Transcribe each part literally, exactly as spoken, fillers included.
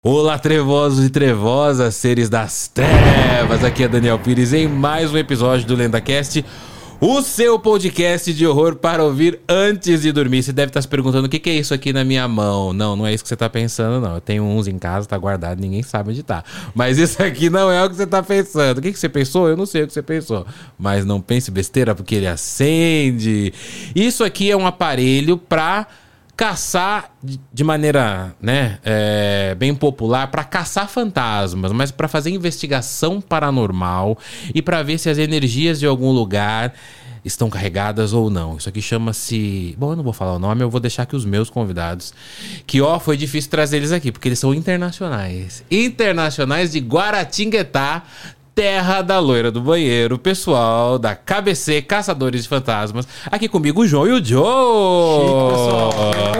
Olá, trevosos e trevosas, seres das trevas, aqui é Daniel Pires em mais um episódio do LendaCast, o seu podcast de horror para ouvir antes de dormir. Você deve estar se perguntando o que é isso aqui na minha mão. Não, não é isso que você está pensando, não. Eu tenho uns em casa, tá guardado, ninguém sabe onde tá. Mas isso aqui não é o que você está pensando. O que você pensou? Eu não sei o que você pensou. Mas não pense besteira, porque ele acende. Isso aqui é um aparelho para caçar de maneira, né, é, bem popular, para caçar fantasmas, mas para fazer investigação paranormal e para ver se as energias de algum lugar estão carregadas ou não. Isso aqui chama-se... Bom, eu não vou falar o nome, eu vou deixar aqui os meus convidados. Que, ó, foi difícil trazer eles aqui, porque eles são internacionais. Internacionais de Guaratinguetá, terra da loira do banheiro, pessoal da K B C, Caçadores de Fantasmas. Aqui comigo o João e o Joe. Chique, pessoal.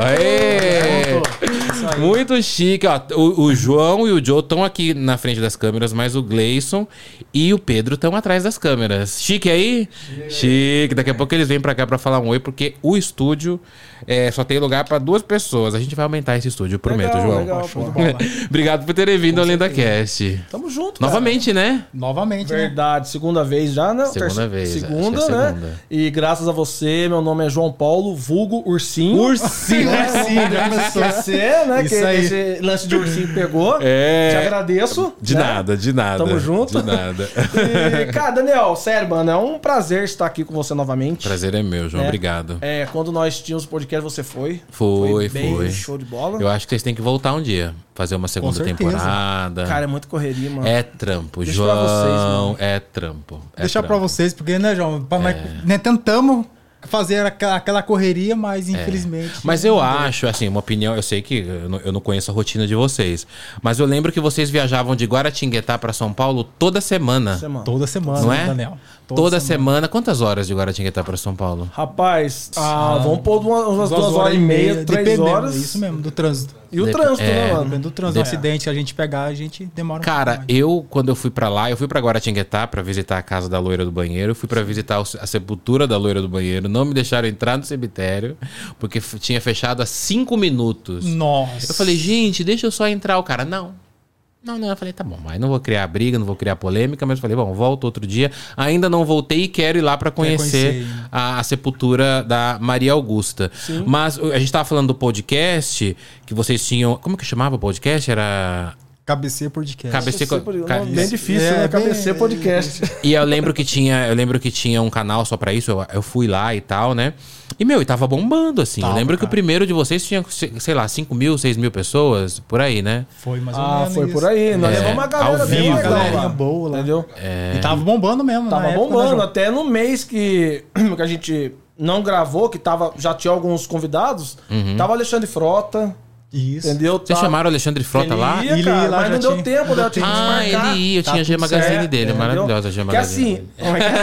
Aê! Muito chique. Ó, o, o João e o Joe estão aqui na frente das câmeras, mas o Gleison e o Pedro estão atrás das câmeras. Chique aí? Chique. Chique. Daqui a pouco eles vêm pra cá pra falar um oi, porque o estúdio é, só tem lugar pra duas pessoas. A gente vai aumentar esse estúdio, eu prometo, legal, João. Legal, show de bola. Obrigado por terem vindo ao LendaCast. Tamo junto, novamente, cara. né? Novamente, Verdade, né? Segunda vez já, né? Segunda Terce... vez. Segunda, é né? segunda. E graças a você, meu nome é João Paulo, vulgo Ursinho. Ursinho, Ursinho, já começou a ser, né? Isso que aí. Esse lance de ursinho pegou. É. Te agradeço. De né? nada, de nada. Tamo junto. De nada. E, cara, Daniel, sério, mano, é um prazer estar aqui com você novamente. Prazer é meu, João. É. Obrigado. É, quando nós tínhamos o podcast, você foi. Foi, bem foi. Show de bola. Eu acho que vocês têm que voltar um dia. Fazer uma segunda certeza. temporada. Cara, é muito correria, mano. É trampo, Deixa João. pra vocês, mano. É trampo. É Deixar pra trampo. vocês, porque, né, João? Pra nós, né, tentamos fazer aquela, aquela correria, mas infelizmente... Mas eu acho, assim, uma opinião, eu sei que eu não, eu não conheço a rotina de vocês, mas eu lembro que vocês viajavam de Guaratinguetá pra São Paulo toda semana. Semana. Toda semana, Não é? Daniel. Toda, semana. Quantas horas de Guaratinguetá pra São Paulo? Rapaz, ah, vamos pôr umas, umas duas, Duas horas e meia, três dependendo, horas. Isso mesmo, do trânsito. E o Dep- trânsito, é. né, mano? Depende do trânsito, do acidente que a gente pegar, a gente demora um Cara, pouco mais. eu, quando eu fui pra lá, eu fui pra Guaratinguetá pra visitar a casa da loira do banheiro, fui pra visitar o- a sepultura da loira do banheiro, não me deixaram entrar no cemitério, porque f- tinha fechado há cinco minutos. Nossa. Eu falei, gente, deixa eu só entrar. O cara, não. Não, não. Eu falei, tá bom, mas não vou criar briga, não vou criar polêmica, mas eu falei, bom, volto outro dia. Ainda não voltei e quero ir lá pra conhecer, conhecer. a, a sepultura da Maria Augusta. Sim. Mas a gente tava falando do podcast, que vocês tinham... Como que chamava o podcast? Era... K B C Podcast. K B C K B C, Ca- bem difícil, É, né? bem- K B C Podcast. E eu lembro que tinha, eu lembro que tinha um canal só pra isso, eu, eu fui lá e tal, né? E, meu, e tava bombando, assim. Tava, eu lembro que o cara. primeiro de vocês tinha, sei lá, cinco mil, seis mil pessoas, por aí, né? Foi mais ou Ah, menos foi isso. por aí. Nós É, levamos uma ao galera bem vivo, legal né? lá. Boa lá. Entendeu? E tava bombando mesmo, Tava na época, né, bombando. João? Até no mês que, que a gente não gravou, que tava, já tinha alguns convidados, tava Alexandre Frota, Isso. entendeu? Vocês Tá- chamaram o Alexandre Frota Ele lá? ia, Ele cara, ia lá, mas já não deu tinha- tempo, né? Eu tinha que Ah, desmarcar. ele ia, eu Tá tinha a G tudo Magazine certo, dele, entendeu? maravilhosa a G Que Magazine. assim, como é que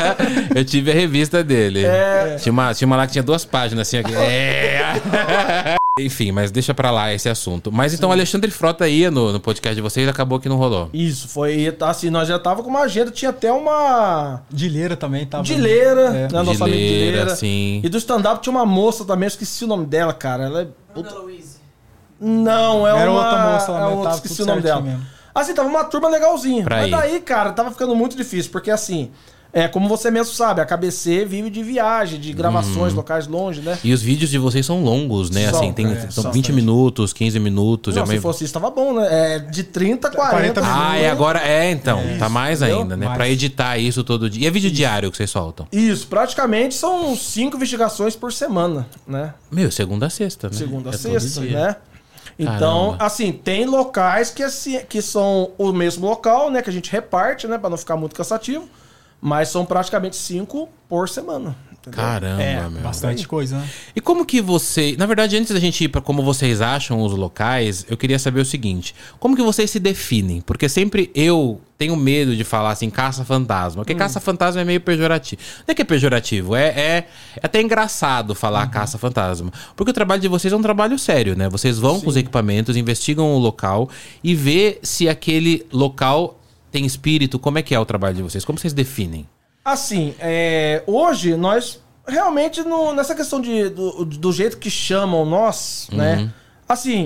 é? Eu tive a revista dele. É. Tinha, uma, tinha uma lá que tinha duas páginas, assim, aqui. É. Enfim, mas deixa pra lá esse assunto. Mas então o Alexandre Frota ia no, no podcast de vocês, acabou que não rolou. Isso, foi assim, nós já tava com uma agenda, tinha até uma Dileira também tava. Dileira, É. né? Nossa amiga Dileira, Dileira. sim. E do stand-up tinha uma moça também, eu esqueci o nome dela, cara. Ela é. Puta... Não, é Era uma. outra moça lá, é mas outra, tava esqueci tudo o nome dela. certinho mesmo. Assim, tava uma turma legalzinha. Pra Mas ir. daí, cara, tava ficando muito difícil, porque assim, é como você mesmo sabe, a K B C vive de viagem, de gravações, locais longe, né? E os vídeos de vocês são longos, né? São, assim, tem, é, são são vinte bastante. minutos, quinze minutos. Não, é se meio- fosse isso, tava bom, né? É de trinta, quarenta, quarenta Ah, e agora é, então. tá mais entendeu? ainda, né? Mais. Pra editar isso todo dia. E é vídeo diário que vocês soltam? Isso, praticamente são cinco investigações por semana, né? Meu, segunda a sexta, né? Segunda a É todo sexta, dia. né? Então, Caramba. assim, tem locais que, assim, que são o mesmo local, né? Que a gente reparte, né? Pra não ficar muito cansativo. Mas são praticamente cinco por semana. Entendeu? Caramba, É, meu. Bastante coisa, né? E como que você... Na verdade, antes da gente ir pra como vocês acham os locais, eu queria saber o seguinte. Como que vocês se definem? Porque sempre eu tenho medo de falar assim, caça-fantasma. Porque caça-fantasma é meio pejorativo. Não é que é pejorativo, é, é, é até engraçado falar caça-fantasma. Porque o trabalho de vocês é um trabalho sério, né? Vocês vão com os equipamentos, investigam o local e vê se aquele local tem espírito. Como é que é o trabalho de vocês? Como vocês definem? Assim, é, hoje nós realmente no- nessa questão de, do, do jeito que chamam nós, né? Assim,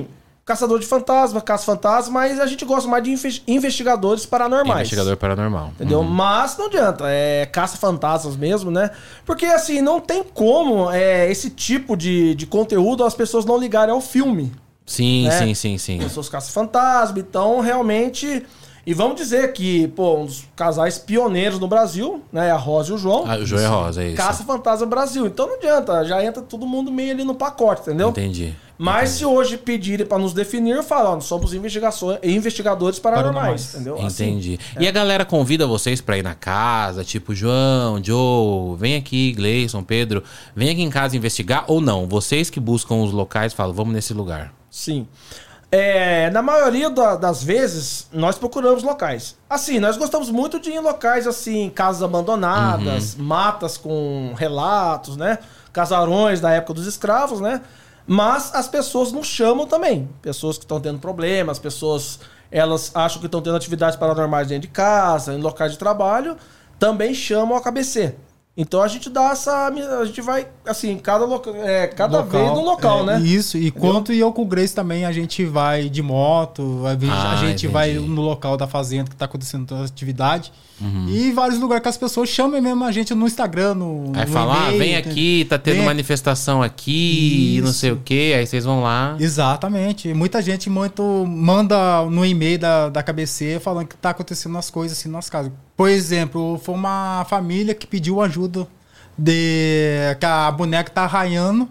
caçador de fantasma, caça-fantasma, mas a gente gosta mais de inve- investigadores paranormais. Investigador paranormal. Entendeu? Uhum. Mas não adianta, é caça-fantasmas mesmo, né? Porque assim, não tem como é, esse tipo de, de conteúdo as pessoas não ligarem ao filme. Sim, né? sim, sim, sim. Pessoas caça-fantasma, então realmente... E vamos dizer que, pô, um dos casais pioneiros no Brasil, né? A Rosa e o João. Ah, o João é Rosa, é isso. Caça-fantasma Brasil. Então não adianta, já entra todo mundo meio ali no pacote, entendeu? Entendi. Mas Entendi. se hoje pedirem pra nos definir, falando, somos investigações, investigadores paranormais, Paranormais. entendeu? Entendi. Assim, E a galera convida vocês pra ir na casa, tipo, João, Joe, vem aqui, Gleison, Pedro, vem aqui em casa investigar, ou não? Vocês que buscam os locais falam, vamos nesse lugar. Sim. É, na maioria da- das vezes, nós procuramos locais. Assim, nós gostamos muito de ir em locais assim, casas abandonadas, matas com relatos, né? Casarões da época dos escravos, né? Mas as pessoas nos chamam também. Pessoas que estão tendo problemas, pessoas, elas acham que estão tendo atividades paranormais dentro de casa, em locais de trabalho, também chamam a K B C. Então a gente dá essa. A gente vai, assim, cada, loca, é, cada Local, vez no local, é, né? Isso, e quanto eu com o Grace também, a gente vai de moto, a gente, Ah, a gente entendi. vai no local da fazenda que tá acontecendo toda a atividade. Uhum. E vários lugares que as pessoas chamam mesmo a gente no Instagram, no, Aí no falar, ah, e-mail, vem entendeu? aqui, tá tendo Vem- manifestação aqui, e não Isso. sei o quê, aí vocês vão lá. Exatamente. Muita gente muito manda no e-mail da, da K B C falando que tá acontecendo as coisas assim nas casas. Por exemplo, foi uma família que pediu ajuda de que a boneca tá arranhando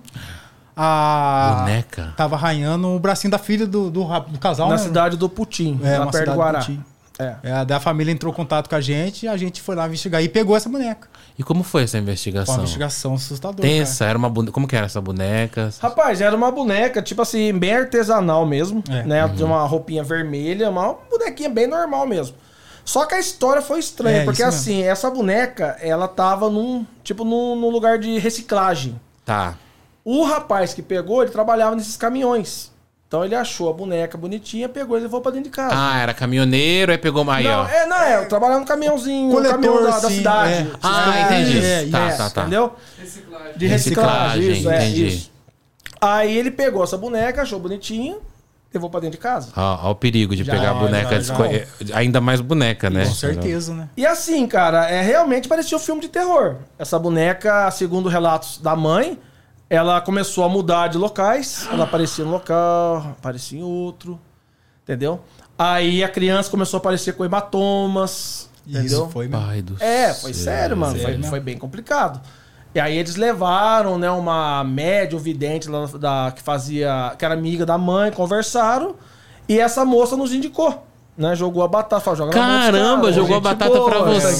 a Boneca? tava arranhando o bracinho da filha do, do, ra- do casal, Na né? cidade do Putim, É, lá uma perto do cidade Guará. do Putim. É. É, daí a família entrou em contato com a gente e a gente foi lá investigar e pegou essa boneca. E como foi essa Foi uma investigação? investigação assustadora. cara. Tensa, era uma boneca. Como que era essa boneca? Rapaz, era uma boneca, tipo assim, bem artesanal mesmo, É. né? De uma roupinha vermelha, uma bonequinha bem normal mesmo. Só que a história foi estranha, É, porque isso assim, essa boneca, ela tava num, tipo, num, num lugar de reciclagem. Tá. O rapaz que pegou, ele trabalhava nesses caminhões. Então ele achou a boneca bonitinha, pegou e levou pra dentro de casa. Ah, era caminhoneiro, aí pegou uma aí, não, ó. é, não, é, eu trabalhava no caminhãozinho, no Coletor, caminhão da, da sim, cidade. é. Ah, É, entendi. é, tá, É, tá, tá. Entendeu? Reciclagem. De reciclagem, Reciclagem, isso, é, entendi. isso. Aí ele pegou essa boneca, achou bonitinha, levou pra dentro de casa. Ó, ó o perigo de Já, pegar a boneca. já, desco- já. é, Ainda mais boneca, né? Com certeza, né? E assim, cara, é, realmente parecia um filme de terror. Essa boneca, segundo relatos da mãe, ela começou a mudar de locais. Ela aparecia num local, aparecia em outro, entendeu? Aí a criança começou a aparecer com hematomas, entendeu? Isso foi mesmo. Pai do É, foi céu. sério, mano. Sério Foi, mesmo. foi bem complicado. E aí eles levaram, né, uma médium vidente lá da, que fazia, que era amiga da mãe, conversaram, e essa moça nos indicou, né? Jogou a batata, falou, joga na mão dos Caramba, caras, jogou a gente batata boa, pra é, que bom.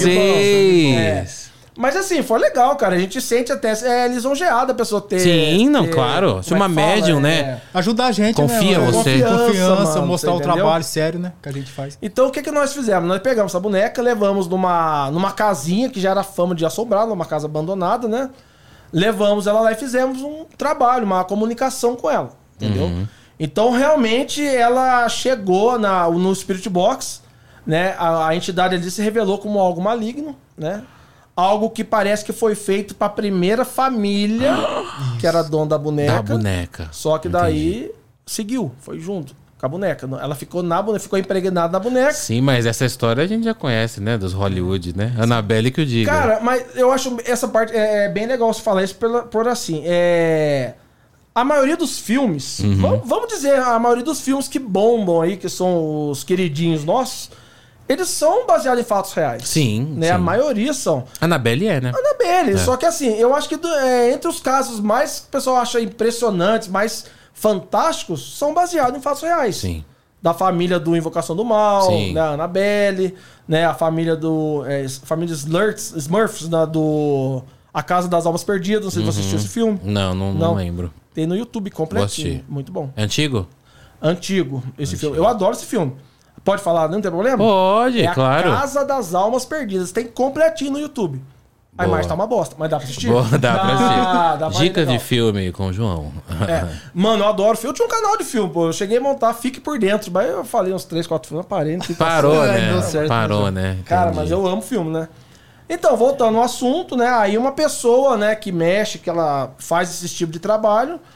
vocês. É. Mas assim, foi legal, cara. A gente sente até é, lisonjeada a pessoa ter. Sim, não, ter- claro. Se como é uma que fala? médium, É, né? é. Ajudar a gente, Confia né? você. Confiança, Confiança, mano, mostrar você o entendeu? trabalho sério, né? Que a gente faz. Então o que, que nós fizemos? Nós pegamos essa boneca, levamos numa, numa casinha que já era fama de assombrada, uma casa abandonada, né? Levamos ela lá e fizemos um trabalho, uma comunicação com ela, entendeu? Então realmente ela chegou na, no Spirit Box, né? A, a entidade ali se revelou como algo maligno, né? Algo que parece que foi feito para a primeira família, que era dona da boneca. Da boneca. Só que daí seguiu, foi junto com a boneca. Ela ficou na boneca, ficou impregnada na boneca. Sim, mas essa história a gente já conhece, né? Dos Hollywood, né? Annabelle que o diga. Cara, mas eu acho essa parte é, é bem legal você falar isso pela, por assim. É, a maioria dos filmes, Uhum. vamos, vamos dizer, a maioria dos filmes que bombam aí, que são os queridinhos nossos, eles são baseados em fatos reais. Sim, Né? sim. A maioria são. Annabelle é, né? Annabelle. É. Só que assim, eu acho que do- é, entre os casos mais que o pessoal acha impressionantes, mais fantásticos, são baseados em fatos reais. Sim. Da família do Invocação do Mal, Sim. né, Annabelle, né, a família do... É, família Slurts, Smurfs, né, do... A Casa das Almas Perdidas, não sei se você assistiu esse filme. Não, não, não Não. lembro. Tem no YouTube Vou completinho. assistir. Muito bom. É antigo? Antigo, esse filme. Eu adoro esse filme. Pode falar, não tem problema? Pode, É claro. a Casa das Almas Perdidas. Tem completinho no YouTube. A Boa. imagem tá uma bosta, mas dá pra assistir? Boa, dá pra assistir. dá pra Dicas de legal. filme com o João. É. Mano, eu adoro filme. Eu tinha um canal de filme, pô. Eu cheguei a montar Fique Por Dentro. Mas eu falei uns três, quatro filmes, eu parei. Não sei Parou, passando. né? Não deu certo, Parou, não. né? Cara, Entendi. mas eu amo filme, né? Então, voltando ao assunto, né? Aí uma pessoa, né, que mexe, que ela faz esse tipo de trabalho,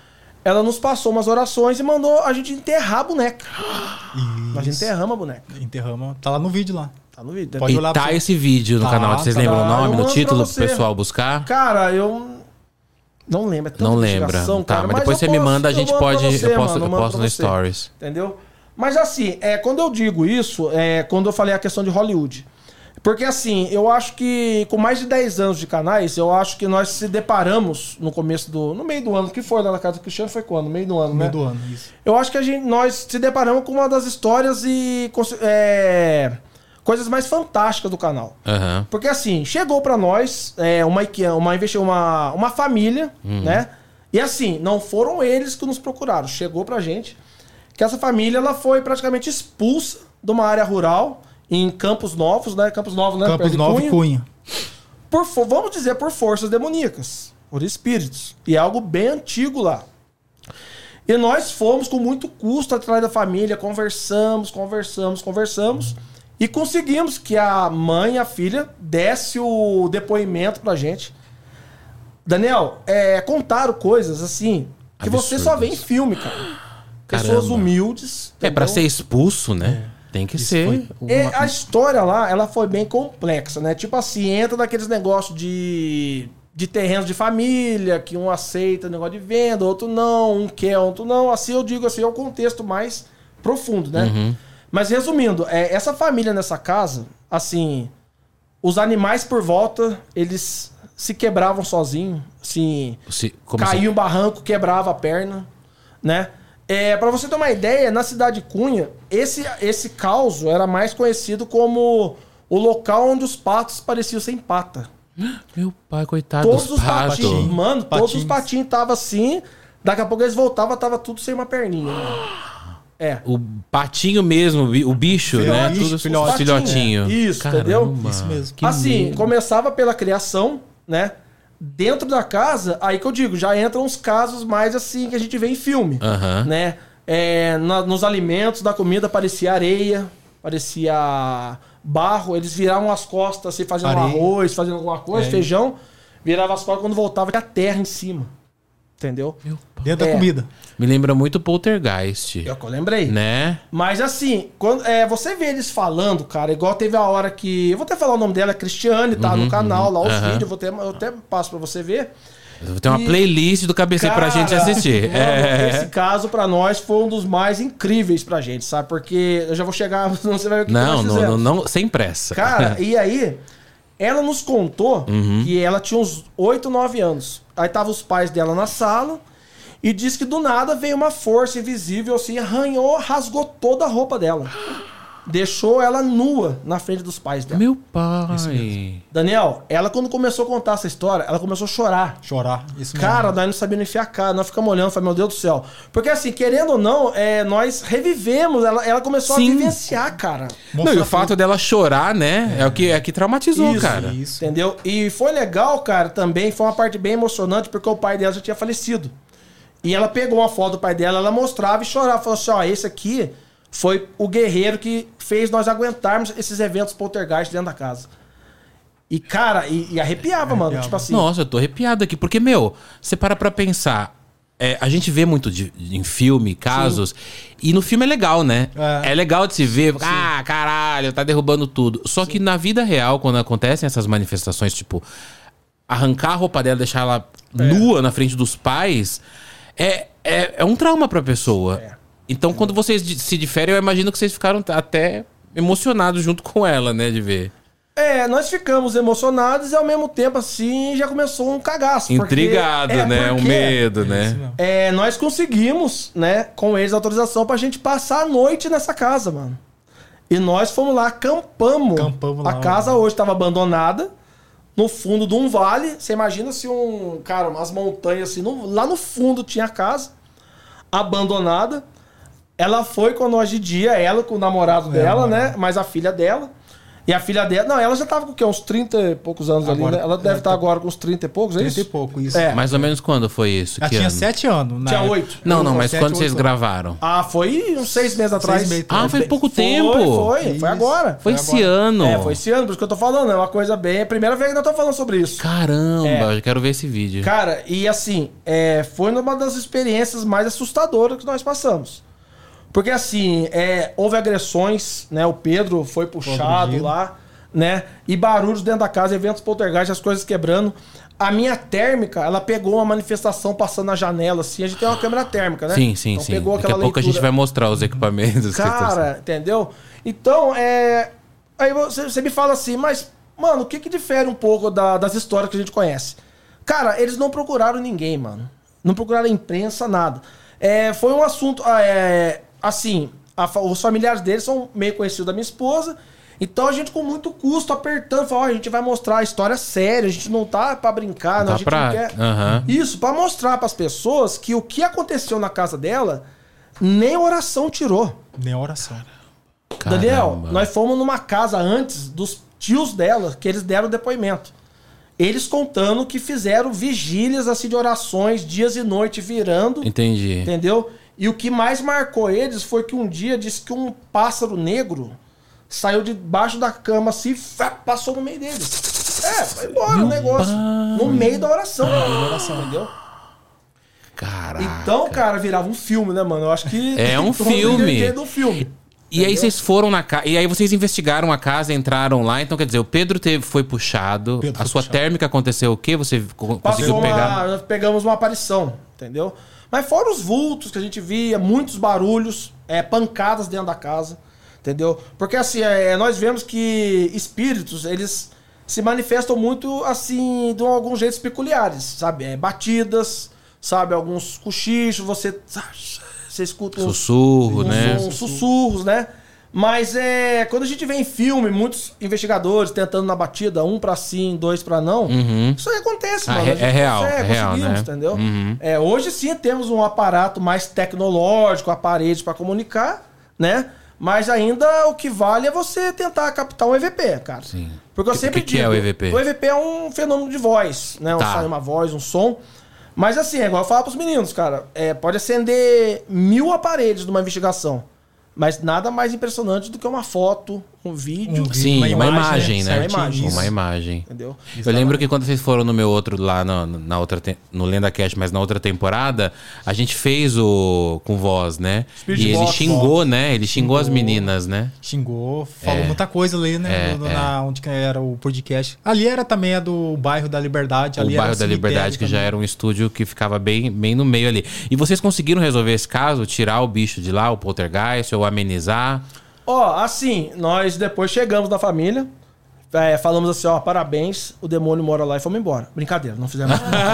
ela nos passou umas orações e mandou a gente enterrar a boneca. Isso. Nós enterramos a boneca. Enterramos. Tá lá no vídeo lá. Tá no vídeo. Pode E olhar pra tá você. esse vídeo no Tá, canal. Vocês tá. lembram o Eu nome, no mando título, pra pro você. pessoal buscar? Cara, eu não lembro. É tanta Não lembra. investigação, Tá, cara, mas depois eu você me posso- manda, a eu gente mando pra pode. você, eu posto, mano, eu mando posto pra no você. Stories. Entendeu? Mas assim, é, quando eu digo isso, é quando eu falei a questão de Hollywood. Porque assim, eu acho que com mais de dez anos de canais, eu acho que nós se deparamos no começo do... No meio do ano, que foi lá na casa do Cristiano, foi quando? No meio do ano, No né? meio do ano, isso. Eu acho que a gente, nós se deparamos com uma das histórias e... É, coisas mais fantásticas do canal. Aham. Porque assim, chegou pra nós é, uma, uma, uma, uma família, né? E assim, não foram eles que nos procuraram. Chegou pra gente que essa família ela foi praticamente expulsa de uma área rural em Campos Novos, né? Campos Novos, né? Campos Perto de Novo e Cunha. Cunha. Por, fo- vamos dizer, por forças demoníacas, por espíritos. E é algo bem antigo lá. E nós fomos com muito custo atrás da família, conversamos, conversamos, conversamos. E conseguimos que a mãe e a filha desse o depoimento pra gente. Daniel, é, contaram coisas assim que você só vê em filme, cara. Pessoas Caramba. humildes. É, pra ser entendeu? expulso, né? Tem que Isso ser. foi- uma- E a história lá, ela foi bem complexa, né? Tipo assim, entra naqueles negócios de, de terrenos de família, que um aceita negócio de venda, outro não, um quer, outro não. Assim eu digo assim, é o contexto mais profundo, né? Uhum. Mas resumindo, é, essa família nessa casa, assim, os animais por volta, eles se quebravam sozinhos, assim, Se, como caía um barranco, quebrava a perna, né? É, para você ter uma ideia, na cidade de Cunha, esse, esse caos era mais conhecido como o local onde os patos pareciam sem pata. assim, meu pai, coitado Todos dos os patos. patinhos, mano, todos os Patinhos. patinhos estavam assim, daqui a pouco eles voltavam, tava tudo sem uma perninha. Né? É. O patinho mesmo, o bi- o bicho, né? Filhote, Tudo filhote. filhotinho. Isso, Caramba, entendeu? Isso mesmo. que assim, medo. começava pela criação, né? Dentro da casa, aí que eu digo, já entram uns casos mais assim que a gente vê em filme, Aham. né? É, na- nos alimentos da comida parecia areia, parecia barro, eles viravam as costas assim, fazendo um Areia. arroz, fazendo alguma coisa, É. feijão, virava as costas quando voltava tinha terra em cima. Entendeu? Meu pai. Dentro É. da comida. Me lembra muito Poltergeist. É o que eu lembrei. Né? Mas assim, quando, é, você vê eles falando, cara, igual teve a hora que. Eu vou até falar o nome dela, é Cristiane, tá? Uhum, no canal, lá os aham. vídeos, eu, vou ter, eu até passo pra você ver. Eu vou ter uma E- playlist do K B C pra Cara, gente assistir. mano, É. Esse caso pra nós foi um dos mais incríveis pra gente, sabe? Porque eu já vou chegar, senão você vai ver o que Não, que nós não, não, fizemos. não, sem pressa. Cara, e aí, ela nos contou Uhum. que ela tinha uns oito, nove anos. Aí tava os pais dela na sala e disse que do nada veio uma força invisível assim, arranhou, rasgou toda a roupa dela. Deixou ela nua na frente dos pais dela. Meu pai. Daniel, ela quando começou a contar essa história, ela começou a chorar. Chorar. Isso mesmo. Cara, nós não sabíamos enfiar a cara, nós ficamos olhando, falamos, meu Deus do céu. Porque assim, querendo ou não, é, nós revivemos, ela, ela começou Sim. a vivenciar, cara. Não, e o fato dela chorar, né? É, o que, é que traumatizou, Isso, cara. Isso. Entendeu? E foi legal, cara, também, foi uma parte bem emocionante, porque o pai dela já tinha falecido. E ela pegou uma foto do pai dela, ela mostrava e chorava, falou assim, ó, esse aqui foi o guerreiro que fez nós aguentarmos esses eventos poltergeist dentro da casa. E, cara, e, e arrepiava, mano, Arrepiava. tipo assim... Nossa, eu tô arrepiado aqui. Porque, meu, você para pra pensar. é, a gente vê muito de- em filme, casos. E no filme é legal, né? É, É. legal de se ver. Ah, caralho, tá derrubando tudo. Só que na vida real, quando acontecem essas manifestações, tipo, arrancar a roupa dela, deixar ela nua na frente dos pais, é, é, é um trauma pra pessoa. É. Então, quando vocês di- se diferem, eu imagino que vocês ficaram até emocionados junto com ela, né? De ver. É, nós ficamos emocionados e ao mesmo tempo, assim, já começou um cagaço. porque- Intrigado, é, né? Um porque, medo, Isso né? mesmo. É, nós conseguimos, né, com eles, autorização pra gente passar a noite nessa casa, mano. E nós fomos lá, acampamos. Acampamos A lá, casa mano. hoje tava abandonada, no fundo de um vale. Você imagina se um, cara, umas montanhas assim, no- lá no fundo tinha a casa, abandonada. Ela foi com nós de dia, ela com o namorado dela, mano. né, mais a filha dela. E a filha dela... Não, ela já tava com o quê? Uns trinta e poucos anos Agora, ali, né? Ela deve é, estar agora com uns trinta e poucos, é trinta isso? e pouco, isso. É. Mais ou menos quando foi isso? Ela Que tinha ano? sete anos. na Tinha época. oito. Não, não, mas Sete, quando vocês oito. gravaram? Ah, foi uns seis meses atrás. meses Ah, faz pouco Foi, tempo. Foi, foi Isso. agora. Foi Foi esse agora. ano. É, foi esse ano, por isso que eu tô falando. É uma coisa bem... É a primeira vez que nós estamos falando sobre isso. Caramba, É. eu quero ver esse vídeo. Cara, e assim, é, foi uma das experiências mais assustadoras que nós passamos. Porque assim, é, houve agressões, né? O Pedro foi puxado agredido. lá, né? E barulhos dentro da casa, eventos poltergeist, as coisas quebrando. A minha térmica, ela pegou uma manifestação passando na janela, assim. A gente tem uma câmera térmica, né? Sim, sim, então, sim. Pegou Daqui a aquela pouco a gente leitura. vai mostrar os equipamentos. que Cara, entendeu? Então, é... Aí você, você me fala assim, mas, mano, o que que difere um pouco da- das histórias que a gente conhece? Cara, eles não procuraram ninguém, mano. Não procuraram a imprensa, nada. É, foi um assunto, é, assim, a fa- os familiares deles são meio conhecidos da minha esposa, então a gente com muito custo apertando, falou, ó, a gente vai mostrar a história séria, a gente não tá pra brincar, não, Tá a gente pra- não quer... Aham. Isso, pra mostrar pras pessoas que o que aconteceu na casa dela, nem oração tirou. Nem oração. Caramba. Daniel, nós fomos numa casa antes dos tios dela, que eles deram depoimento. Eles contando que fizeram vigílias assim de orações, dias e noites virando, Entendi. entendeu? E o que mais marcou eles foi que um dia disse que um pássaro negro saiu debaixo da cama assim, fá, passou no meio deles. É, foi embora o negócio. No meio da oração, no oração, entendeu? Caraca. Então, cara, virava um filme, né, mano? Eu acho que É um todo filme. mundo entende um filme. E aí Entendeu? vocês foram na casa. E aí vocês investigaram a casa, entraram lá. Então, quer dizer, o Pedro teve, foi puxado. Pedro a foi sua puxado. térmica aconteceu o quê? Você co- Passou conseguiu pegar? uma, nós pegamos uma aparição, entendeu? Mas fora os vultos que a gente via, muitos barulhos, é, pancadas dentro da casa, entendeu? Porque assim, é, nós vemos que espíritos, eles se manifestam muito assim, de alguns jeitos peculiares, sabe? É, batidas, sabe? Alguns cochichos, você, você escuta uns, Sussurro, uns- né? uns sussurros, né? Mas é, quando a gente vê em filme, muitos investigadores tentando na batida, um pra sim, dois pra não, Uhum. isso aí acontece, Ah, mano. é- A gente é real, é real, conseguimos, né? entendeu? Uhum. É, hoje sim temos um aparato mais tecnológico, aparelhos pra comunicar, né? Mas ainda o que vale é você tentar captar um E V P, cara. Sim. Porque eu O que- sempre o que que é o E V P? O E V P é um fenômeno de voz, né? Tá. Sai uma voz, um som. Mas assim, é igual eu falo pros meninos, cara. É, pode acender mil aparelhos numa investigação. Mas nada mais impressionante do que uma foto, um vídeo. Um Sim, uma imagem, né? Uma imagem. Uma imagem. Entendeu? Eu lembro que quando vocês foram no meu outro lá no, na outra te- no LendaCast, mas na outra temporada, a gente fez o com voz, né? Spirit e ele box, xingou, né? Ele xingou, as meninas, né? Xingou, falou É. muita coisa ali, né? É, no- é. na, onde que era o podcast. Ali era também a do bairro da Liberdade. O Ali era bairro da cemitério Liberdade, que já também. era um estúdio que ficava bem, bem no meio ali. E vocês conseguiram resolver esse caso? Tirar o bicho de lá, o poltergeist, ou amenizar? Ó, assim, nós depois chegamos na família, é, falamos assim, ó, parabéns, o demônio mora lá e fomos embora. Brincadeira, não fizemos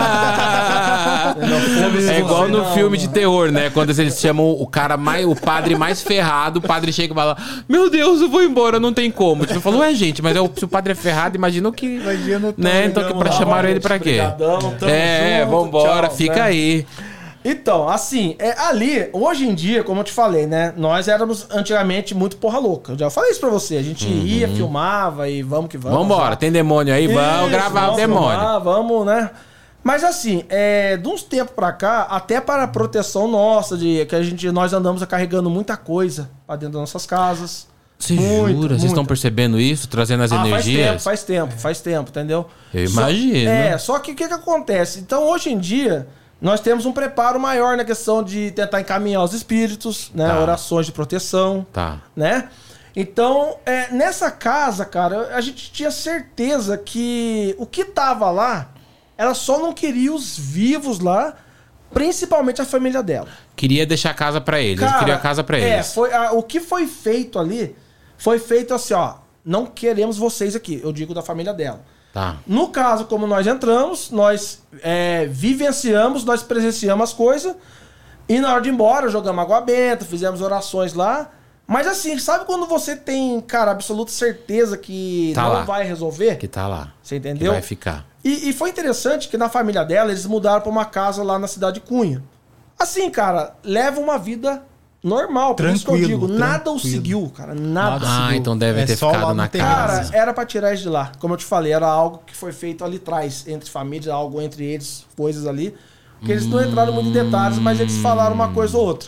nada. É igual no filme de terror, né? Quando eles chamam o cara mais, o padre mais ferrado, o padre chega e fala: Meu Deus, eu vou embora, não tem como. Tipo, falou, ué, gente, mas é o, se o padre é ferrado, imagina o que. Imagina o Né? Então, Chegamos pra lá, chamaram gente, ele pra quê? brigadão, tamo É, junto, vambora, tchau, fica né? aí. Então, assim, é, ali, hoje em dia, como eu te falei, né? Nós éramos antigamente muito porra louca. Eu já falei isso pra você. A gente ia, filmava e vamos que vamos. Vambora, lá. tem demônio aí, vamos Isso, gravar o vamos demônio. filmar, vamos, né? Mas assim, é, de uns tempos pra cá, até para a proteção nossa, de que a gente, nós andamos carregando muita coisa pra dentro das nossas casas. Você Muito, jura? Vocês muito. estão percebendo isso? Trazendo as Ah, faz tempo, energias? faz tempo, faz tempo, entendeu? Eu Só- imagino. é, só que o que, que acontece? Então, hoje em dia, nós temos um preparo maior na questão de tentar encaminhar os espíritos, né? Tá. Orações de proteção, Tá. né? Então, é, nessa casa, cara, a gente tinha certeza que o que tava lá, ela só não queria os vivos lá, principalmente a família dela. Queria deixar a casa pra eles. Eles queriam a casa pra é, eles. foi, a- o que foi feito ali, foi feito assim, ó, não queremos vocês aqui, eu digo da família dela. Tá. No caso, como nós entramos, nós é, vivenciamos, nós presenciamos as coisas, e na hora de ir embora, jogamos água benta, fizemos orações lá. Mas assim, sabe quando você tem, cara, absoluta certeza que Tá não lá. vai resolver? Que tá lá. Você Que entendeu? vai ficar. E, e foi interessante que na família dela, eles mudaram pra uma casa lá na cidade de Cunha. Assim, cara, leva uma vida Normal, por isso que eu Tranquilo, digo, nada o tranquilo. seguiu, cara, nada. Nada. Ah, seguiu. então deve É ter só lá ficado no na terraço. casa. Cara, era pra tirar eles de lá. Como eu te falei, era algo que foi feito ali atrás, entre famílias, algo entre eles, coisas ali. Que eles não entraram muito em detalhes, mas eles falaram uma coisa ou outra.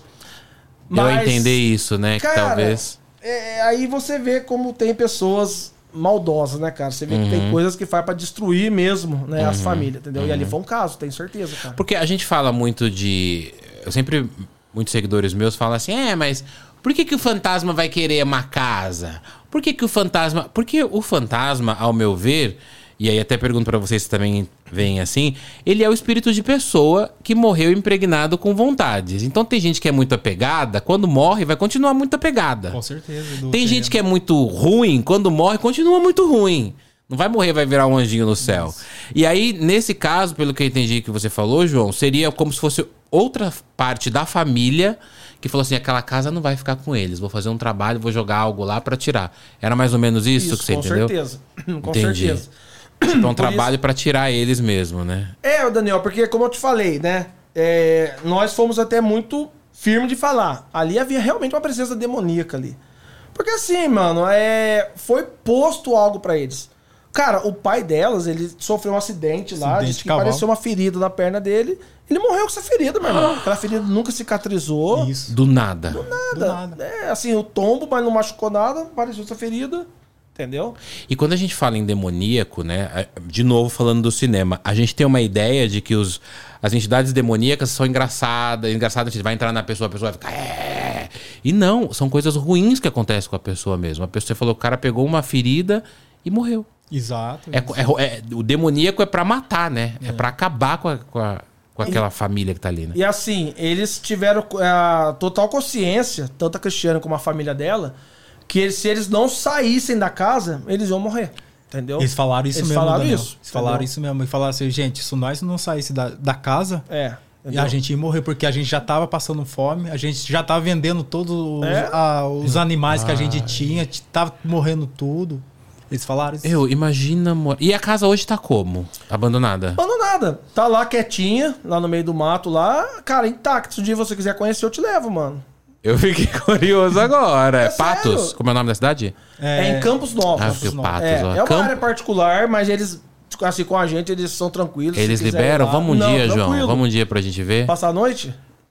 Eu entender isso, né? Que cara, talvez... é, aí você vê como tem pessoas maldosas, né, cara? Você vê Uhum. que tem coisas que faz pra destruir mesmo, né, as famílias, entendeu? E ali foi um caso, tenho certeza, cara. Porque a gente fala muito de... Eu sempre... Muitos seguidores meus falam assim, é, mas por que, que o fantasma vai querer uma casa? Por que, que o fantasma... Porque o fantasma, ao meu ver, e aí até pergunto pra vocês se também veem assim, ele é o espírito de pessoa que morreu impregnado com vontades. Então tem gente que é muito apegada, quando morre vai continuar muito apegada. Com certeza. Edu, Tem gente que é muito ruim, quando morre continua muito ruim. Não vai morrer, vai virar um anjinho no céu. E aí, nesse caso, pelo que eu entendi que você falou, João, seria como se fosse outra parte da família que falou assim, aquela casa não vai ficar com eles, vou fazer um trabalho, vou jogar algo lá pra tirar. Era mais ou menos isso, Isso, que você com entendeu? certeza. Com Entendi. certeza. Tipo, é um Por trabalho isso- pra tirar eles mesmo, né? É, Daniel, porque como eu te falei, né? é, nós fomos até muito firmes de falar. Ali havia realmente uma presença demoníaca ali. Porque assim, mano, é, foi posto algo pra eles. Cara, o pai delas, ele sofreu um acidente lá, Acidente disse de que cavalo. pareceu uma ferida na perna dele. Ele morreu com essa ferida, meu irmão. Aquela ferida nunca cicatrizou. Isso. Do nada. Do Nada. nada. É, assim, o tombo, mas não machucou nada, apareceu essa ferida. Entendeu? E quando a gente fala em demoníaco, né? De novo falando do cinema, a gente tem uma ideia de que os, as entidades demoníacas são engraçadas. Engraçadas, a gente vai entrar na pessoa, a pessoa vai ficar. É! E não, são coisas ruins que acontecem com a pessoa mesmo. A pessoa, você falou, o cara pegou uma ferida e morreu. Exato. É, é- é- o demoníaco é pra matar, né? É, pra acabar com, a- com, a- com aquela família que tá ali, né? E assim, eles tiveram a total consciência, tanto a Cristiane como a família dela, que eles- se eles não saíssem da casa, eles iam morrer. Entendeu? Eles falaram isso Eles mesmo, falaram Daniel. isso, Eles falaram entendeu? isso mesmo. E falaram assim, gente, se nós não saísse da, da casa, É. e entendeu? a gente ia morrer, porque a gente já tava passando fome, a gente já tava vendendo todos os, É. a- os animais que a gente tinha, t- tava morrendo tudo. Eles falaram isso. Eu, imagina... mo- E a casa hoje tá como? Abandonada? Abandonada. Tá lá quietinha, lá no meio do mato, lá. Cara, intacto. Se um dia você quiser conhecer, eu te levo, mano. Eu fiquei curioso agora. É Patos? sério? Como é o nome da cidade? É, em Campos Novos. Ah, porque o Patos, é, ó. é uma Campo- área particular, mas eles, assim, com a gente, eles são tranquilos. se Eles quiser ir liberam? lá. Vamos um Não, dia, João. tranquilo. Vamos um dia pra gente ver. Passar a noite?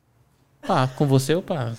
Ah, com você eu passo.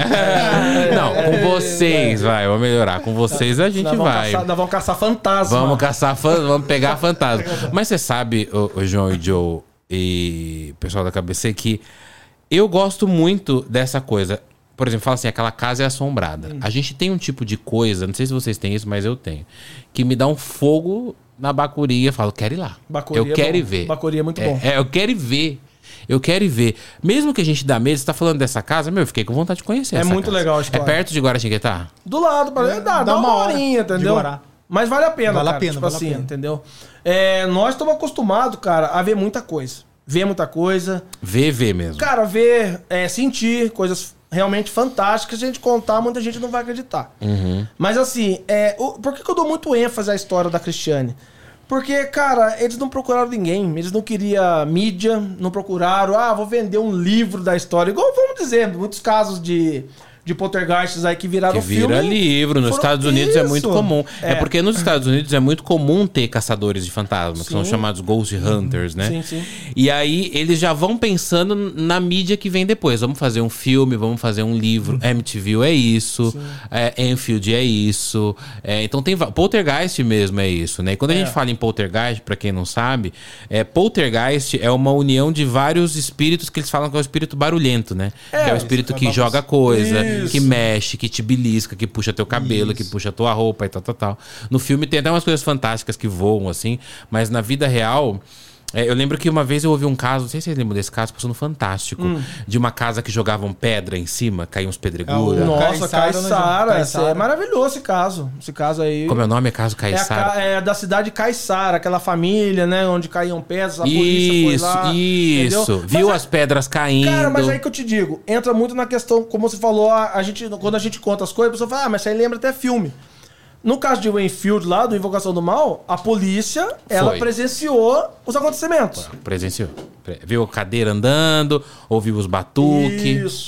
Não, com vocês, vai. Vou melhorar. Com vocês a gente Nós vamos, vai. caçar, nós vamos caçar fantasma. Vamos caçar, fan- vamos pegar fantasma. Mas você sabe, o, João e Joe e o pessoal da K B C, que eu gosto muito dessa coisa. Por exemplo, fala assim, aquela casa é assombrada. A gente tem um tipo de coisa, não sei se vocês têm isso, mas eu tenho, que me dá um fogo na bacuria. Eu falo, quero ir lá. Bacuria eu é quero bom. ir ver. Bacuria é muito É, bom. é, eu quero ir ver. Eu quero ir ver. Mesmo que a gente dá medo, você tá falando dessa casa, meu, eu fiquei com vontade de conhecer É essa muito casa. legal a história. É perto de Guaratinguetá? Do lado, pra... é, dá, dá uma hora horinha, de entendeu? Guará. Mas vale a pena, Vale a cara. pena, tipo vale a assim, pena. entendeu? É, nós estamos acostumados, cara, a ver muita coisa. Ver muita coisa. Vê, vê mesmo. Cara, ver, é, sentir coisas realmente fantásticas. Se a gente contar, muita gente não vai acreditar. Uhum. Mas assim, é, o- por que, que eu dou muito ênfase à história da Cristiane? Porque, cara, eles não procuraram ninguém. Eles não queriam mídia, não procuraram, ah, vou vender um livro da história. Igual, vamos dizer, muitos casos de, de poltergeists aí que viraram Que vira filme. livro. Nos foram- Estados Unidos é Isso. muito comum. É. É. porque nos Estados Unidos é muito comum ter caçadores de fantasmas, que são Sim. chamados Ghost Hunters, né? Sim, sim. E aí eles já vão pensando na mídia que vem depois. Vamos fazer um filme, vamos fazer um livro. M T V é isso. É, Enfield é isso. É, então tem... va- Poltergeist mesmo é isso, né? E quando a É. gente fala em poltergeist, pra quem não sabe, é, poltergeist é uma união de vários espíritos que eles falam que é o espírito barulhento, né? É, que é o espírito isso, que é joga coisa, Isso. que mexe, que te belisca, que puxa teu cabelo, que puxa tua roupa e tal, tal, tal. No filme tem até umas coisas fantásticas que voam, assim, mas na vida real... é, eu lembro que uma vez eu ouvi um caso, não sei se vocês lembram desse caso, passou no Fantástico, de uma casa que jogavam pedra em cima, caíam uns pedregulhos. É o- Nossa, Caiçara, Caiçara. né, esse Caiçara. é maravilhoso esse caso. Esse caso aí. Como é o nome? É caso É, a Caiçara? ca- é da cidade de Caiçara, aquela família, né? Onde caíam pedras, a polícia Isso, foi lá. isso. entendeu? Viu Mas, as pedras caindo. Cara, mas aí que eu te digo, entra muito na questão, como você falou, a, a gente, quando a gente conta as coisas, a pessoa fala, ah, mas isso aí lembra até filme. No caso de Waynfield lá, do Invocação do Mal, a polícia, ela Foi. presenciou os acontecimentos. Presenciou. Pre- Viu a cadeira andando, ouviu os batuques. Isso.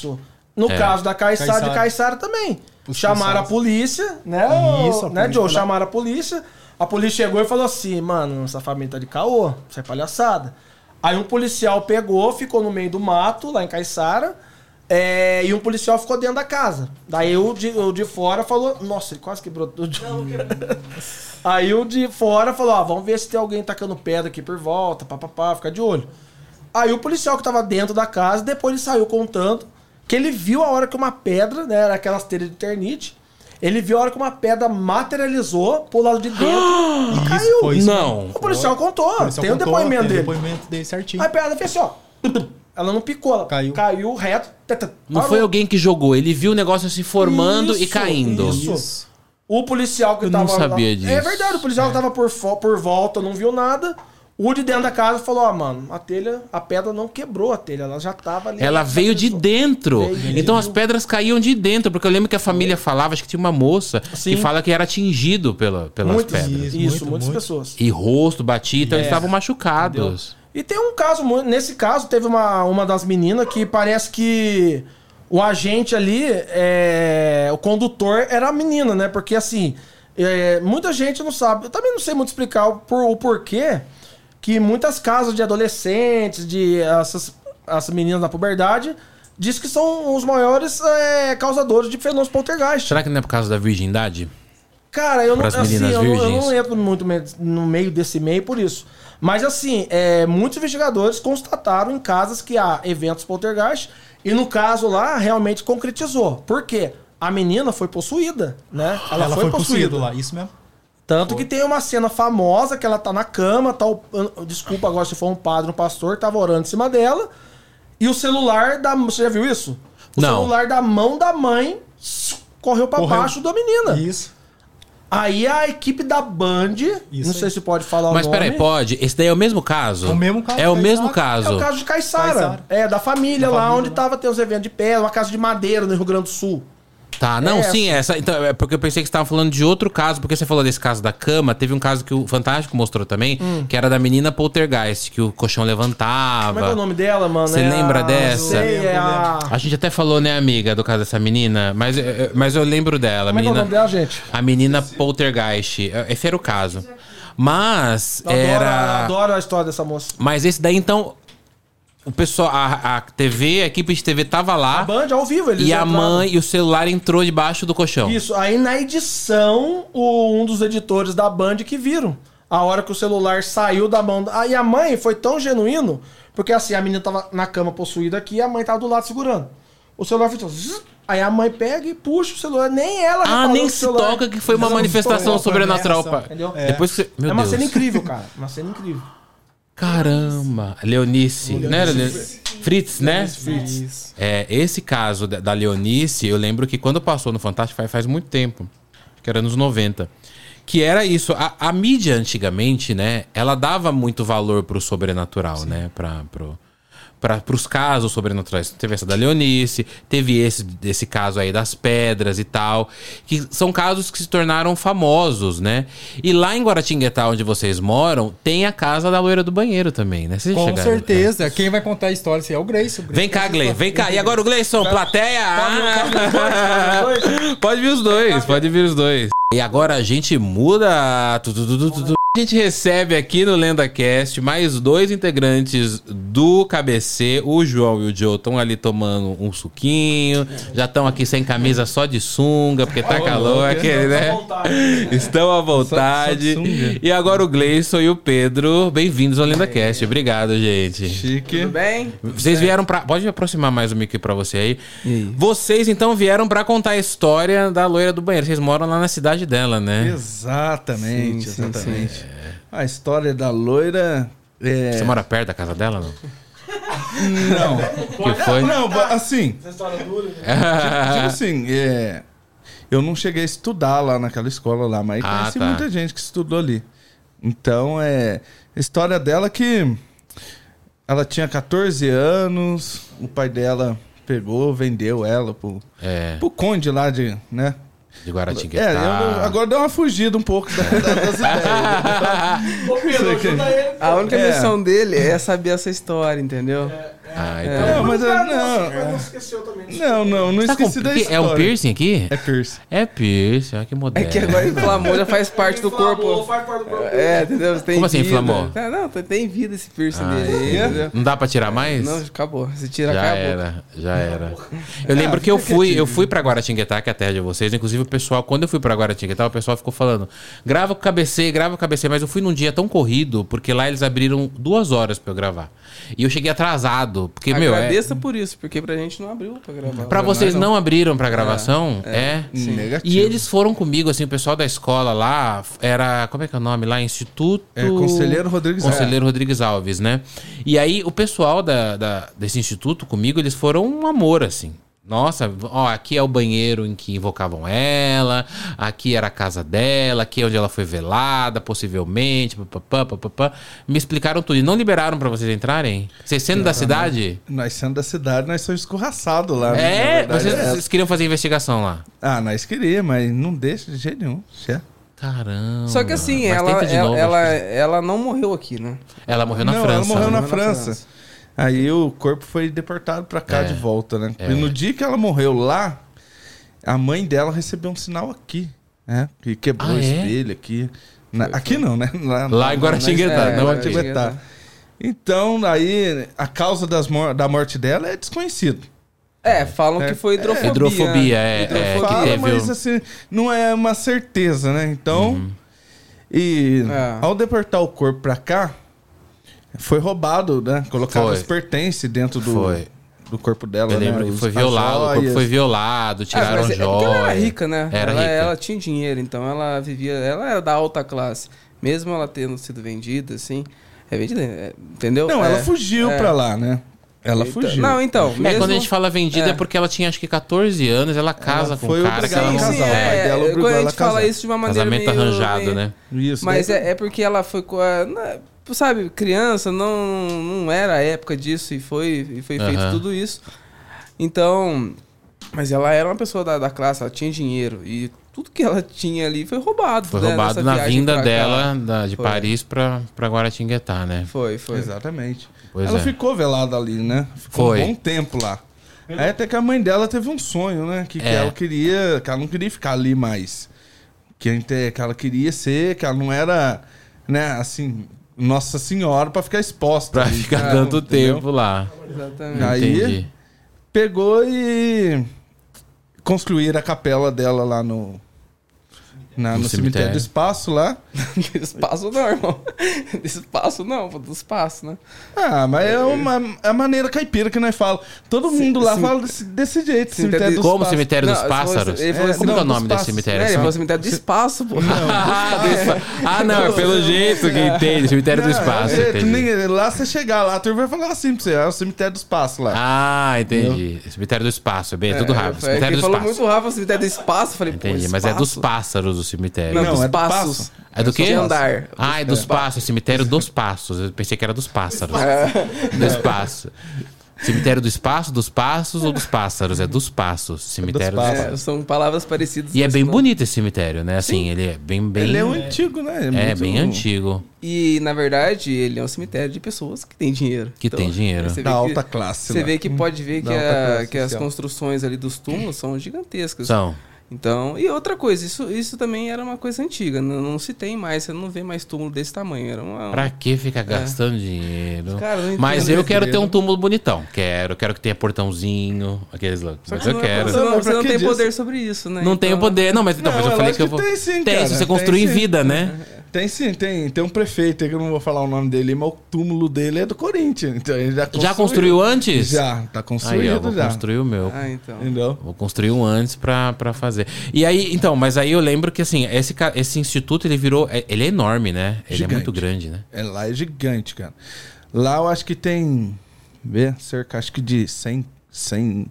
No É. caso da Caiçara, Caiçara. de Caiçara também. Os Chamaram a policiais. polícia, né, Isso, o- a né, polícia Joe? foi lá. Chamaram a polícia. A polícia chegou e falou assim, mano, essa família tá de caô, isso é palhaçada. Aí um policial pegou, ficou no meio do mato, lá em Caiçara, é, e um policial ficou dentro da casa. Daí o de, o de fora falou, nossa, ele quase quebrou tudo. Aí o de fora falou, ó, vamos ver se tem alguém tacando pedra aqui por volta, papapá, fica de olho. Aí o policial que tava dentro da casa, depois ele saiu contando que ele viu a hora que uma pedra, né, era aquelas telhas de ternite, ele viu a hora que uma pedra materializou pro lado de dentro e Isso, caiu. foi isso Não. mesmo. O policial contou, O policial tem o contou, depoimento tem dele. o depoimento dele certinho. Aí a pedra fez assim, ó. Ela não picou, ela Caiu. caiu reto. Não parou. foi alguém que jogou, ele viu o negócio se formando e Isso, caindo. isso. O policial que Eu tava não sabia lá, disso. É verdade, o policial que tava por, fo- por volta não viu nada. O de dentro da casa falou, ó, mano, a telha, a pedra não quebrou a telha, ela já tava ali. Ela veio de dentro. Veio de Então dentro. as pedras caíam de dentro, porque eu lembro que a família falava, acho que tinha uma moça Sim. que fala que era atingido pela, pelas Muitas, pedras. isso, Muito, muitas muito. pessoas. E rosto, batia, então eles É. estavam machucados. E tem um caso, mu- nesse caso, teve uma, uma das meninas que parece que o agente ali, é, o condutor era a menina, né? Porque assim, é, muita gente não sabe, eu também não sei muito explicar o, por, o porquê que muitas casas de adolescentes, de essas, essas meninas da puberdade, diz que são os maiores é, causadores de fenômenos poltergeist. Será que não é por causa da virgindade? Cara, eu não, Pras assim, meninas eu, não, eu virgens. não entro muito me- no meio desse meio por isso. Mas assim, é, muitos investigadores constataram em casas que há eventos poltergeist e no caso lá realmente concretizou. Por quê? A menina foi possuída, né? Ela, Ela foi, foi possuída. possuída lá, isso mesmo. Tanto que tem uma cena famosa que ela tá na cama, tá, o- desculpa agora se for um padre, um pastor, tava orando em cima dela. E o celular da... Você já viu isso? O Não. celular da mão da mãe correu pra Correu. baixo da menina. Isso. Aí a equipe da Band, Isso não sei aí. se pode falar Mas o nome. peraí, pode? Esse daí é o mesmo caso? É o mesmo caso, É o Caiçara. mesmo É caso. o caso de Caiçara. Caiçara. É, da família Da lá família onde lá. tava tendo os eventos de pedra, uma casa de madeira no Rio Grande do Sul. Tá, não, É sim, essa. Então, é porque eu pensei que você estava falando de outro caso, porque você falou desse caso da cama. Teve um caso que o Fantástico mostrou também, que era da menina poltergeist, que o colchão levantava. Como é que é o nome dela, mano? Você É lembra a- dessa? Sei, é a... A gente até falou, né, amiga, do caso dessa menina, mas, eh, mas eu lembro dela. A Como é que é o menina, nome dela, gente? a menina poltergeist. Esse era o caso. Mas Eu adoro, era. adoro a história dessa moça. Mas esse daí, então. O pessoal, a, a T V, a equipe de T V tava A lá. Band, ao vivo, eles E a entraram. mãe e o celular entrou debaixo do colchão. Isso, aí na edição, o- um dos editores da Band que viram. A hora que o celular saiu da mão. da- Aí a mãe foi tão genuíno, porque assim, a menina tava na cama possuída aqui e a mãe tava do lado segurando. O celular fez zzz, aí a mãe pega e puxa o celular, nem ela Ah, reparou nem que o se celular- toca que foi uma Não, manifestação foi sobrenatural. promessa, pá. entendeu? É. Depois que você... Meu É uma Deus. cena incrível, cara. Uma cena incrível. Caramba. Leonice. Não era Leonice? Fritz, né? Isso. É, esse caso da, da Leonice, eu lembro que quando passou no Fantástico faz, faz muito tempo. Que era nos noventa. Que era isso. A, a mídia antigamente, né? Ela dava muito valor pro sobrenatural, né? Pra, pro, pra, pros casos sobrenaturais. Teve essa da Leonice, teve esse, esse caso aí das pedras e tal. Que são casos que se tornaram famosos, né? E lá em Guaratinguetá, onde vocês moram, tem a casa da loira do banheiro também, né? Vocês Com chegaram- certeza. Quem vai contar a história assim, é o Gleison. Vem cá, Gley, vem cá. E agora o Gleison, plateia. Ah! Pode vir os dois, pode vir os dois. E agora a gente muda. tu, tu, tu, tu, tu, tu. A gente recebe aqui no LendaCast mais dois integrantes do K B C. O João e o Joe estão ali tomando um suquinho. Já estão aqui sem camisa, só de sunga, porque tá calor aquele, né? Estão à vontade. Só- só de sunga. E agora o Gleison e o Pedro. Bem-vindos ao LendaCast. Obrigado, gente. Chique. Tudo bem? Vocês vieram pra. Pode aproximar mais o mic pra você aí. E aí? Vocês então vieram pra contar a história da loira do banheiro. Vocês moram lá na cidade dela, né? Exatamente, Sim, sim, exatamente. A história da loira é... Você mora perto da casa dela, não? Não. Que foi? Não, ba- assim, Essa história dura. né? tipo assim, é... eu não cheguei a estudar lá naquela escola lá, mas Ah, conheci tá. muita gente que estudou ali. Então, é... A história dela é que ela tinha catorze anos, o pai dela pegou, vendeu ela pro, É, pro conde lá de, né? de É, Guaratinguetá. eu, agora deu uma fugida um pouco da- da- das ideias. Ô, Pedro, ajuda ele. A única É. missão dele é saber essa história, entendeu? Ah, É, então. mas eu- Mas não. não esqueceu também. Não, não, não Tá com- esqueci da que- história. é um piercing aqui? É piercing. É piercing, olha que É moderno. que agora inflamou, já faz parte do Inflamou, corpo. faz parte do corpo. É, entendeu? Você tem Como assim vida. inflamou? Tá, não, tem- tem vida esse piercing Ah, dele aí, é? entendeu? Não dá pra tirar mais? Não, acabou. Se tira, Já acabou. era, já era. Eu lembro que eu fui, eu fui pra Guaratinguetá, que é a terra de vocês. Inclusive o pessoal, quando eu fui pra Guaratinguetá, o pessoal ficou falando, grava com o K B C, grava com o K B C. Mas eu fui num dia tão corrido, porque lá eles abriram duas horas pra eu gravar. E eu cheguei atrasado, porque, meu, é... Agradeça por isso, porque pra gente não abriu pra gravar. Pra vocês não abriram pra gravação? É. Sim. Negativo. E eles foram comigo, assim, o pessoal da escola lá, era, como é que é o nome lá? Instituto... É, Conselheiro Rodrigues Alves. Conselheiro Rodrigues Alves, né? E aí, o pessoal da, da- desse instituto comigo, eles foram um amor, assim. Nossa, ó, aqui é o banheiro em que invocavam ela, aqui era a casa dela, aqui é onde ela foi velada, possivelmente, papapá, papapá. Me explicaram tudo. E não liberaram pra vocês entrarem? Vocês sendo da cidade? Nós sendo da cidade, nós somos escorraçados lá. né? É, Na verdade, vocês, é. vocês queriam fazer investigação lá. Ah, nós queríamos, mas não deixa de jeito nenhum. Já. Caramba. Só que assim, Mas ela, tenta de ela, novo, ela, acho que- ela não morreu aqui, né? Ela morreu na Não, França. ela morreu na Morreu na França. França. Aí o corpo foi deportado pra cá É. de volta, né? É. E no dia que ela morreu lá, a mãe dela recebeu um sinal aqui, né? Que quebrou Ah, o é? espelho aqui. Na- aqui não, né? Lá, Lá em Guaratinguetá, É, não não, aqui. Guaratinguetá. Então, aí, a causa das mor- da morte dela é desconhecida. É, falam É. que foi hidrofobia. Hidrofobia, né? é, é. Hidrofobia. que Fala, teve mas o- assim, não é uma certeza, né? Então, Uhum. e É. ao deportar o corpo pra cá, foi roubado, né? Colocaram Foi. os pertences dentro do, Foi. do corpo dela, Eu né? lembro que Os- foi as violado, o corpo joias. foi violado, Ah, tiraram mas é porque ela era joia. rica, né? Era ela, rica. ela tinha dinheiro, então ela vivia... Ela era da alta classe. Mesmo ela tendo sido vendida, assim... É vendida, é, entendeu? Não, É, ela fugiu é. pra lá, né? Ela Então- fugiu. Não, então... É, mesmo- quando a gente fala vendida é. é. porque ela tinha acho que catorze anos, ela casa Ela com foi um cara que obrigada ela a não... casar. sim, o pai é, dela obrigou quando a ela gente a casar. fala isso de uma maneira Casamento meio- arranjado, meio- né? Isso. Mas daí- é, é porque ela foi com a... na- Sabe, criança, não, não era a época disso e foi, e foi feito Aham. tudo isso. Então... Mas ela era uma pessoa da, da classe, ela tinha dinheiro. E tudo que ela tinha ali foi roubado. Foi né, roubado nessa na viagem vinda pra cá. dela da- de Foi. Paris pra, pra Guaratinguetá, né? Foi, foi. Exatamente. Pois ela é. ficou velada ali, né? Ficou Foi. um bom tempo lá. Aí até que a mãe dela teve um sonho, né? Que, que É. ela queria... Que ela não queria ficar ali mais. Que, a gente- que ela queria ser... Que ela não era, né? Assim... Nossa Senhora pra ficar exposta. Pra ali, ficar cara, tanto entendeu? tempo lá. Exatamente. Aí- Entendi. Pegou e... Construíram a capela dela lá no... Na, No no, cemitério. cemitério do espaço lá. Espaço não, irmão. Espaço não, pô, do espaço, né? Ah, mas é uma é a maneira caipira que nós falamos. Todo mundo lá sim. fala desse, desse jeito. Cemitério dos Como o Passos. cemitério Não, dos ele falou- pássaros? ele falou É, assim, como que é o não, nome dos desse pássaros. cemitério? É, ele Só- falou cemitério do espaço, pô. Ah, do espa- ah, não, é pelo jeito que entende. Cemitério do Não, espaço, é, entendi. nem- lá você chegar lá, a turma vai falar assim pra você, é o cemitério do espaço lá. Ah, entendi. Cemitério do espaço, é bem, é tudo rápido. É, Cemitério quem do falou espaço. muito rápido, cemitério do espaço. Falei, Entendi, pô, mas é dos espaço? pássaros o cemitério. Não, Não, dos é do passos. passo. É do quê? De andar. Ah, é dos passos, cemitério dos passos. Eu pensei que era dos pássaros. Do espaço. Cemitério do espaço, dos passos ou dos pássaros? É dos passos. Cemitério dos passos. passos. É, são palavras parecidas. E é mas bem não. bonito esse cemitério, né? Assim, ele é bem, bem... Ele é um antigo, né? É, muito- bem antigo. E, na verdade, ele é um cemitério de pessoas que têm dinheiro. Que tem dinheiro. você vê Da que- alta classe Você lá. vê que pode ver que, Da alta a- classe que as social. construções ali dos túmulos são gigantescas. São. Então, e outra coisa, isso, isso também era uma coisa antiga. Não, não se tem mais, você não vê mais túmulo desse tamanho. Era uma. Pra que ficar gastando dinheiro? Cara, eu não Mas entendo eu esse quero ter dinheiro. um túmulo bonitão. Quero. Quero que tenha portãozinho, aqueles loucos. Só Mas que eu não, quero. Você não, Não, você pra não que tem disso? poder sobre isso, né? Não tenho Então- poder. Não, mas, então, Não, mas eu é falei que eu lógico vou... que tem sim, Tem, cara. se você Tem construir sim. vida, né? Tem sim, tem, tem um prefeito aí que eu não vou falar o nome dele, mas o túmulo dele é do Corinthians. Então ele já construiu. Já construiu antes? Já, tá construído Aí, ó, vou já. construir o meu. Ah, então. Entendeu? Vou construir um antes pra, pra fazer. E aí, então, mas aí eu lembro que, assim, esse, ca- esse instituto, ele virou... é- Ele é enorme, né? Ele Gigante. é muito grande, né? É, lá é gigante, cara. Lá eu acho que tem. Vê, cerca acho que de cem. cem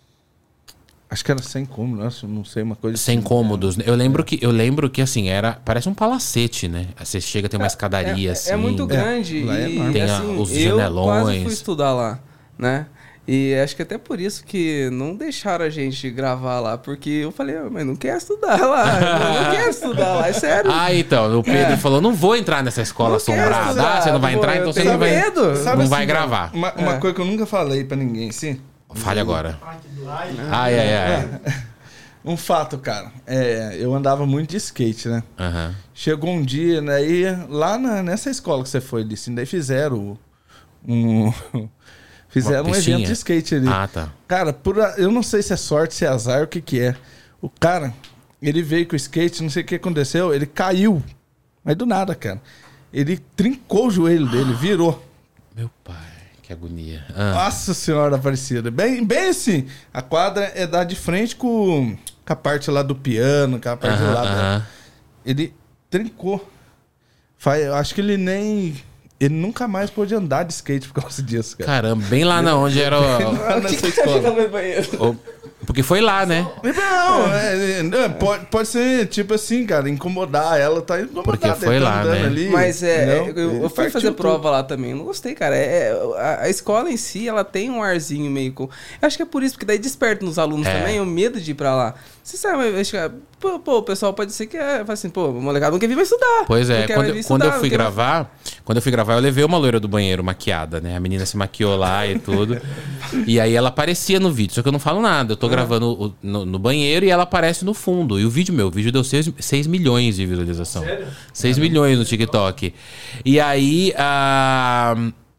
acho que era cem cômodos, não sei, uma coisa Sem assim. cômodos. Eu lembro que, eu lembro que, assim, era... Parece um palacete, né? Você chega, tem uma escadaria, é, assim. é muito grande lá é e enorme. Tem a- assim, os eu janelões. quase fui estudar lá, né? E acho que até por isso que não deixaram a gente gravar lá, porque eu falei, ah, mas não quero estudar lá, não, não quero estudar lá, é sério. Ah, então, o Pedro é. falou, não vou entrar nessa escola Não assombrada. quero Ah, você não vai pô, entrar, eu então você tenho não vai, medo. não Sabe vai assim, gravar. Uma, uma É. coisa que eu nunca falei pra ninguém, sim. Fale agora. Ai, ai, ai. Um fato, cara. É, eu andava muito de skate, né? Aham. Chegou um dia, né? E lá na- nessa escola que você foi, Licinho, daí fizeram um. Fizeram Uma um pistinha? evento de skate ali. Ah, tá. Cara, por a- eu não sei se é sorte, se é azar, o que que é. O cara, ele veio com o skate, não sei o que aconteceu, ele caiu. Mas do nada, cara. Ele trincou o joelho dele, virou. Meu pai, que agonia. Ah. Nossa Senhora Aparecida. Bem, bem assim, a quadra é da de frente com, com a parte lá do piano, com a parte Aham, lá da... aham. Ele trincou. Faz, eu acho que ele nem... Ele nunca mais pôde andar de skate por causa disso, cara. Caramba, bem lá na onde era o... Lá nessa escola. o- Porque foi lá, né? Não, é, é, pode, pode ser tipo assim, cara, incomodar. Ela tá incomodada. Porque foi ele tá lá, andando né? ali, Mas é, entendeu? eu, eu Ele fui partiu fazer tudo. prova lá também, eu não gostei, cara. É, é, a, a escola em si, ela tem um arzinho meio com... Eu acho que é por isso, porque daí desperta nos alunos É. também o medo de ir pra lá. Você sabe, eu acho que, pô, pô, o pessoal pode ser que é, fala assim, pô, o molecada não quer vir pra estudar. Pois é, Não quer quando, vir quando estudar, eu não fui quer- gravar, quando eu fui gravar, eu levei uma loira do banheiro maquiada, né? A menina se maquiou lá e tudo. E aí ela aparecia no vídeo, só que eu não falo nada. Eu tô gravando o- no, no banheiro e ela aparece no fundo. E o vídeo meu, o vídeo deu seis milhões de visualização. Sério? seis milhões no TikTok. E aí a,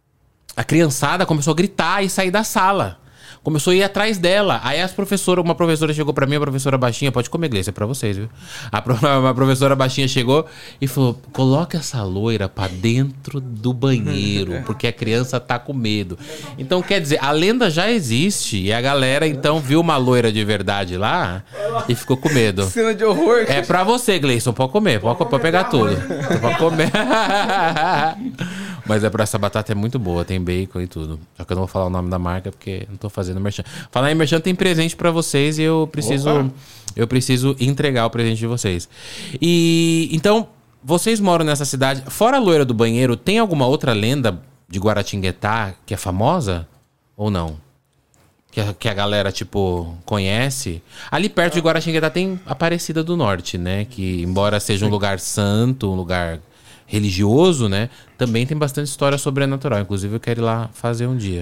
a criançada começou a gritar e sair da sala. Começou a ir atrás dela. Aí as professoras, uma professora chegou pra mim, a professora baixinha, pode comer, Gleice, é pra vocês, viu? A, pro- uma professora baixinha chegou e falou: coloca essa loira pra dentro do banheiro, porque a criança tá com medo. Então, quer dizer, a lenda já existe e a galera então viu uma loira de verdade lá e ficou com medo. Cena de horror. É pra você, Gleison, pode comer, pode, pode pegar tudo. Pode comer. Mas é pra essa batata é muito boa, tem bacon e tudo. Só que eu não vou falar o nome da marca porque não tô fazendo merchan. Falar em merchan, tem presente pra vocês e eu preciso Opa. eu preciso entregar o presente de vocês. E então, vocês moram nessa cidade, fora a loira do banheiro, tem alguma outra lenda de Guaratinguetá que é famosa ou não? Que a, que a galera, tipo, conhece. Ali perto de Guaratinguetá tem Aparecida do Norte, né? Que, embora seja um lugar santo, um lugar religioso, né? Também tem bastante história sobrenatural. Inclusive, eu quero ir lá fazer um dia.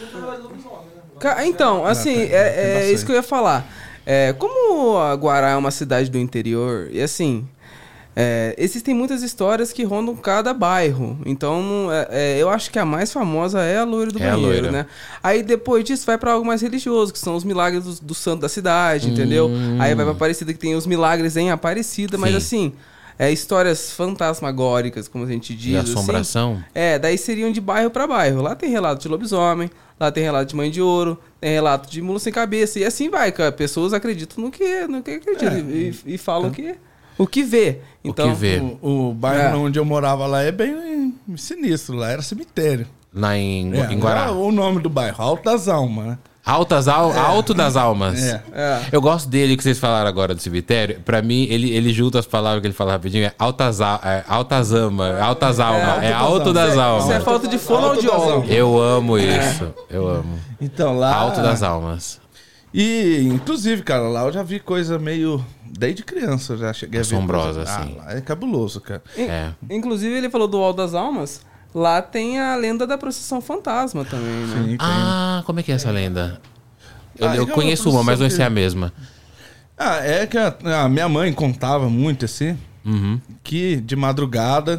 Ca- Então, assim, tem- é, tem é bastante. isso que eu ia falar. É, como a Guará é uma cidade do interior, e assim, é, existem muitas histórias que rondam cada bairro. Então, é, é, eu acho que a mais famosa é a loira do É a banheiro, loira. né? Aí depois disso vai pra algo mais religioso, que são os milagres do, do santo da cidade, entendeu? Aí vai pra Aparecida, que tem os milagres em Aparecida, mas Sim. assim, é, histórias fantasmagóricas, como a gente diz. De assim. assombração. É, daí seriam de bairro pra bairro. Lá tem relato de lobisomem, lá tem relato de mãe de ouro, tem relato de mula sem cabeça. E assim vai, cara. Pessoas acreditam no que, no que acreditam. É. e, e falam que, o que vê. Então, o que vê. O, o bairro É. onde eu morava lá é bem sinistro. Lá era cemitério. Lá em, É, em Guará. é o nome do bairro, Alto das Almas, né? Altas al... Alto das Almas. É. É. Eu gosto dele que vocês falaram agora do cemitério. Pra mim, ele, ele junta as palavras que ele fala rapidinho. É altas, al... é, altas almas. Altas almas. É, Alto das alto das Isso é almas. falta de Alto das fonoaudiólogo. almas. Eu amo isso. Eu amo. Então lá. Alto das almas. E, inclusive, cara, lá eu já vi coisa meio. Desde criança eu já cheguei Assombrosa, a ver. coisa- assim. Ah, lá é cabuloso, cara. É. Inclusive, ele falou do Alto das Almas. Lá tem a lenda da procissão fantasma também, né? Sim, tem. Ah, como é que é essa lenda? Eu, Ah, eu é uma conheço uma, mas não sei se é a produção mesma. Ah, é que a, a minha mãe contava muito assim, Uhum. que de madrugada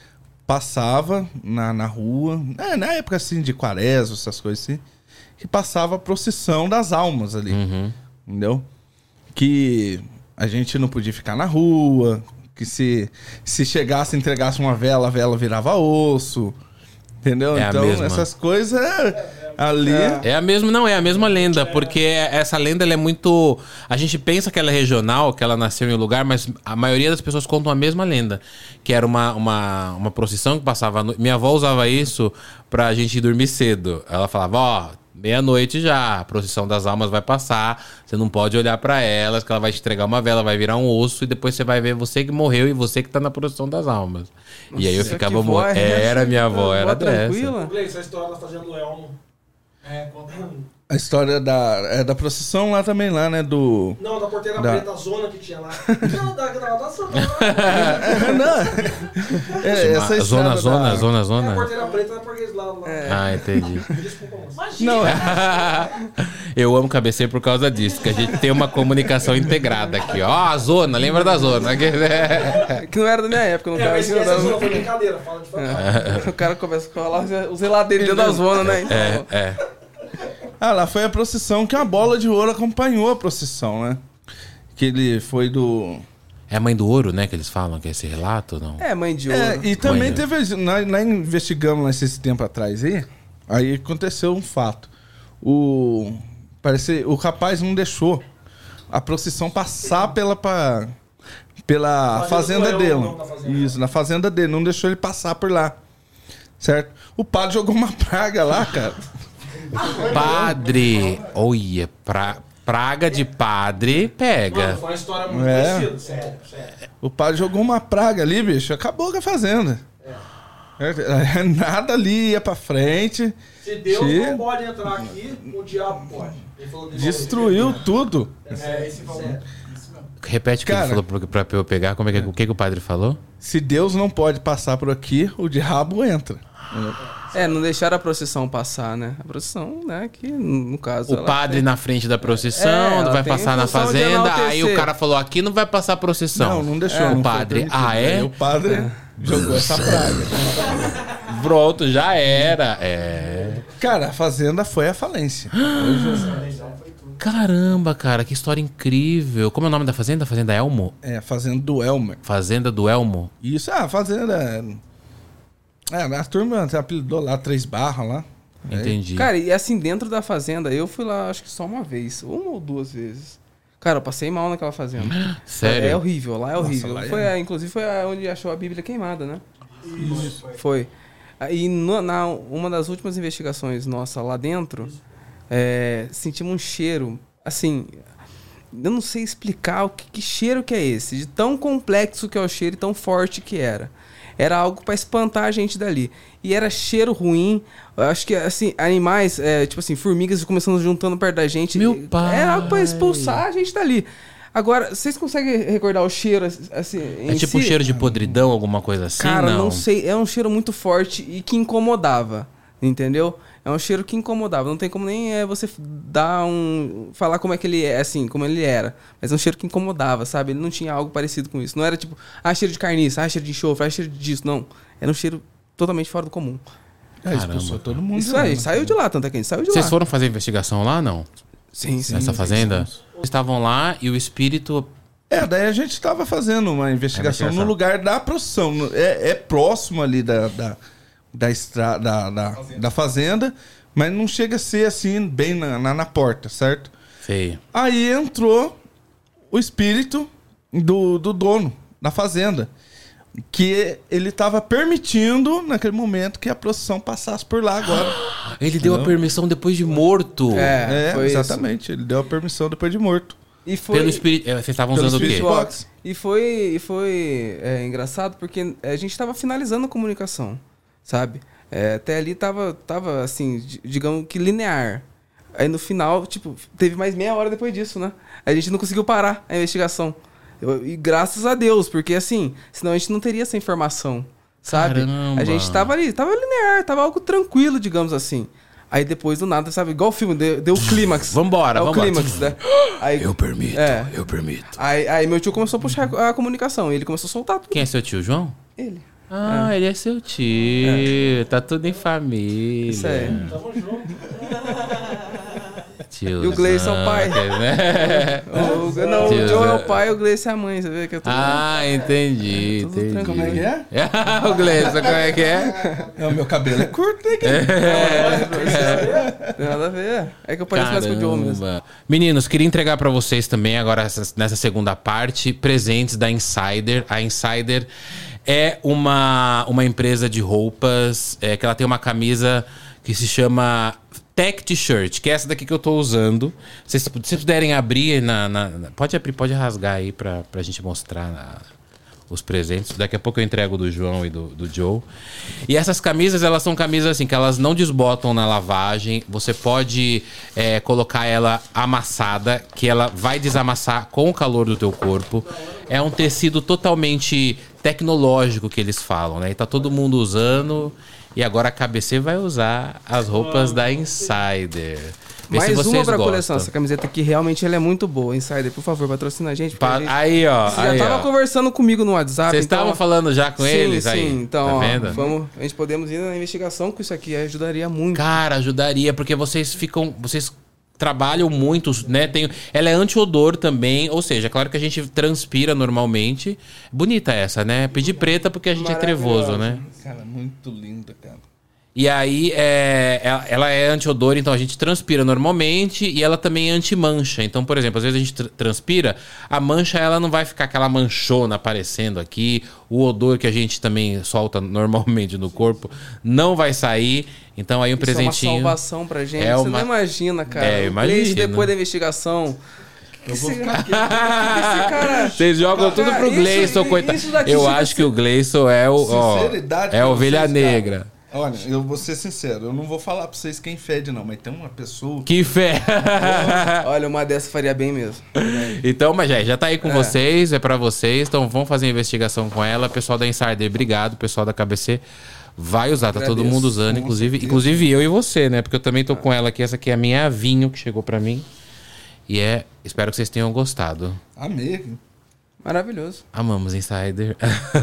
passava na, na rua, é, na época assim de quaresma, essas coisas assim, que passava a procissão das almas ali, Uhum. entendeu? Que a gente não podia ficar na rua, que se, se chegasse e entregasse uma vela, a vela virava osso, entendeu? É a então mesma. essas coisas é, ali... É a mesma, não, é a mesma lenda, porque essa lenda ela é muito. A gente pensa que ela é regional, que ela nasceu em um lugar, mas a maioria das pessoas contam a mesma lenda. Que era uma, uma, uma procissão que passava. a no- Minha avó usava isso pra gente dormir cedo. Ela falava: ó, meia-noite já, a procissão das almas vai passar, você não pode olhar pra elas, que ela vai te entregar uma vela, vai virar um osso, e depois você vai ver você que morreu e você que tá na procissão das almas. E aí eu Nossa, ficava. que mo- vó é essa? Era minha avó, Vó era dessa. tranquila? Gleice, a história da Fazenda do Elmo. É, conta aí. A história da, é da procissão lá também, lá, né? Do. Não, da porteira Da- preta, a zona que tinha lá. Não, da, da, da zona. Não. É, essa zona, estrada zona, da- zona, É a zona. porteira preta da Português lá. lá. Ah, entendi. Desculpa, moço. Não, Eu amo cabeceira por causa disso, que a gente tem uma comunicação integrada aqui, ó. A zona, lembra da zona? Que não era da minha época, no É, mas caso. esquece não a zona, dava- foi brincadeira, fala de fato. O cara começa a falar os reladeiros dentro da zona, né? Então, É, é. Ah, lá foi a procissão que a bola de ouro acompanhou a procissão, né? Que ele foi do. É a mãe do ouro, né, que eles falam, que é esse relato, não? É, mãe de ouro. É, e também Mãe, teve. Nós, nós investigamos lá esse tempo atrás aí. Aí aconteceu um fato. O. Parece. O rapaz não deixou a procissão passar pela. Pa, pela Fazenda fazenda do dele. Leão, da fazenda. Isso, na fazenda dele. Não deixou ele passar por lá. Certo? O padre jogou uma praga lá, cara. Padre. Olha, pra, praga de padre pega. Mano, foi uma história muito É. conhecida, sério, sério. O padre jogou uma praga ali, bicho. Acabou com a fazenda. É. Nada ali ia pra frente. Se Deus Sim. não pode entrar aqui, o diabo pode. Ele falou de Destruiu tudo. É, esse falou. Repete o que Cara. ele falou pra, pra, pra eu pegar. Como é que, o que, que o padre falou? Se Deus não pode passar por aqui, o diabo entra. É, não deixaram a procissão passar, né? A procissão, né, que no caso... O ela padre tem- na frente da procissão, É, ela vai tem passar na função de fazenda. Aí enaltecer. o cara falou: aqui não vai passar a procissão. Não, não deixou. O não foi padre, permitido. ah, é? Aí o padre jogou essa praga. Pronto, já era. É. Cara, a fazenda foi a falência. Caramba, cara, que história incrível. Como é o nome da fazenda? Fazenda Elmo? É, a fazenda do Elmer. Fazenda do Elmo? Isso, ah, a fazenda... É, a turma apelidou lá Três Barras lá. Entendi. Cara, e assim, dentro da fazenda, eu fui lá acho que só uma vez, uma ou duas vezes. Cara, eu passei mal naquela fazenda. Sério? É horrível, lá é horrível. lá é- Foi, a- inclusive foi a- onde achou a Bíblia queimada, né? Isso. Foi. E no- na uma das últimas investigações nossa lá dentro, é, sentimos um cheiro, assim, eu não sei explicar o que, que cheiro que é esse, de tão complexo que é o cheiro e tão forte que era. Era algo pra espantar a gente dali. E era cheiro ruim. Eu acho que, assim, animais, é, tipo assim, formigas começando juntando perto da gente. Meu pai. Era algo pra expulsar a gente dali. Agora, vocês conseguem recordar o cheiro, assim, É em tipo um si? cheiro de podridão, alguma coisa assim? Cara, não. não sei. É um cheiro muito forte e que incomodava. Entendeu? É um cheiro que incomodava. Não tem como nem é, você dar um... falar como é que ele é, assim, como ele era. Mas é um cheiro que incomodava, sabe? Ele não tinha algo parecido com isso. Não era tipo, ah, cheiro de carniça, ah, cheiro de enxofre, ah, cheiro disso. Não. Era um cheiro totalmente fora do comum. É, expulsou todo mundo. Isso de lá, aí, a né? gente saiu de lá, tanto é que a gente saiu de Vocês lá. foram fazer investigação lá, não? Sim, sim. Nessa fazenda? Vocês estavam lá e o espírito... É, daí a gente tava fazendo uma investigação, investigação. no lugar da procissão. No- É, é próximo ali da, da, da, estra, da, da, da fazenda, mas não chega a ser assim, bem na, na, na porta, certo? Feio. Aí entrou o espírito do, do dono da fazenda, que ele tava permitindo, naquele momento, que a procissão passasse por lá agora. Ele deu a permissão depois de morto. É, É, foi isso. exatamente. Ele deu a permissão depois de morto. E foi... Pelo espírito... é, Vocês estavam Pelo usando o quê? espírito- Box. E foi, e foi é, engraçado porque a gente tava finalizando a comunicação, sabe? É, até ali tava, tava assim, di- digamos que linear. Aí no final, tipo, teve mais meia hora depois disso, né? A gente não conseguiu parar a investigação. Eu- e graças a Deus, porque assim, senão a gente não teria essa informação, sabe? Caramba. A gente tava ali, tava linear, tava algo tranquilo, digamos assim. Aí depois do nada, sabe? Igual o filme, deu, deu o clímax. Vambora, é o vambora. clímax, né? Aí, Eu permito, É. eu permito. Aí, aí meu tio começou a puxar a comunicação. E ele começou a soltar tudo. Quem é seu tio, João? Ele. Ah, ele é seu tio. Tá tudo em família. Isso aí. Tamo junto. Tiozão, E o Gleison é o pai. né? O, o, não, o Tiozão. Joe é o pai e o Gleice é a mãe. Você vê que eu tô... Ah, entendi, Tudo entendi. tranquilo. Como é que é? o Gleison, como é que é? É, o meu cabelo é curto, né? Tem nada a ver. É que eu pareço mais com o Joe mesmo. Caramba. Meninos, queria entregar pra vocês também, agora essa- nessa segunda parte, presentes da Insider. A Insider é uma, uma empresa de roupas, é, que ela tem uma camisa que se chama Tech T-Shirt, que é essa daqui que eu tô usando. Se vocês puderem abrir na, na- na- pode abrir, pode rasgar aí pra, pra gente mostrar na- os presentes. Daqui a pouco eu entrego do João e do, do Joe. E essas camisas, elas são camisas assim, que elas não desbotam na lavagem. Você pode é, colocar ela amassada, que ela vai desamassar com o calor do teu corpo. É um tecido totalmente tecnológico que eles falam, né? E tá todo mundo usando. E agora a K B C vai usar as roupas da Insider. Vê se Mais vocês uma pra gostam. coleção. Essa camiseta aqui realmente ela é muito boa. Insider, por favor, patrocina a gente. Pa- a gente... Aí, ó. Você aí, já tava ó. conversando comigo no WhatsApp. Vocês então... estavam falando já com sim, eles? sim. Aí, Então, tá ó, vendo? vamos, a gente podemos ir na investigação com isso aqui. Ajudaria muito. Cara, ajudaria, porque vocês ficam. Vocês trabalham muito, né? Tem, ela é anti-odor também, ou seja, claro que a gente transpira normalmente. Bonita essa, né? Pedir preta porque a gente é trevoso, né? Cara, muito linda, cara. E aí, é, ela- ela é anti-odor, então a gente transpira normalmente e ela também é anti-mancha. Então, por exemplo, às vezes a gente tr- transpira, a mancha ela não vai ficar aquela manchona aparecendo aqui. O odor que a gente também solta normalmente no corpo não vai sair. Então aí um Isso presentinho... é uma salvação pra gente. É Você uma- não imagina, cara. É, O Gleice, imagino. depois da investigação... Eu vou Esse- ficar aqui. Esse cara... Vocês jogam tudo pro Isso- Gleison, coitado. isso daqui Eu chega a acho ser- que o Gleison é o... Ó, Sinceridade é a pra ovelha vocês, cara. negra. Olha, eu vou ser sincero, eu não vou falar pra vocês quem fede, não, mas tem uma pessoa. Que fé! Olha, uma dessa faria bem mesmo. Então, mas já, já tá aí com É. vocês, é pra vocês. Então vamos fazer a investigação com ela. Pessoal da Insider, obrigado. Pessoal da K B C vai usar, tá todo Agradeço, mundo usando, com inclusive, certeza. inclusive eu e você, né? Porque eu também tô com ela aqui. Essa aqui é a minha Avinho que chegou pra mim. E é, espero que vocês tenham gostado. Amei. Maravilhoso. Amamos Insider.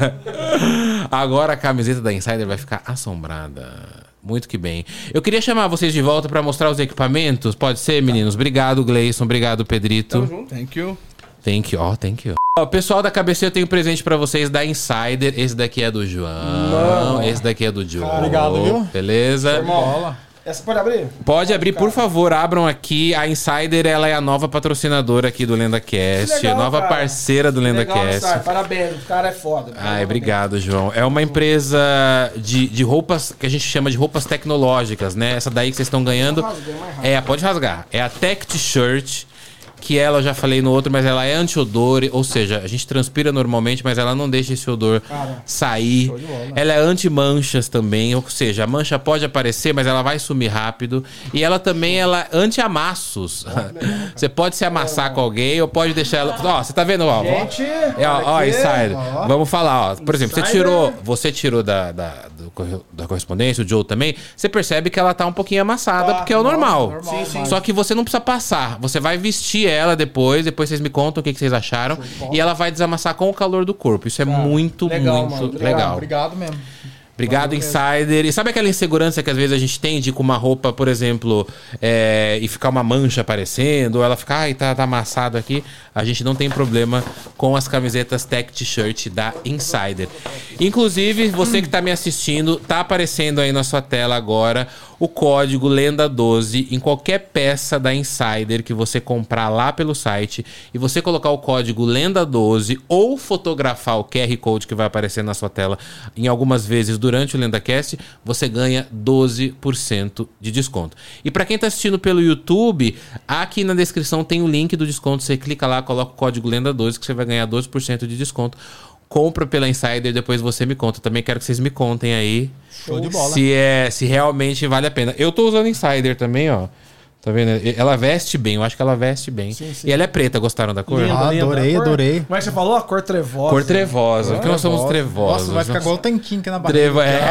Agora a camiseta da Insider vai ficar assombrada. Muito que bem. Eu queria chamar vocês de volta pra mostrar os equipamentos. Pode ser, meninos? Obrigado, Gleison. Obrigado, Pedrito. Tamo junto. Thank you. Thank you. Ó, thank you. Ó, pessoal da K B C, eu tenho um presente pra vocês da Insider. Esse daqui é do João. Esse daqui é do Joe. Obrigado, viu? Beleza? Bola. Essa pode abrir? Pode abrir, por favor, abram aqui. A Insider, ela é a nova patrocinadora aqui do LendaCast, Que legal, a nova cara. parceira do Legal, LendaCast. Sar, parabéns, o cara é foda. Ai, obrigado, João. É uma empresa de, de roupas que a gente chama de roupas tecnológicas, né? Essa daí que vocês estão ganhando. Rasga, mais rápido. É, pode rasgar. É a Tech T-Shirt, que ela, eu já falei no outro, mas ela é anti-odor, ou seja, a gente transpira normalmente, mas ela não deixa esse odor Cara, sair. show de bola. Ela é anti-manchas também, ou seja, a mancha pode aparecer, mas ela vai sumir rápido. E ela também ela é anti-amassos. Você pode se amassar com alguém ou pode deixar ela... Ó, você tá vendo? Ó, Gente, é, ó, ó, olha aqui. Insider. Ó. Vamos falar, ó. Por exemplo, você Insider. tirou, você tirou da, da, do corre- da correspondência, o Joe também, você percebe que ela tá um pouquinho amassada, Tá, porque é o normal. normal, Sim, sim. Só que você não precisa passar. Você vai vestir ela depois, depois vocês me contam o que, que vocês acharam. E ela vai desamassar com o calor do corpo. Isso é muito, legal, muito mano. Obrigado, legal. Obrigado mesmo. Obrigado, Insider. E sabe aquela insegurança que às vezes a gente tem de ir com uma roupa, por exemplo, é, e ficar uma mancha aparecendo, ou ela ficar, ai, tá, tá amassado aqui? A gente não tem problema com as camisetas Tech T-Shirt da Insider. Inclusive, você que tá me assistindo, tá aparecendo aí na sua tela agora o código Lenda doze em qualquer peça da Insider que você comprar lá pelo site e você colocar o código Lenda doze ou fotografar o Q R Code que vai aparecer na sua tela em algumas vezes durante o LendaCast, você ganha doze por cento de desconto. E para quem tá assistindo pelo YouTube, aqui na descrição tem o link do desconto, você clica lá, coloca o código Lenda doze que você vai ganhar doze por cento de desconto. Compra pela Insider, depois você me conta. Também quero que vocês me contem aí Show de bola. se, é, se realmente vale a pena. Eu tô usando Insider também, ó. Tá vendo? Ela veste bem, eu acho que ela veste bem. Sim, sim. E ela é preta, gostaram da cor? Linda, Ah, linda. adorei, A cor- adorei. Como é que você falou? A cor trevosa. Cor trevosa, porque nós somos trevosos. Nossa, vai ficar igual o tanquinho aqui na barriga. Trevo... É,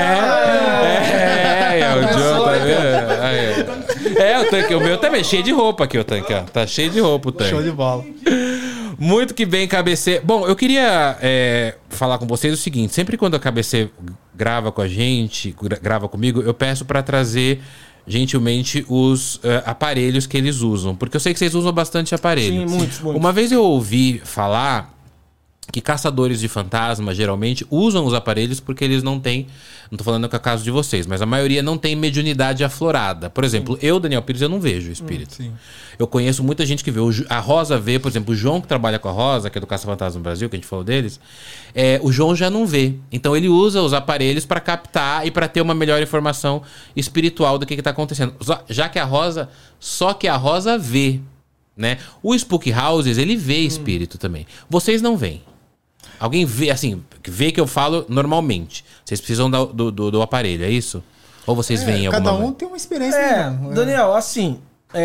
é, é, é, o Joe, tá vendo? Aí, ó. É, o tanque, o meu também, cheio de roupa aqui, o tanque, ó. Tá cheio de roupa o tanque. Show de bola. Muito que bem, K B C. Bom, eu queria é, falar com vocês o seguinte: sempre quando a K B C grava com a gente, gra- grava comigo, eu peço pra trazer gentilmente os eh, aparelhos que eles usam, porque eu sei que vocês usam bastante aparelho. Sim, muitos, muitos. Uma vez eu ouvi falar que caçadores de fantasma geralmente usam os aparelhos porque eles não têm, não tô falando que é o caso de vocês, mas a maioria não tem mediunidade aflorada. Por exemplo, eu, Daniel Pires, eu não vejo espírito. Sim. Eu conheço muita gente que vê. O Ju- A Rosa vê, por exemplo, o João que trabalha com a Rosa, que é do Caça Fantasma no Brasil, que a gente falou deles, é, o João já não vê. Então ele usa os aparelhos para captar e para ter uma melhor informação espiritual do que está acontecendo. Só- Já que a Rosa, só que a Rosa vê, né? O Spook Houses, ele vê espírito também. Vocês não veem. Alguém vê, assim, vê que eu falo normalmente. Vocês precisam do, do, do, do aparelho, é isso? Ou vocês É, veem cada alguma um tem uma experiência. É, mesmo. É. Daniel, assim,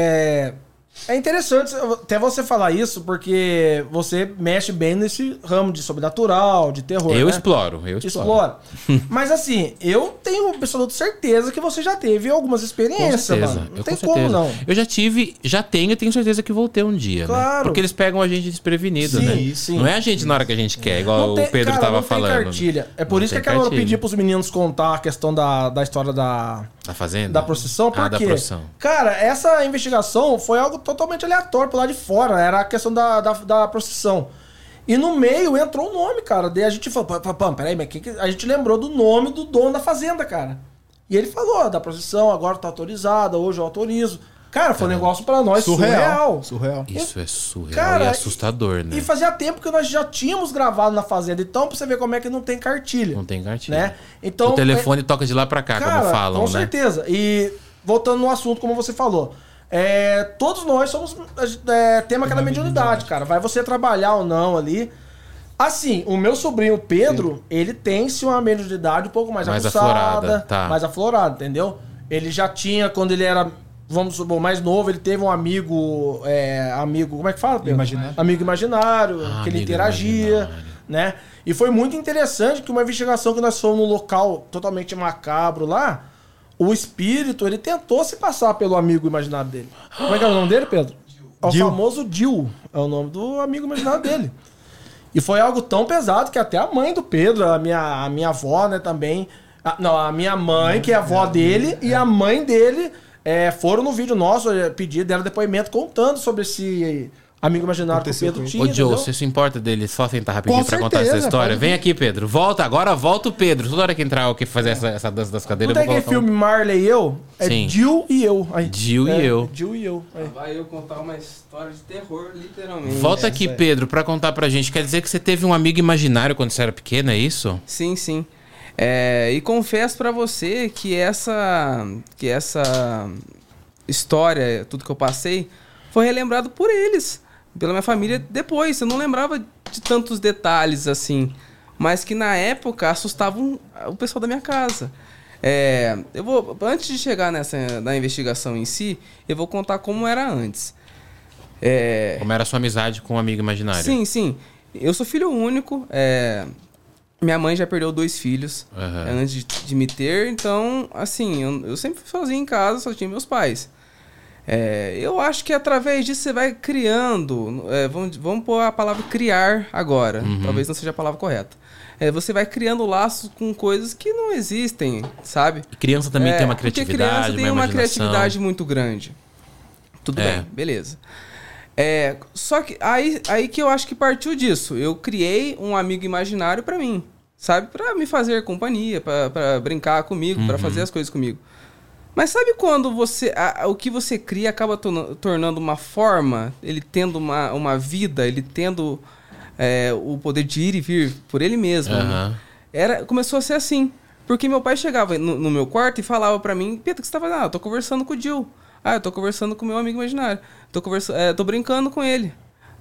é, é interessante até você falar isso, porque você mexe bem nesse ramo de sobrenatural, de terror, Eu né? exploro, eu exploro. Explora. Mas assim, eu tenho absoluta certeza que você já teve algumas Com experiências, certeza, mano. Não eu tem com como, certeza. não. Eu já tive, já tenho e tenho certeza que vou ter um dia, Claro. né? Porque eles pegam a gente desprevenido, Sim, né? sim. Não é a gente na hora que a gente quer, igual Não tem- o Pedro cara, tava não tem falando. cartilha. É por Não isso que tem aquela hora eu cartilha. pedi pros meninos contar a questão da, da história da, Da fazenda? da procissão, Ah, da porque, procissão. cara, essa investigação foi algo totalmente aleatório pro lado de fora, era a questão da, da, da procissão. E no meio entrou o nome, cara, daí a gente falou, pá, pá, pá, peraí, mas que que... a gente lembrou do nome do dono da fazenda, cara. E ele falou, ó, da procissão, agora tá autorizada, hoje eu autorizo. Cara, foi um negócio pra nós surreal. Surreal. Surreal. Isso é surreal Cara, e assustador, né? E fazia tempo que nós já tínhamos gravado na fazenda, então pra você ver como é que não tem cartilha. Não tem cartilha. Né? Então, O telefone toca de lá pra cá, Cara, como falam, com né? certeza. E voltando no assunto, como você falou, é, todos nós somos é, temos aquela mediunidade, cara. Vai você trabalhar ou não ali. Assim, o meu sobrinho Pedro, ele tem sim uma mediunidade um pouco mais, Mais aguçada, aflorada, tá. mais aflorada, entendeu? Ele já tinha, quando ele era, vamos supor, mais novo, ele teve um amigo, é, amigo, como é que fala, Pedro? Imaginário. Amigo imaginário, Ah, que ele amigo interagia, imaginário. né? E foi muito interessante que uma investigação que nós fomos num local totalmente macabro lá, o espírito, ele tentou se passar pelo amigo imaginário dele. Como é que é o nome dele, Pedro? É o Dil. famoso Dil. É o nome do amigo imaginário dele. E foi algo tão pesado que até a mãe do Pedro, a minha, a minha avó, né, também... a- não, a minha mãe, que é a avó dele, e a mãe dele é, foram no vídeo nosso é, pedir, deram depoimento contando sobre esse amigo imaginário que o Aconteceu Pedro com tinha. Ô, Joe, entendeu? você se importa dele só sentar rapidinho Com pra contar essa certeza, história? pode Vem vir. aqui, Pedro. Volta, agora volta o Pedro. Toda hora que entrar alguém fazer essa, essa dança das cadeiras, Não eu tem vou aquele colocar um- filme Marley e eu? É Sim. Jill e eu. Aí. Jill e É, eu. Jill e eu. Aí. Vai eu contar uma história de terror, literalmente. Volta aqui, Pedro, pra contar pra gente. Quer dizer que você teve um amigo imaginário quando você era pequeno, é isso? Sim, sim. É, e confesso pra você que essa, que essa história, tudo que eu passei, foi relembrado por eles, pela minha família depois. Eu não lembrava de tantos detalhes assim, mas que na época assustavam o pessoal da minha casa. É, eu vou, antes de chegar nessa na investigação em si, eu vou contar como era antes. É, Como era a sua amizade com um amigo imaginário? Sim, sim. Eu sou filho único. é, Minha mãe já perdeu dois filhos Aham. é, antes de, de me ter. Então, assim, eu, eu sempre fui sozinho em casa, só tinha meus pais. É, eu acho que através disso você vai criando. é, vamos, vamos pôr a palavra criar agora. Uhum. Talvez não seja a palavra correta. É, você vai criando laços com coisas que não existem, sabe? E criança também É, tem uma porque criatividade, criança tem uma, uma imaginação. criatividade muito grande. Tudo É. bem, beleza. É, só que aí, aí que eu acho que partiu disso. Eu criei um amigo imaginário pra mim, sabe? Pra me fazer companhia, pra, pra brincar comigo, pra Uhum. fazer as coisas comigo. Mas sabe quando você a- a- o que você cria acaba torna- tornando uma forma, ele tendo uma, uma vida, ele tendo é, o poder de ir e vir por ele mesmo. né? Aham. Era, começou a ser assim. Porque meu pai chegava no, no meu quarto e falava pra mim, Pedro, o que você tá fazendo? Ah, eu tô conversando com o Jill. Ah, eu tô conversando com o meu amigo imaginário. Tô, conversa é, tô brincando com ele.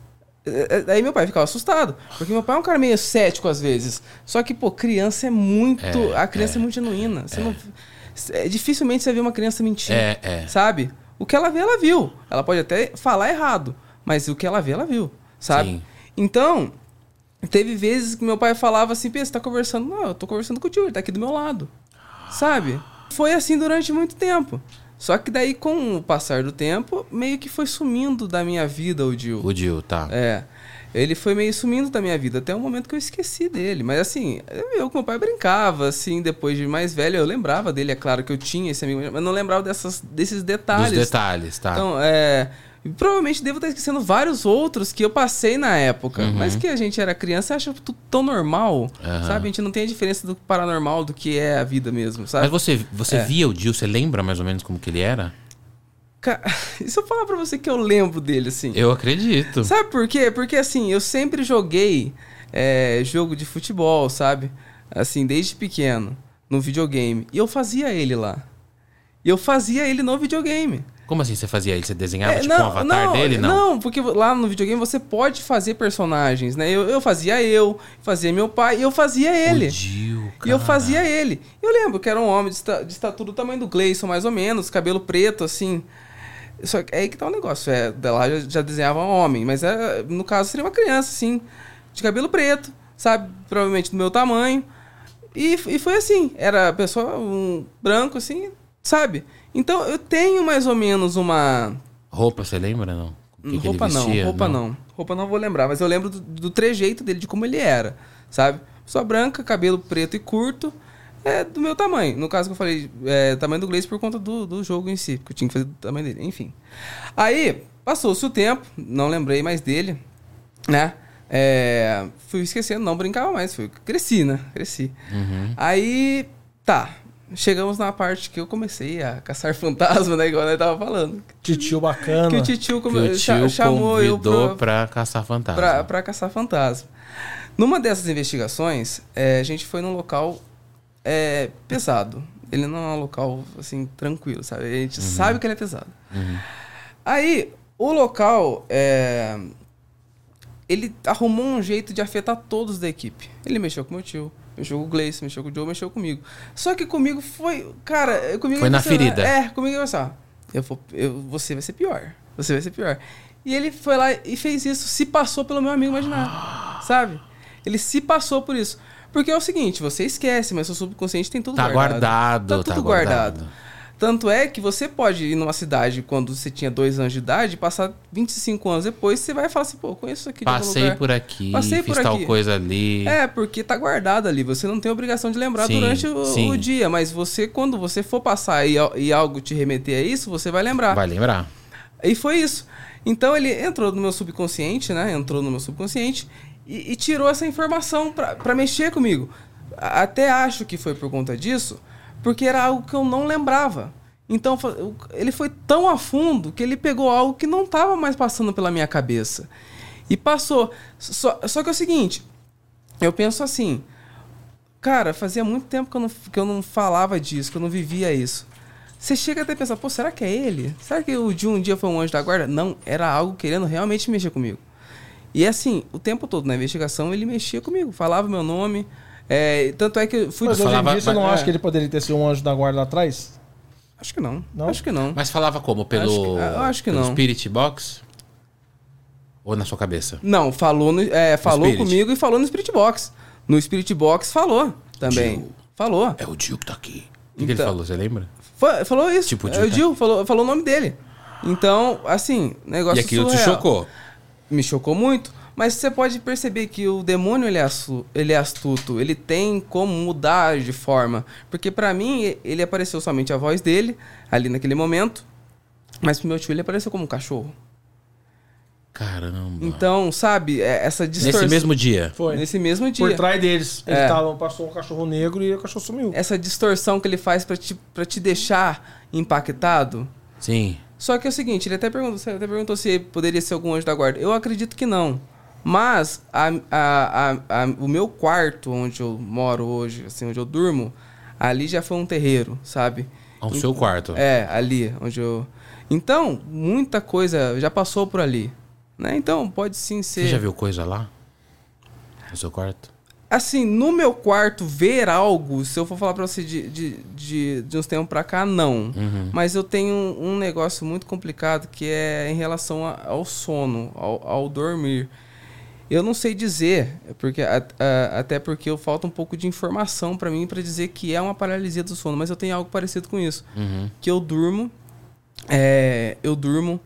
É, é, Aí meu pai ficava assustado. Porque meu pai é um cara meio cético às vezes. Só que, pô, criança é muito... É, a criança é, muito genuína. Você não, é, dificilmente você vê uma criança mentir. É, é. Sabe? O que ela vê, ela viu. Ela pode até falar errado. Mas o que ela vê, ela viu. Sabe? Sim. Então... Teve vezes que meu pai falava assim, Pê, você tá conversando? Não, eu tô conversando com o tio, ele tá aqui do meu lado. Sabe? Foi assim durante muito tempo. Só que daí, com o passar do tempo, meio que foi sumindo da minha vida o Jill. O Jill, tá. É. Ele foi meio sumindo da minha vida, até o momento que eu esqueci dele. Mas assim, eu com meu pai brincava, assim, depois de mais velho, eu lembrava dele, é claro que eu tinha esse amigo, mas não lembrava dessas, desses detalhes. Dos detalhes, tá. Então, é... provavelmente devo estar esquecendo vários outros que eu passei na época. Uhum. Mas que a gente era criança e acha tudo tão normal. Aham. Sabe? A gente não tem a diferença do paranormal do que é a vida mesmo, sabe? Mas você, você É. via o Jill, você lembra mais ou menos como que ele era? Ca- E se eu falar pra você que eu lembro dele, assim? Eu acredito. Sabe por quê? Porque assim, eu sempre joguei é, jogo de futebol, sabe? Assim, desde pequeno, no videogame. E eu fazia ele lá. E eu fazia ele no videogame. Como assim você fazia ele? Você desenhava É, tipo um avatar dele? Não. Não, porque lá no videogame você pode fazer personagens, né? Eu, eu fazia eu, fazia meu pai e eu fazia ele. O Dio, E eu cara. fazia ele. Eu lembro que era um homem de, esta, de estatura do tamanho do Gleison, mais ou menos, cabelo preto, assim. Só que é aí que tá o negócio. É, lá já, já desenhava um homem, mas é, no caso seria uma criança, assim, de cabelo preto, sabe? Provavelmente do meu tamanho. E, e foi assim. Era a pessoa um branco, assim, sabe? Então eu tenho mais ou menos uma. Roupa, você lembra, não? O que que roupa ele vestia? não, roupa não. Roupa não vou lembrar, mas eu lembro do, do trejeito dele, de como ele era, sabe? Pessoa branca, cabelo preto e curto, é do meu tamanho. No caso que eu falei, é tamanho do Gleice por conta do, do jogo em si, porque eu tinha que fazer do tamanho dele, enfim. Aí, passou-se o tempo, não lembrei mais dele, né? É, fui esquecendo, não brincava mais, fui, cresci, né? Cresci. Uhum. Aí, tá. Chegamos na parte que eu comecei a caçar fantasma, né? Igual nós tava falando. Titio bacana. Que o titio, Que come... o tio chamou eu convidou pra, pra caçar fantasma. pra, pra caçar fantasma. Numa dessas investigações, é, a gente foi num local é, pesado. Ele não é um local, assim, tranquilo, sabe? A gente Uhum. sabe que ele é pesado. Uhum. Aí, o local, é, ele arrumou um jeito de afetar todos da equipe. Ele mexeu com meu tio, mexeu com o Gleice, mexeu com o Joe, mexeu comigo. Só que comigo foi... Cara, comigo... Foi na você- ferida. É, comigo eu só... Eu vou, eu, você vai ser pior. Você vai ser pior. E ele foi lá e fez isso. Se passou pelo meu amigo imaginário. Sabe? Ele se passou por isso. Porque é o seguinte, você esquece, mas seu subconsciente tem tudo Tá guardado. guardado, Tá tudo tá guardado. guardado. Tanto é que você pode ir numa cidade quando você tinha dois anos de idade e passar vinte e cinco anos depois, você vai falar assim, pô, conheço isso aqui de algum Passei lugar. por aqui, Passei fiz por tal aqui. coisa ali. É, porque tá guardado ali. Você não tem obrigação de lembrar Sim, durante o, sim. o dia. Mas você, quando você for passar e, e algo te remeter a isso, você vai lembrar. Vai lembrar. E foi isso. Então ele entrou no meu subconsciente, né? Entrou no meu subconsciente e, e tirou essa informação pra, pra mexer comigo. A- Até acho que foi por conta disso, porque era algo que eu não lembrava. Então fa- eu- ele foi tão a fundo que ele pegou algo que não estava mais passando pela minha cabeça. E passou. Só, só que é o seguinte, eu penso assim, cara, fazia muito tempo que eu, não, que eu não falava disso, que eu não vivia isso. Você chega até a pensar, pô, será que é ele? Será que o de um dia foi um anjo da guarda? Não, era algo querendo realmente mexer comigo. E assim, o tempo todo na investigação ele mexia comigo, falava meu nome. É, tanto é que eu fui... Mas hoje falava- em dia você não é. acha que ele poderia ter sido um anjo da guarda lá atrás? Acho que não. Não? Acho que não. Mas falava como? Pelo, Acho que- eu acho que pelo não. Spirit Box? Ou na sua cabeça? Não, falou, no, é, falou Spirit. comigo e falou no Spirit Box. No Spirit Box falou também. Gil. Falou. É o Dio que tá aqui. O que, que ele Então- falou? Você lembra? Fa- falou isso. Tipo, o é, Gil o tá- Gil falou, falou o nome dele. Então, assim, negócio E aquilo te surreal. chocou? Me chocou muito, mas você pode perceber que o demônio ele é, astu- ele é astuto, ele tem como mudar de forma. Porque pra mim, ele apareceu somente a voz dele, ali naquele momento, mas pro meu tio ele apareceu como um cachorro. Caramba. Então, sabe, é- essa distorção... Nesse mesmo dia. Foi. Nesse mesmo dia. Por trás deles. Ele É. tava, passou um cachorro negro e o cachorro sumiu. Essa distorção que ele faz pra te, pra te deixar impactado. Sim. Só que é o seguinte, ele até perguntou, você até perguntou se poderia ser algum anjo da guarda. Eu acredito que não. Mas a, a, a, a- o meu quarto, onde eu moro hoje, assim, onde eu durmo, ali já foi um terreiro, sabe? Ao seu quarto. É, ali, onde eu... Então, muita coisa já passou por ali. Né? Então, pode sim ser... Você já viu coisa lá? No seu quarto? Assim, no meu quarto, ver algo, se eu for falar pra você de, de, de, de uns tempos pra cá, não. Uhum. Mas eu tenho um, um negócio muito complicado que é em relação a- ao sono, ao, ao dormir. Eu não sei dizer, porque a- a- até porque eu falta um pouco de informação pra mim pra dizer que é uma paralisia do sono, mas eu tenho algo parecido com isso. Uhum. Que eu durmo, é, eu durmo,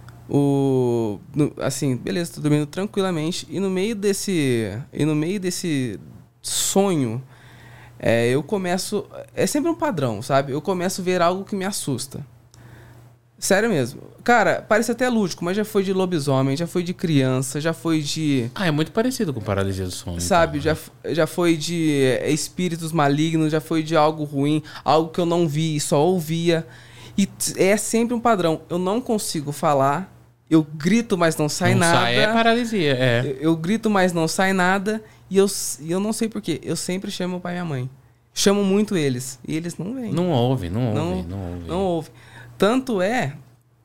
o, no- assim, beleza, tô dormindo tranquilamente e no meio desse, e no meio desse sonho, é, eu começo, é sempre um padrão, sabe? Eu começo a ver algo que me assusta. Sério mesmo. Cara, parece até lúdico, mas já foi de lobisomem, já foi de criança, já foi de... Ah, é muito parecido com paralisia do sono. Sabe, então, já, f- já foi de é, espíritos malignos, já foi de algo ruim, algo que eu não vi e só ouvia. E t- é sempre um padrão. Eu não consigo falar, eu grito, mas não sai não nada. sai, é paralisia, é. Eu, eu grito, mas não sai nada. E eu, s- e eu não sei porquê. Eu sempre chamo meu pai e minha mãe. Chamo muito eles. E eles não vêm. Não ouve, não ouve, Não- não, ouve. Não ouve. Tanto é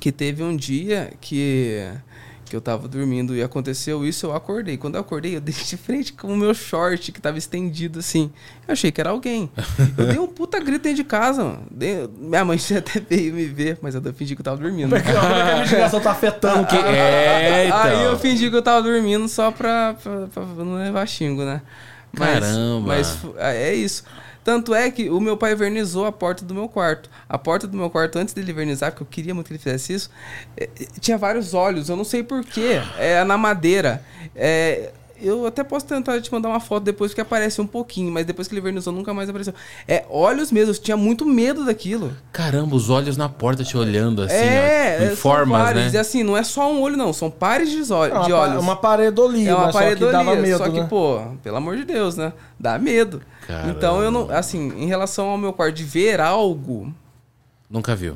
que teve um dia que, que eu tava dormindo e aconteceu isso, eu acordei. Quando eu acordei, eu dei de frente com o meu short, que tava estendido assim. Eu achei que era alguém. Eu dei um puta grito dentro de casa, mano. Dei... Minha mãe até veio me ver, mas eu fingi que eu tava dormindo. Como é que a investigação tá afetando o que É, então. Aí eu fingi que eu tava dormindo só pra, pra, pra não levar xingo, né? Mas, Caramba. Mas é isso. Tanto é que o meu pai vernizou a porta do meu quarto. A porta do meu quarto, antes dele vernizar, porque eu queria muito que ele fizesse isso, é, tinha vários olhos, eu não sei porquê. É na madeira. É, eu até posso tentar te mandar uma foto depois que aparece um pouquinho, mas depois que ele vernizou nunca mais apareceu. É olhos mesmo, eu tinha muito medo daquilo. Caramba, os olhos na porta te olhando assim, é, ó, em são formas, vários. né? E assim, não é só um olho não, são pares de, olhos, É de uma, olhos. uma pareidolia, É uma mas só que pareidolia, dava medo, só que, né? pô, pelo amor de Deus, né? Dá medo. Caramba. Então eu não, assim, em relação ao meu quarto de ver algo, Nunca viu.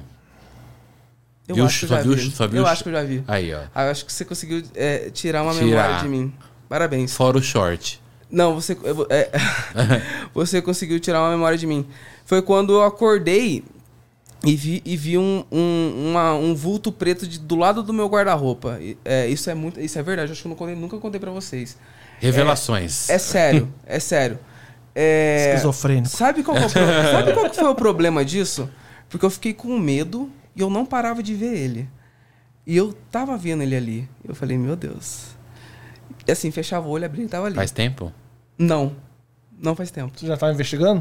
eu Viu, acho que eu só já viu, vi. só viu eu o- acho que eu já vi. Aí, ó. Ah, eu acho que você conseguiu é, tirar uma Tirar. memória de mim. Parabéns. Fora o short. Não, você, eu vou- é, você conseguiu tirar uma memória de mim. Foi quando eu acordei e vi, e vi um, um, uma- um vulto preto de- do lado do meu guarda-roupa. E, é, isso é muito, isso é verdade. Acho que eu não contei, nunca contei pra vocês. Revelações. É sério, é sério. É, Esquizofrênico. sabe qual, que é o pro- sabe qual que foi o problema disso? Porque eu fiquei com medo e eu não parava de ver ele. E eu tava vendo ele ali. Eu falei, meu Deus. E assim, fechava o olho, abria e tava ali. Faz tempo? Não. Não faz tempo. Você já tava investigando?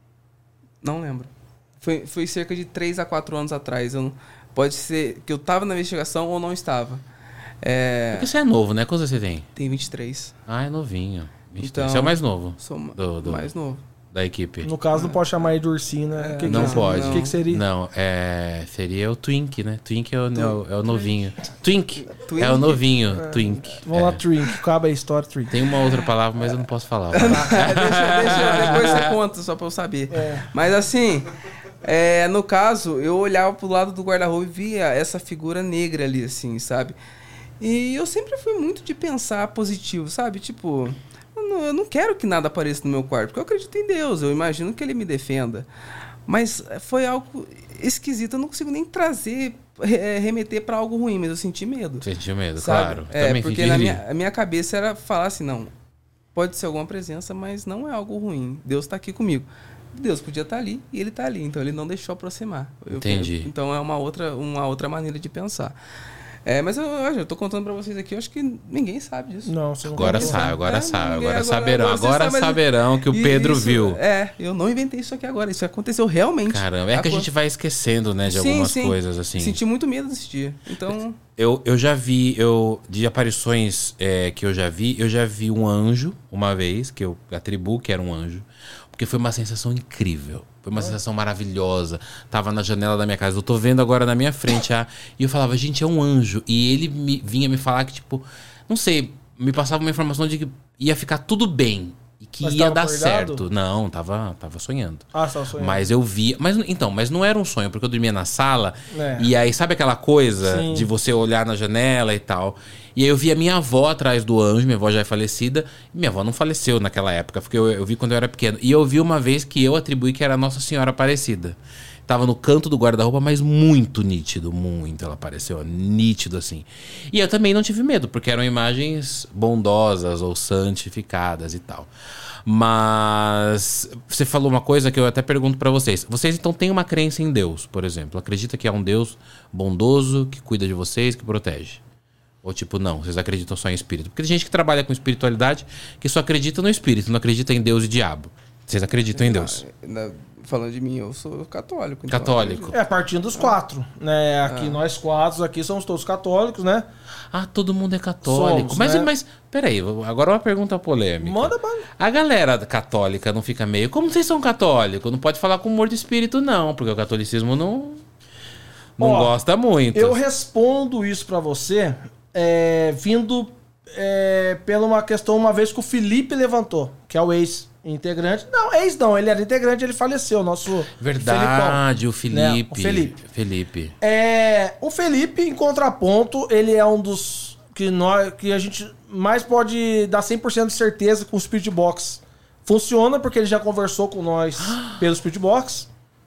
Não lembro. Foi, foi cerca de três a quatro anos atrás. Eu não- pode ser que eu tava na investigação ou não estava. É, Porque você é novo, né? Quantos você tem? tem vinte e três. Ah, é novinho. vinte e três. Então- Você é o mais novo Sou ma- Do- do- mais novo. da equipe. No caso, não pode chamar ele de ursinho, né? O que que Não é? pode. O que, que seria? Não, é, seria o Twink, né? Twink é o, é o, é o novinho. Twink. Twink? É o novinho, Twink. Vamos lá, É. Trink. Acaba a história, Trink. Tem uma outra palavra, mas eu não posso falar. deixa, deixa, depois você conta, só pra eu saber. Mas assim, é, no caso, eu olhava pro lado do guarda-roupa e via essa figura negra ali, assim, sabe? E eu sempre fui muito de pensar positivo, sabe? Tipo, eu não, eu não quero que nada apareça no meu quarto, porque eu acredito em Deus, eu imagino que Ele me defenda. Mas foi algo esquisito, eu não consigo nem trazer, é, remeter pra algo ruim, mas eu senti medo. Sentiu medo, Sabe? claro. É, Também porque senti na ali. minha, a minha cabeça era falar assim, não, pode ser alguma presença, mas não é algo ruim. Deus tá aqui comigo. Deus podia estar ali e ele tá ali, então ele não deixou aproximar. Eu- Entendi. eu- então é uma outra, uma outra maneira de pensar. É, mas eu, eu, eu tô contando pra vocês aqui, eu acho que ninguém sabe disso. Não, você não Agora contou. sabe, agora É, sabe. ninguém- Agora agora- saberão. agora vocês Agora sabem, mas- saberão que o E Pedro isso- viu. É, eu não inventei isso aqui agora, isso aconteceu realmente. Caramba, é que a Aco- gente vai esquecendo, né, de Sim, algumas sim. coisas, assim. Senti muito medo desse dia. Então, Eu, eu já vi, eu, de aparições é, que eu já vi, eu já vi um anjo uma vez, que eu atribuo que era um anjo, porque foi uma sensação incrível. Foi uma sensação maravilhosa. Tava na janela da minha casa. Eu tô vendo agora na minha frente. Ah, e eu falava, gente, é um anjo. E ele me, vinha me falar que, tipo, não sei, me passava uma informação de que ia ficar tudo bem. E que Mas ia tava dar acordado? certo. Não, tava, tava sonhando. Ah, só sonhando. Mas eu via. Mas então, mas não era um sonho, porque eu dormia na sala. É. E aí, sabe aquela coisa Sim. de você olhar na janela e tal? E aí eu via minha avó atrás do anjo, minha avó já é falecida. E minha avó não faleceu naquela época, porque eu, eu vi quando eu era pequeno. E eu vi uma vez que eu atribuí que era Nossa Senhora Aparecida. Tava no canto do guarda-roupa, mas muito nítido, muito. Ela apareceu, ó, nítido assim. E eu também não tive medo, porque eram imagens bondosas ou santificadas e tal. Mas você falou uma coisa que eu até pergunto pra vocês. Vocês então têm uma crença em Deus, por exemplo? Acredita que é um Deus bondoso, que cuida de vocês, que protege? Ou tipo, não, vocês acreditam só em espírito? Porque tem gente que trabalha com espiritualidade que só acredita no espírito, não acredita em Deus e diabo. Vocês acreditam em Deus? na- falando de mim, eu sou católico. então eu Católico. É, partindo dos quatro, né? Aqui, nós quatro aqui somos todos católicos, né? Ah, todo mundo é católico. Somos, mas, né? mas, peraí, agora uma pergunta polêmica. Manda bala. A galera católica não fica meio... Como vocês são católicos? Não pode falar com morto espírito, não. Porque o catolicismo não... Não Ó, gosta muito. Eu respondo isso pra você é, vindo é, pela uma questão, uma vez que o Felipe levantou, que é o ex-integrante. Não, ex não, ele era integrante, ele faleceu, nosso Verdade, o Felipão, Felipe. né? O Felipe. Felipe. É, o Felipe, em contraponto, ele é um dos que, nós, que a gente mais pode dar cem por cento de certeza com o Spirit Box. Funciona porque ele já conversou com nós pelo Spirit Box.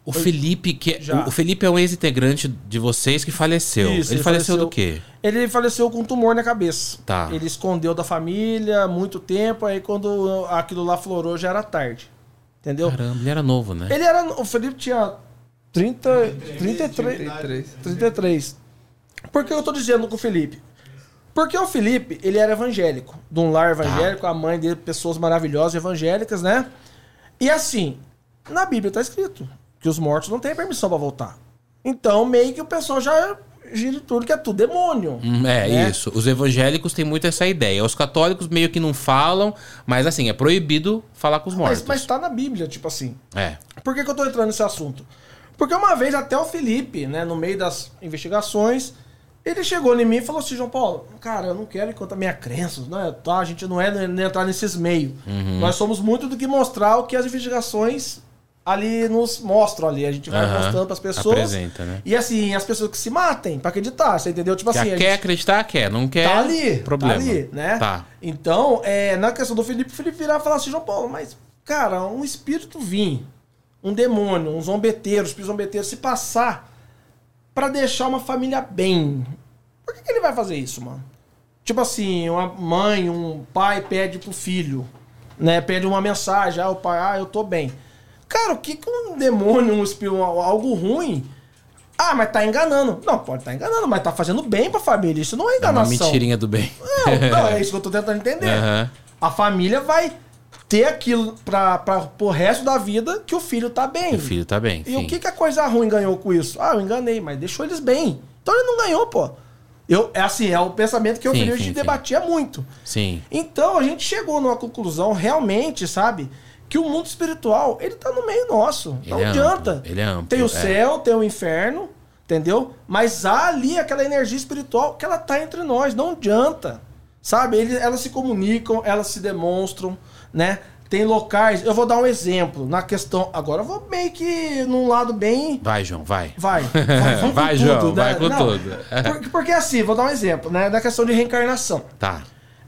O Felipe, que Já. o, o Felipe é um ex-integrante de vocês que faleceu. Isso, ele, ele faleceu, faleceu- do quê? Ele faleceu com um tumor na cabeça. Tá. Ele escondeu da família muito tempo, aí quando aquilo lá florou já era tarde. Entendeu? Caramba, ele era novo, né? Ele era. O Felipe tinha trinta, trinta e três. trinta e três. trinta e três. Por que eu tô dizendo com o Felipe? Porque o Felipe, ele era evangélico. De um lar evangélico, a mãe dele, pessoas maravilhosas, evangélicas, né? E assim, na Bíblia tá escrito que os mortos não têm permissão pra voltar. Então, meio que o pessoal já gira tudo que é tudo demônio. Hum, É, né? isso. Os evangélicos têm muito essa ideia. Os católicos meio que não falam, mas assim, é proibido falar com os mortos. Mas, mas tá na Bíblia, tipo assim. É. Por que, que eu tô entrando nesse assunto? Porque uma vez até o Felipe, né, no meio das investigações, ele chegou em mim e falou assim, João Paulo, cara, eu não quero encontrar minha crença, né? Tá, a gente não é nem entrar nesses meios. Uhum. Nós somos muito do que mostrar o que as investigações ali nos mostram ali. A gente vai Aham. mostrando pras pessoas. Apresenta, né? E assim, as pessoas que se matem pra acreditar, você entendeu? Tipo Que assim, quer a gente acreditar, quer. Não quer, tá ali, problema. tá ali, né? Tá. Então, é, na questão do Felipe, o Felipe virar e falar assim, João Paulo, mas, cara, um espírito vir, um demônio, um zombeteiro, um espírito zombeteiro, se passar pra deixar uma família bem, por que, que ele vai fazer isso, mano? Tipo assim, uma mãe, um pai pede pro filho, né? Pede uma mensagem, ah, o pai, ah, eu tô bem. Cara, o que que um demônio, um espírito, algo ruim... Ah, mas tá enganando. Não, pode estar tá enganando, mas tá fazendo bem pra família. Isso não é É uma enganação. mentirinha do bem. Não, não, é isso que eu tô tentando entender. Aham. A família vai ter aquilo pra, pra, pro resto da vida que o filho tá bem. O filho tá bem. E sim. o que, que a coisa ruim ganhou com isso? Ah, eu enganei, mas deixou eles bem. Então ele não ganhou, pô. Eu, é assim, é o pensamento que eu Sim, queria, a sim, gente sim. debatia muito. Sim. Então a gente chegou numa conclusão, realmente, sabe? Que o mundo espiritual, ele tá no meio nosso. Ele não é adianta. amplo, ele é amplo, Tem o é. céu, tem o inferno, entendeu? Mas há ali aquela energia espiritual que ela tá entre nós, não adianta. Sabe? Eles, elas se comunicam, elas se demonstram, né? Tem locais, eu vou dar um exemplo na questão, agora eu vou meio que num lado bem... Vai, João, vai. Vai, vai, vamos Vai, com João, tudo, né? vai com Não, tudo. Porque, porque assim, vou dar um exemplo, né? Da questão de reencarnação. Tá.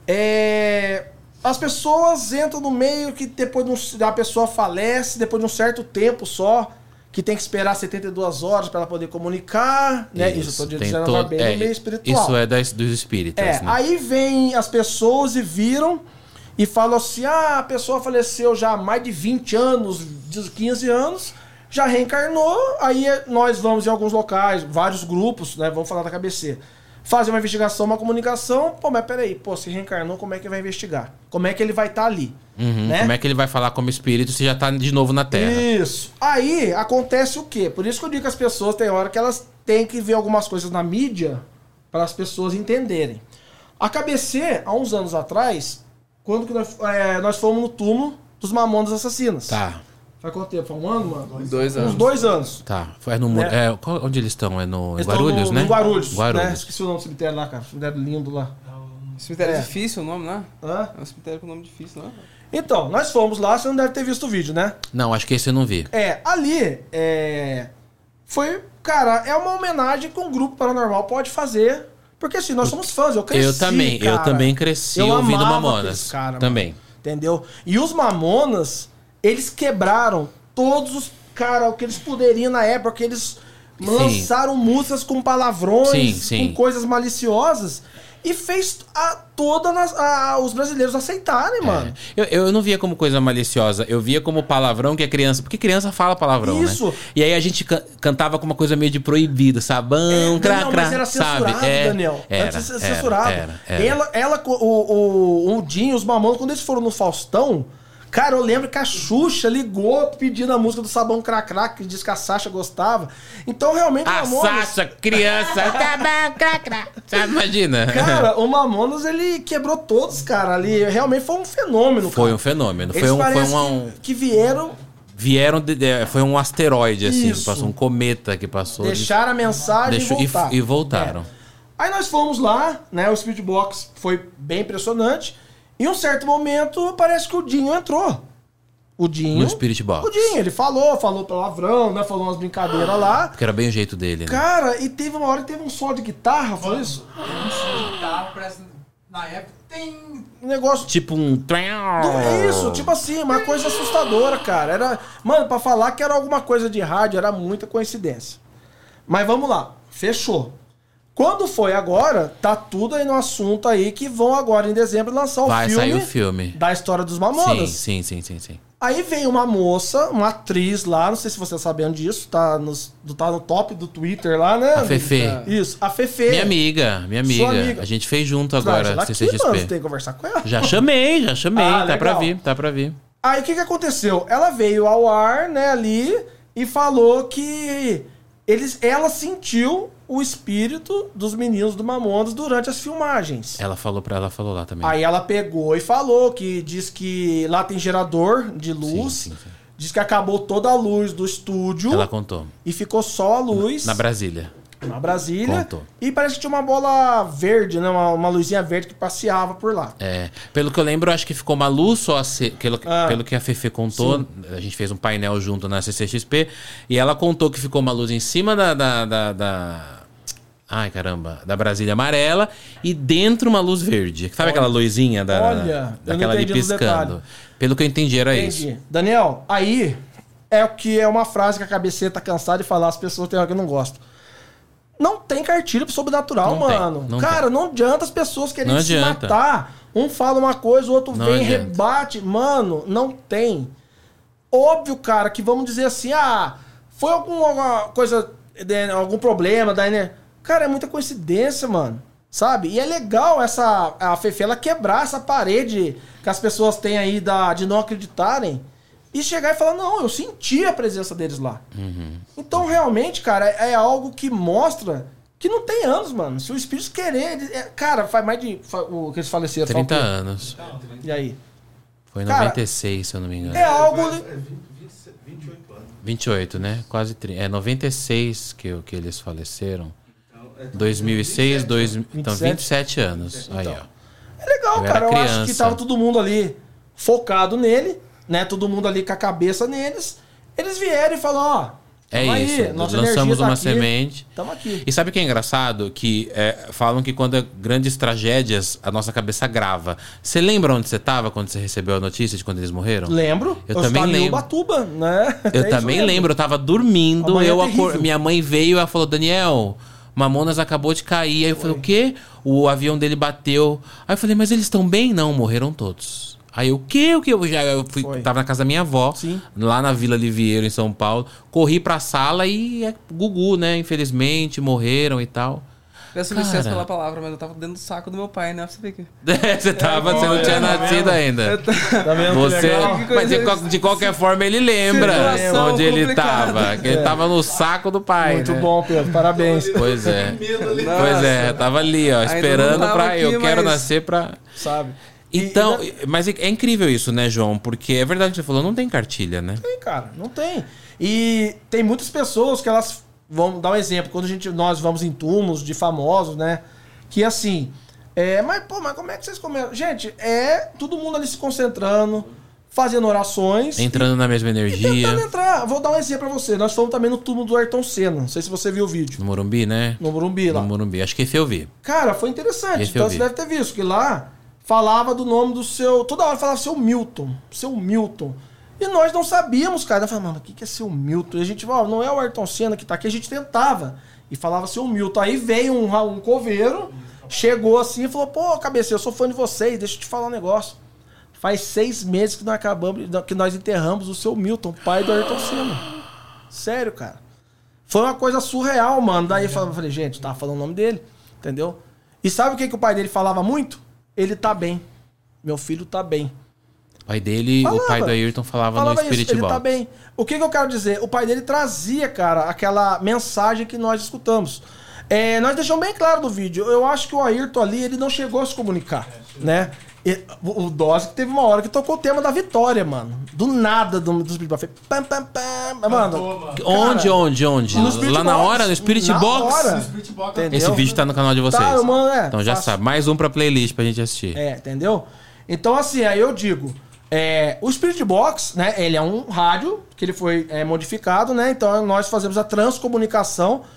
É, as pessoas entram no meio que depois de um, a pessoa falece, depois de um certo tempo só, que tem que esperar setenta e duas horas para ela poder comunicar, né? Isso, eu tô tem dizendo todo- bem é, no meio espiritual. Isso é das, dos espíritas, É, né? aí vem as pessoas e viram e falam assim, ah, a pessoa faleceu já há mais de vinte anos, de quinze anos, já reencarnou, aí nós vamos em alguns locais, vários grupos, né, vamos falar da K B C, fazer uma investigação, uma comunicação, pô, mas peraí, pô, se reencarnou, como é que vai investigar? Como é que ele vai estar ali? Uhum. né? Como é que ele vai falar como espírito se já tá de novo na Terra? Isso. Aí acontece o quê? Por isso que eu digo que as pessoas têm hora que elas têm que ver algumas coisas na mídia para as pessoas entenderem. A K B C, há uns anos atrás, quando que nós, é, nós fomos no túmulo dos Mamonas Assassinas. Tá, Faz quanto tempo? Foi um ano, mano? Dois Uns anos. dois anos. tá. Foi no, mu- Né? é, qual- onde eles estão? É no em Eles Guarulhos, estão no, né? no Guarulhos, Guarulhos. né? Esqueci o nome do cemitério lá, cara. Cemitério lindo lá. Cemitério É. difícil o nome, né? Hã? É um cemitério com nome difícil, né? Então, nós fomos lá, você não deve ter visto o vídeo, né? Não, acho que esse eu não vi. É, ali, é... Foi, cara, é uma homenagem que um grupo paranormal pode fazer. Porque assim, nós somos fãs, eu cresci, eu também, eu cara. também cresci Eu ouvindo amava Mamonas. aqueles cara, mano. Também. Entendeu? E os Mamonas, eles quebraram todos os... Cara, o que eles poderiam na época, que eles Sim. lançaram músicas com palavrões, Sim, sim. com coisas maliciosas. E fez a, toda nas- a- os brasileiros aceitarem, mano. Eu, eu não via como coisa maliciosa, eu via como palavrão que é criança. Porque criança fala palavrão, Isso. né? E aí a gente can- cantava com uma coisa meio de proibido, sabão, É, crá, Daniel, crá, mas era censurado, sabe? É, Daniel. Era, Antes era era, censurado. era, era. Ela, ela, o, o, o Dinho, os Mamonas, quando eles foram no Faustão, cara, eu lembro que a Xuxa ligou pedindo a música do Sabão Cracrá, que diz que a Sasha gostava. Então, realmente, o A Mamonas... Sasha, criança, sabão, crá, crá. Sabe, imagina. Cara, o Mamonas, ele quebrou todos, cara, ali. Realmente foi um fenômeno, Foi cara. um fenômeno. Eles Foi um, foi parece um, que, que vieram, vieram de- de- foi um asteroide, assim, Isso. passou um cometa que passou. deixaram a mensagem deixou- e e, voltaram. e voltaram. É. Aí nós fomos lá, né? O Spirit Box foi bem impressionante. Em um certo momento, parece que o Dinho entrou. O Dinho. No Spirit Box. O Dinho, ele falou, falou palavrão, né? Falou umas brincadeiras lá. Porque era bem o jeito dele, né? Cara, e teve uma hora que teve um solo de guitarra, foi isso? Tem um som de guitarra, parece, na época, tem um negócio... Tipo um... Do- Isso, tipo assim, uma coisa assustadora, cara. Era, mano, pra falar que era alguma coisa de rádio, era muita coincidência. Mas vamos lá, fechou. Quando foi agora, tá tudo aí no assunto aí que vão agora em dezembro lançar o Vai filme, sair o filme. da história dos Sim, Mamonas. sim, sim, sim, sim. Aí vem uma moça, uma atriz lá, não sei se você tá sabendo disso, tá, nos, tá no top do Twitter lá, né? A Fefe. Isso, a Fefe. Minha amiga, minha amiga. Sua amiga. A gente fez junto Traz agora, ela aqui, C C X mano, P. você tem que conversar com ela. Já chamei, já chamei. Ah, tá pra legal. vir, tá pra vir. Aí o que que aconteceu? Ela veio ao ar, né, ali, e falou que eles, ela sentiu o espírito dos meninos do Mamonas durante as filmagens. Ela falou pra ela, falou lá também. Aí ela pegou e falou que diz que lá tem gerador de luz, Sim, sim, sim. diz que acabou toda a luz do estúdio Ela contou. e ficou só a luz Na Brasília. na Brasília. Contou. E parece que tinha uma bola verde, né, uma, uma luzinha verde que passeava por lá. É, pelo que eu lembro, acho que ficou uma luz só, a ser, pelo, Ah. pelo que a Fefe contou, a gente fez um painel junto na C C X P, e ela contou que ficou uma luz em cima da... da, da, da- ai, caramba, da Brasília amarela, e dentro uma luz verde. Sabe aquela luzinha da, Olha, eu não daquela ali entendi os piscando? detalhes. Pelo que eu entendi, era isso. Entendi. Daniel, aí é o que é uma frase que a cabeceira tá cansada de falar, as pessoas têm hora que eu não gosto. Não tem cartilha pro sobrenatural, Não tem, mano. não Cara, tem. não adianta as pessoas quererem Não se adianta. matar. Um fala uma coisa, o outro Não vem, adianta. rebate. Mano, não tem. Óbvio, cara, que vamos dizer assim, ah, foi alguma coisa, de- algum problema, daí, né? Cara, é muita coincidência, mano. Sabe? E é legal essa a Fefe, ela quebrar essa parede que as pessoas têm aí da, de não acreditarem e chegar e falar, não, eu senti a presença deles lá. Uhum. Então, realmente, cara, é, é algo que mostra que não tem anos, mano. Se o espírito querer... ele- é- cara, faz mais de... fa- o que eles faleceram. faz o trinta quê? anos. E aí? Foi em Cara, noventa e seis, se eu não me engano. É algo... vinte e oito anos. vinte e oito, né? Quase trinta. É noventa e seis que, que eles faleceram. dois mil e seis, dois, então vinte e sete anos. Aí, ó. É legal, Eu era cara. Eu acho criança. que tava todo mundo ali focado nele, né? Todo mundo ali com a cabeça neles. Eles vieram e falaram, ó... É tamo isso. aí, nossa Lançamos energia tá uma aqui, semente. Tamo aqui. E sabe o que é engraçado? Que é, falam que quando é grandes tragédias, a nossa cabeça grava. Você lembra onde você estava quando você recebeu a notícia de quando eles morreram? Lembro. Eu estava também em lembro. Ubatuba, né? Eu É isso também mesmo. lembro. Eu tava dormindo, Amanhã eu é terrível. acor... minha mãe veio e ela falou, Daniel, Mamonas acabou de cair. Aí eu falei, o quê? O avião dele bateu. Aí eu falei, mas eles estão bem? Não, morreram todos. Aí o quê? O que? Eu já eu fui, Foi. tava na casa da minha avó, Sim. lá na Vila Livieiro, em São Paulo. Corri pra sala e é Gugu, né? Infelizmente, morreram e tal. Peço Cara. licença pela palavra, mas eu tava dentro do saco do meu pai, né? Pra você ver que... Você tava, você não tinha nascido ainda. Tá vendo que Você, legal? mas de, qual- de qualquer forma ele lembra Situação onde ele complicada. tava. Que ele tava no saco do pai. Muito né? bom, Pedro. Parabéns. Pois é. Medo ali. Pois é, tava ali, ó, Ainda esperando não tava pra. aqui, Eu quero mas- nascer pra. Sabe? E- Então, e- mas é incrível isso, né, João? Porque é verdade que você falou, não tem cartilha, né? tem, cara. Não tem. E tem muitas pessoas que elas... Vamos dar um exemplo. Quando a gente, nós vamos em túmulos de famosos, né? Que assim... É, mas, pô, mas como é que vocês começam? Gente, é todo mundo ali se concentrando, fazendo orações. Entrando na mesma E energia. tentando entrar. Vou dar um exemplo pra você. Nós fomos também no túmulo do Ayrton Senna. Não sei se você viu o vídeo. No Morumbi, né? No Morumbi lá. No Morumbi. Acho que esse eu vi. Cara, foi interessante. Esse eu Então vi. você deve ter visto que lá falava do nome do seu... Toda hora falava seu Milton. Seu Milton. E nós não sabíamos, cara. Nós falamos, mano, o que que é seu Milton? E a gente, ó, não é o Ayrton Senna que tá aqui. A gente tentava. E falava seu Milton. Aí veio um, um coveiro, chegou assim e falou, pô, cabeça, eu sou fã de vocês, deixa eu te falar um negócio. Faz seis meses que nós acabamos, que nós enterramos o seu Milton, pai do Ayrton Senna. Sério, cara. Foi uma coisa surreal, mano. Daí eu falei, falei, gente, tava falando o nome dele, entendeu? E sabe o que, que o pai dele falava muito? Ele tá bem. Meu filho tá bem. O pai dele, Falava. o pai do Ayrton falava, Falava no isso, Spirit ele Box. tá bem. O que, que eu quero dizer? O pai dele trazia, cara, aquela mensagem que nós escutamos. É, nós deixamos bem claro no vídeo. Eu acho que o Ayrton ali, ele não chegou a se comunicar, né? E, o, o Dose que teve uma hora que tocou o tema da vitória, mano. Do nada, do, do Spirit Box. Fez Pam, pam, pam. Mano, Onde, onde, onde? no Spirit Lá na Box. hora, no Spirit Na Box? hora. Entendeu? Esse vídeo tá no canal de vocês. Tá, eu mando, é, Então já faço. sabe. Mais um pra playlist pra gente assistir. É, entendeu? Então, assim, aí eu digo, é, o Spirit Box, né, ele é um rádio que ele foi é, modificado, né? Então nós fazemos a transcomunicação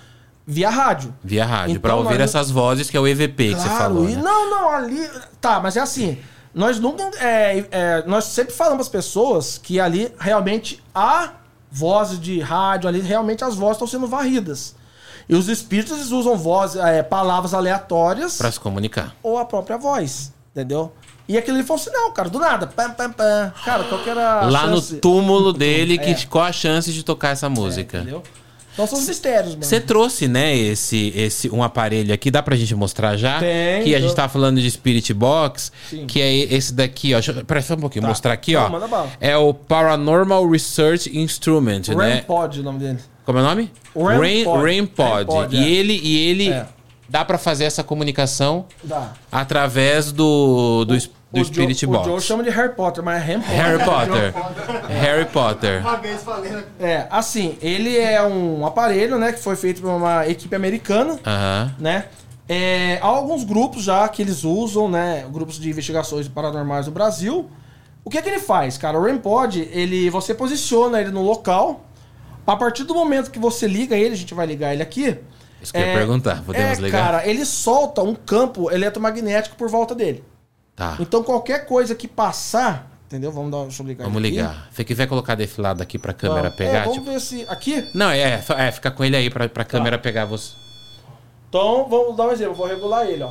via rádio. Via rádio, Então, pra ouvir nós- essas vozes que é o E V P que você falou, e né? não, não, ali... Tá, mas é assim, nós nunca... é, é, nós sempre falamos às pessoas que ali realmente há vozes de rádio, ali realmente as vozes estão sendo varridas. E os espíritos eles usam vozes, é, palavras aleatórias Pra se comunicar. ou a própria voz, entendeu? E aquilo ele falou assim, não, cara, do nada, pam, pam, pam. Cara, qual que era a Lá chance? no túmulo dele, que, É. qual a chance de tocar essa música? Entendeu? Então são os mistérios, mano. Você trouxe, né, esse, esse, um aparelho aqui, dá pra gente mostrar já? Tem, Que a tô. gente tá falando de Spirit Box, Sim. que é esse daqui, ó. Deixa eu, pera só um pouquinho, Tá. mostrar aqui, Não, ó. manda bala. É o Paranormal Research Instrument, né? Rampod, o nome dele. Como é o nome? Rampod. Rain, Rainpod. Rainpod, E é. ele, e ele É. dá pra fazer essa comunicação Dá. através do, do, do O Spirit Joe, Box. O Joe chama de Harry Potter, mas é Rampod. Harry Potter. Harry Potter. Uma vez falei. É, assim, ele é um aparelho, né, que foi feito por uma equipe americana, Aham. né? É, há alguns grupos já que eles usam, né, grupos de investigações paranormais do Brasil. O que é que ele faz, cara? O Rampod, ele, você posiciona ele no local. A partir do momento que você liga ele, a gente vai ligar ele aqui. Isso que eu ia perguntar, podemos é, ligar? Cara, ele solta um campo eletromagnético por volta dele. Tá. Então qualquer coisa que passar, entendeu? Vamos dar, deixa eu ligar Vamos ele aqui. ligar. Se quiser colocar desse lado aqui pra câmera Não, pegar, é, vamos tipo... ver se aqui. Não, é, é, fica com ele aí pra, pra câmera pegar você. Então, vamos dar um exemplo. Eu vou regular ele, ó.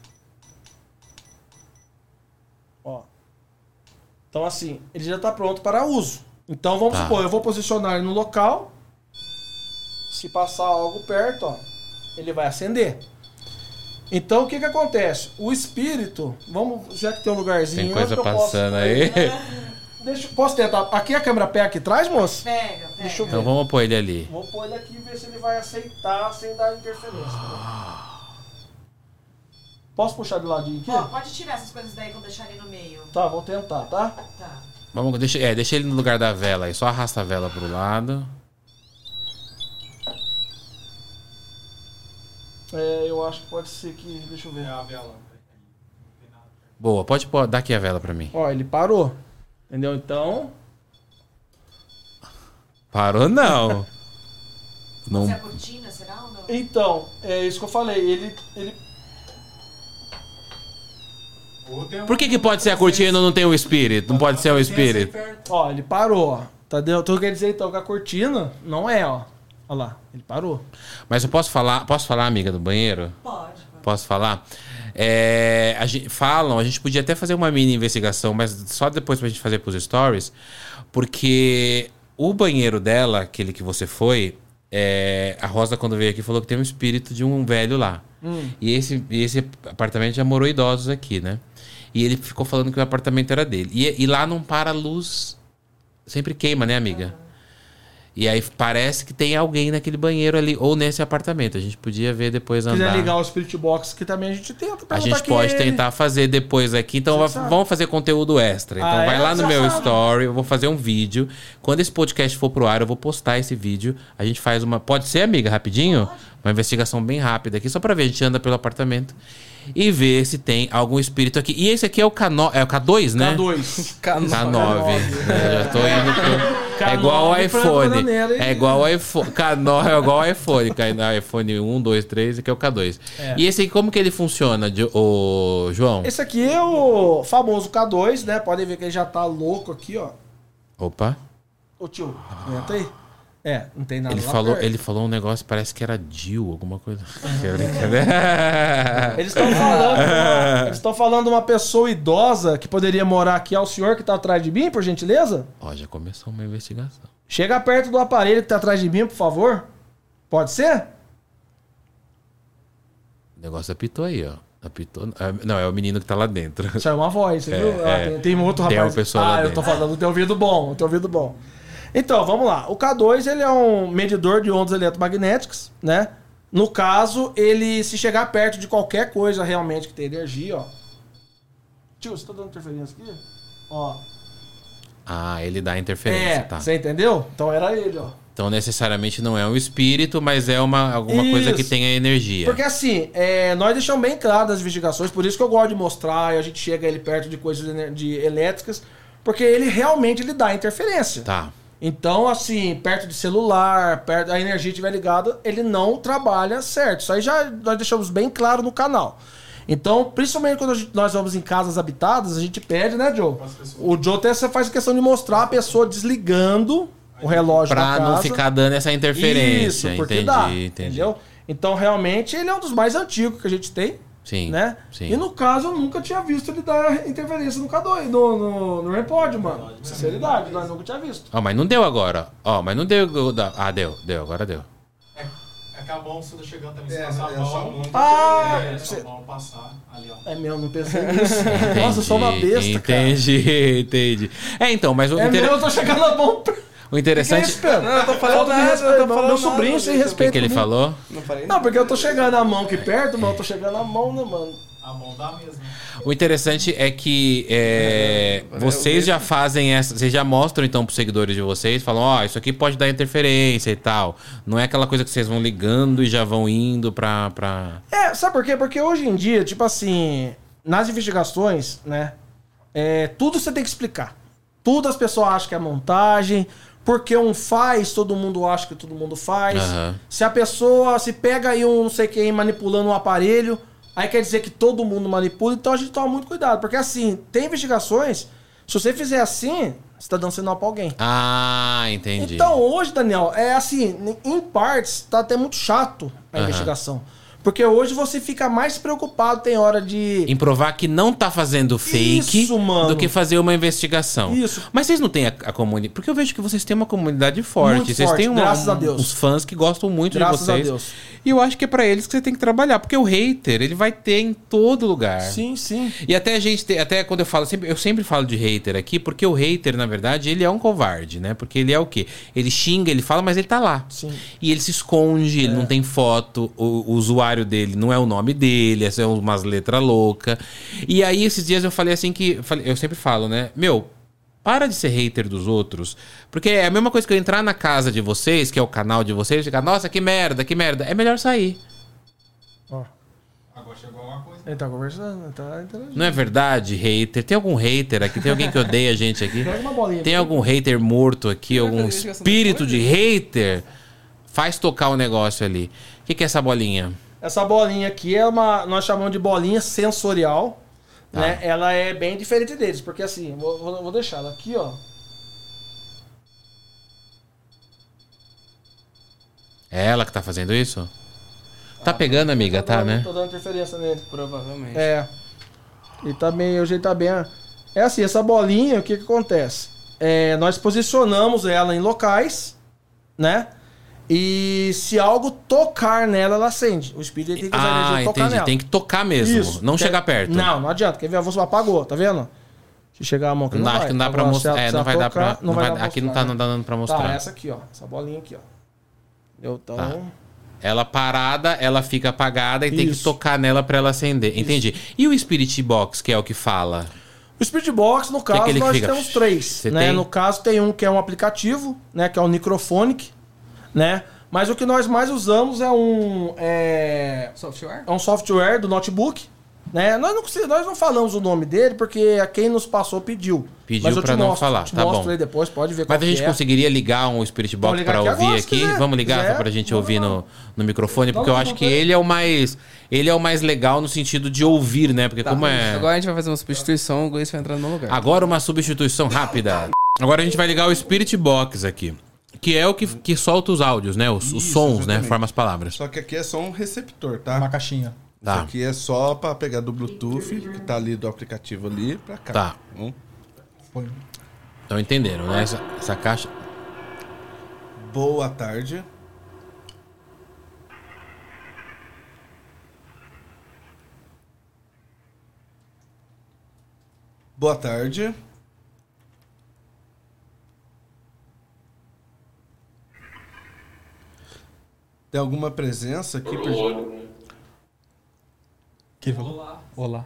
Ó. Então, assim, ele já tá pronto para uso. Então, vamos Tá. supor, eu vou posicionar ele no local. Se passar algo perto, ó, ele vai acender. Então, o que que acontece? O espírito, vamos, já que tem um lugarzinho... Tem coisa onde que eu posso- passando aí. Deixa, posso tentar? Aqui a câmera pega aqui atrás, moço? Pega, pega. Deixa eu ver. Então vamos pôr ele ali. Vou pôr ele aqui e ver se ele vai aceitar sem dar interferência. Tá? Posso puxar de ladinho aqui? Ó, pode tirar essas coisas daí que eu deixar ali no meio. Tá, vou tentar, tá? Tá. Vamos, deixa, é, deixa ele no lugar da vela aí. Só arrasta a vela pro lado. É, eu acho que pode ser que... Deixa eu ver. Boa, pode pôr, dá aqui a vela pra mim. Ó, ele parou. Entendeu? Então... Parou não. Não. Você é a cortina, será ou não? Então, é isso que eu falei. Ele... ele... Por que que pode ser a cortina e não tem o espírito? Não pode ser o espírito? Ó, ele parou, ó. Entendeu? Então quer dizer então que a cortina não é, ó. Olha lá, ele parou. Mas eu posso falar, posso falar, amiga do banheiro? Pode, pode. Posso falar? É, a gente, falam, a gente podia até fazer uma mini investigação, mas só depois pra gente fazer pros stories, porque o banheiro dela, aquele que você foi, é, a Rosa quando veio aqui falou que tem um espírito de um velho lá. Hum. E esse, e esse apartamento já morou idosos aqui, né? E ele ficou falando que o apartamento era dele. E, e lá não para a luz, sempre queima, né, amiga? E aí parece que tem alguém naquele banheiro ali, ou nesse apartamento. A gente podia ver depois Se andar. quiser ligar o Spirit Box, que também a gente tenta. A gente pode tentar fazer depois aqui. Então va- sabe. vamos fazer conteúdo extra. Então Ah, vai é? lá no Você meu sabe. story, eu vou fazer um vídeo. Quando esse podcast for pro ar, eu vou postar esse vídeo. A gente faz uma... Pode ser, amiga, rapidinho? Uma investigação bem rápida aqui, só pra ver. A gente anda pelo apartamento e ver se tem algum espírito aqui. E esse aqui é o K nove, é o K dois, né? K dois. K nove. né? Já tô indo pro... É igual o K nove pra iPhone. bananeira e- É igual o iPhone. K nove é igual o iPhone. K- iPhone um, dois, três, aqui é o K dois. É. E esse aí, como que ele funciona, Di- ô, João? Esse aqui é o famoso K dois, né? Podem ver que ele já tá louco aqui, ó. Opa. Ô tio, entra aí. É, não tem nada Ele lá falou, perto. ele falou um negócio, parece que era Jill, alguma coisa. Que brincadeira. Eles estão falando, de uma- eles estão falando de uma pessoa idosa que poderia morar aqui. É o senhor que tá atrás de mim, por gentileza? Ó, já começou uma investigação. Chega perto do aparelho que tá atrás de mim, por favor. Pode ser? O negócio apitou aí, ó. Apitou. é, Não, é o menino que tá lá dentro. Isso é uma voz, você É, viu? Ah, é. tem, tem um outro Tem rapaz. uma pessoa lá ah, eu dentro. tô falando, tem ouvido bom, tem ouvido bom. Então, vamos lá. O K dois, ele é um medidor de ondas eletromagnéticas, né? No caso, ele, se chegar perto de qualquer coisa realmente que tem energia, ó. Tio, você tá dando interferência aqui? Ó. Ah, ele dá interferência, É, tá. você entendeu? Então era ele, ó. Então necessariamente não é um espírito, mas é uma, alguma coisa Isso. que tenha energia. Porque assim, é, nós deixamos bem claro das investigações, por isso que eu gosto de mostrar, e a gente chega ele perto de coisas de, ener- de elétricas, porque ele realmente ele dá interferência. Tá. Então, assim, perto de celular, perto a energia estiver ligada, ele não trabalha certo. Isso aí já nós deixamos bem claro no canal. Então, principalmente quando a gente- nós vamos em casas habitadas, a gente pede, né, Joe? O Joe até faz questão de mostrar a pessoa desligando o relógio da Pra casa. não ficar dando essa interferência. Isso, porque entendi, dá, entendi. entendeu? Então, realmente, ele é um dos mais antigos que a gente tem. Sim, Né? sim. E no caso, eu nunca tinha visto ele dar interferência no K dois, no, no, no REMPOD, mano. Sinceridade, nós nunca tinha visto. Ó, mas não deu agora. Ó, mas não deu. Ah, deu, deu, agora deu. É, é que a mão, você tá chegando também, É, você passar a é mão. só a mão. Ah, é, cê- a mão passar ali, ó. É mesmo, não pensei nisso. Nossa, eu sou uma besta, Entendi, entendi. É, então, mas o, cara. É inter- mesmo, eu tô chegando a mão. o Que que é interessante. isso, Pedro? Não, eu tô falando Falta de nada, respeito, eu tô meu- falando Meu nada, sobrinho sem eu tô- O respeito que ele comigo. falou? Não falei Não, porque eu tô chegando a mão aqui perto, mas eu tô chegando a mão, né, mano? A mão dá mesmo. O interessante é que é, vocês já fazem essa. Vocês já mostram então pros seguidores de vocês, falam, ó, isso aqui pode dar interferência e tal. Não é aquela coisa que vocês vão ligando e já vão indo pra. pra... É, sabe por quê? Porque hoje em dia, tipo assim, nas investigações, né? É, tudo você tem que explicar. Tudo as pessoas acham que é montagem. Porque um faz, todo mundo acha que todo mundo faz. Aham. Se a pessoa se pega aí um não sei quem manipulando um aparelho, aí quer dizer que todo mundo manipula, então a gente toma muito cuidado. Porque assim, tem investigações, se você fizer assim, você tá dando sinal pra alguém. Ah, entendi. Então hoje, Daniel, é assim, em partes, tá até muito chato a Aham. investigação. Porque hoje você fica mais preocupado, tem hora de... Em provar que não tá fazendo fake Isso, mano. do que fazer uma investigação. Isso. Mas vocês não têm a, a comunidade. Porque eu vejo que vocês têm uma comunidade forte. Muito vocês forte, têm uma, graças a um- Deus. uns fãs que gostam muito Graças de vocês. a Deus. E eu acho que é pra eles que você tem que trabalhar. Porque o hater, ele vai ter em todo lugar. Sim, sim. E até a gente, tem- até quando eu falo, sempre, eu sempre falo de hater aqui, porque o hater, na verdade, ele é um covarde, né? Porque ele é o quê? Ele xinga, ele fala, mas ele tá lá. Sim. E ele se esconde, É. ele não tem foto, o, o usuário dele não é o nome dele, essa é umas letras loucas. E aí, esses dias eu falei assim que. eu falei- Eu sempre falo, né? Meu, para de ser hater dos outros. Porque é a mesma coisa que eu entrar na casa de vocês, que é o canal de vocês, e ficar, nossa, que merda, que merda. É melhor sair. Ó, Agora chegou alguma coisa. ele tá conversando, ele tá interagindo. Não é verdade, hater? Tem algum hater aqui? Tem alguém que odeia a gente aqui? Pega uma bolinha. Tem algum hater morto aqui? Algum fazer investigação espírito de depois? hater? Faz tocar o negócio ali. O que, que é essa bolinha? Essa bolinha aqui é uma. Nós chamamos de bolinha sensorial. Tá. Né? Ela é bem diferente deles. Porque assim, vou, vou, vou deixar ela aqui, ó. É ela que tá fazendo isso? Tá pegando, amiga, tá, dando, né? Tô dando interferência nele. Provavelmente. É. Ele tá bem. Hoje ele tá bem. É assim, essa bolinha, o que que acontece? É, nós posicionamos ela em locais, né? E se algo tocar nela, ela acende. O espírito ele tem que usar a Ah, energia de tocar entendi. nela. Tem que tocar mesmo. Isso. Não Tem- chegar perto. Não, não adianta. Quer ver? A voz apagou, tá vendo? Se chegar a mão aqui, Não não, dá, acho vai. que não dá pra Agora, mostrar. se ela- É, se não ela vai dar tocar, pra. não vai- dar pra aqui não tá mostrar, não dando pra Tá, mostrar. essa aqui, ó. Essa bolinha aqui, ó. Entendeu? Então, Tá. Ela parada, ela fica apagada e tem que Isso. tocar nela pra ela acender. Entendi. E o Spirit Box, que é o que fala? o Spirit Box, no caso, aquele que nós fica- temos três. Você Né? tem? No caso, tem um que é um aplicativo, né? Que é o Microphonic, né? Mas o que nós mais usamos é um... É, Software? é um software do notebook, né? Nós não, consigo- nós não falamos o nome dele porque a quem nos passou pediu. Pediu Mas eu pra te não mostro, falar, te tá mostro bom. aí depois, pode ver qual Mas a gente que é. conseguiria ligar um Spirit Box Vamos ligar pra aqui ouvir agora, se aqui? quiser. Vamos ligar Quiser, só pra gente vamos ouvir lá. no, no microfone? Porque eu Vamos, acho que vamos. ele é o mais. Ele é o mais legal no sentido de ouvir, né? Porque Tá, como é. Agora a gente vai fazer uma substituição, o Gleice vai entrar no lugar. Agora uma substituição rápida. Agora a gente vai ligar o Spirit Box aqui. Que é o que, que solta os áudios, né? Os, os Isso, sons, né? exatamente. Forma as palavras. Só que aqui é só um receptor, tá? Uma caixinha. Tá. Isso aqui é só pra pegar do Bluetooth, que tá ali do aplicativo ali, pra cá. Tá. Bom, Põe. Então entenderam, né? Essa, essa caixa. boa tarde. Boa tarde. Tem alguma presença aqui? Por... Que ele falou? Olá.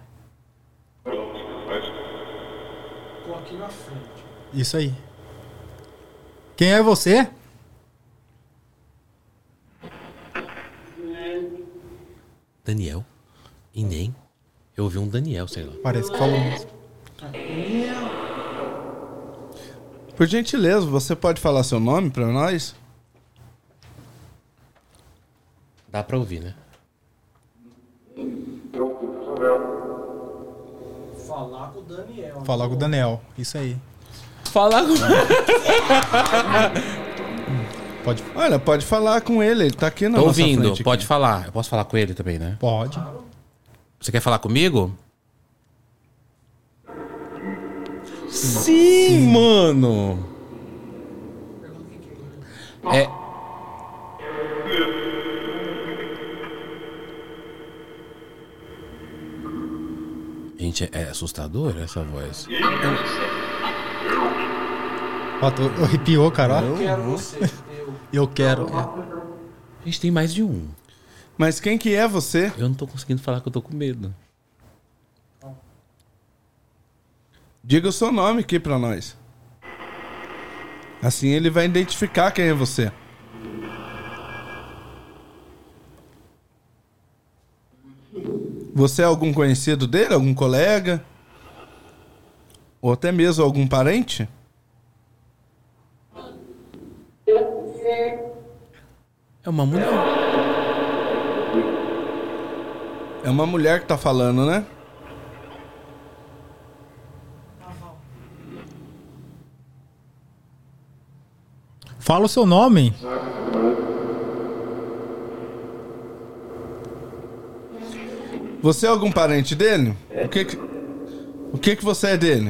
Tô aqui na frente. Isso aí. Quem é você? Daniel? E nem? Eu ouvi um Daniel, sei lá. Parece que falou mesmo. Por gentileza, você pode falar seu nome pra nós? Dá pra ouvir, né? Falar com o Daniel. Falar com o Daniel. Isso aí. Falar com... Pode. Olha, pode falar com ele, ele tá aqui na Tô nossa ouvindo, frente pode aqui. falar. Eu posso falar com ele também, né? Pode. Você quer falar comigo? Sim, mano. É. Gente, é assustador essa voz. Ó, tô, arrepiou, cara. Ó. Eu quero você. Eu. Eu quero. É. Gente, tem mais de um. Mas quem que é você? Eu não tô conseguindo falar que eu tô com medo. Diga o seu nome aqui pra nós. Assim ele vai identificar quem é você. Você é algum conhecido dele? Algum colega? Ou até mesmo algum parente? É uma mulher. É uma mulher que tá falando, né? Fala o seu nome. Você é algum parente dele? O que que, o que, que você é dele?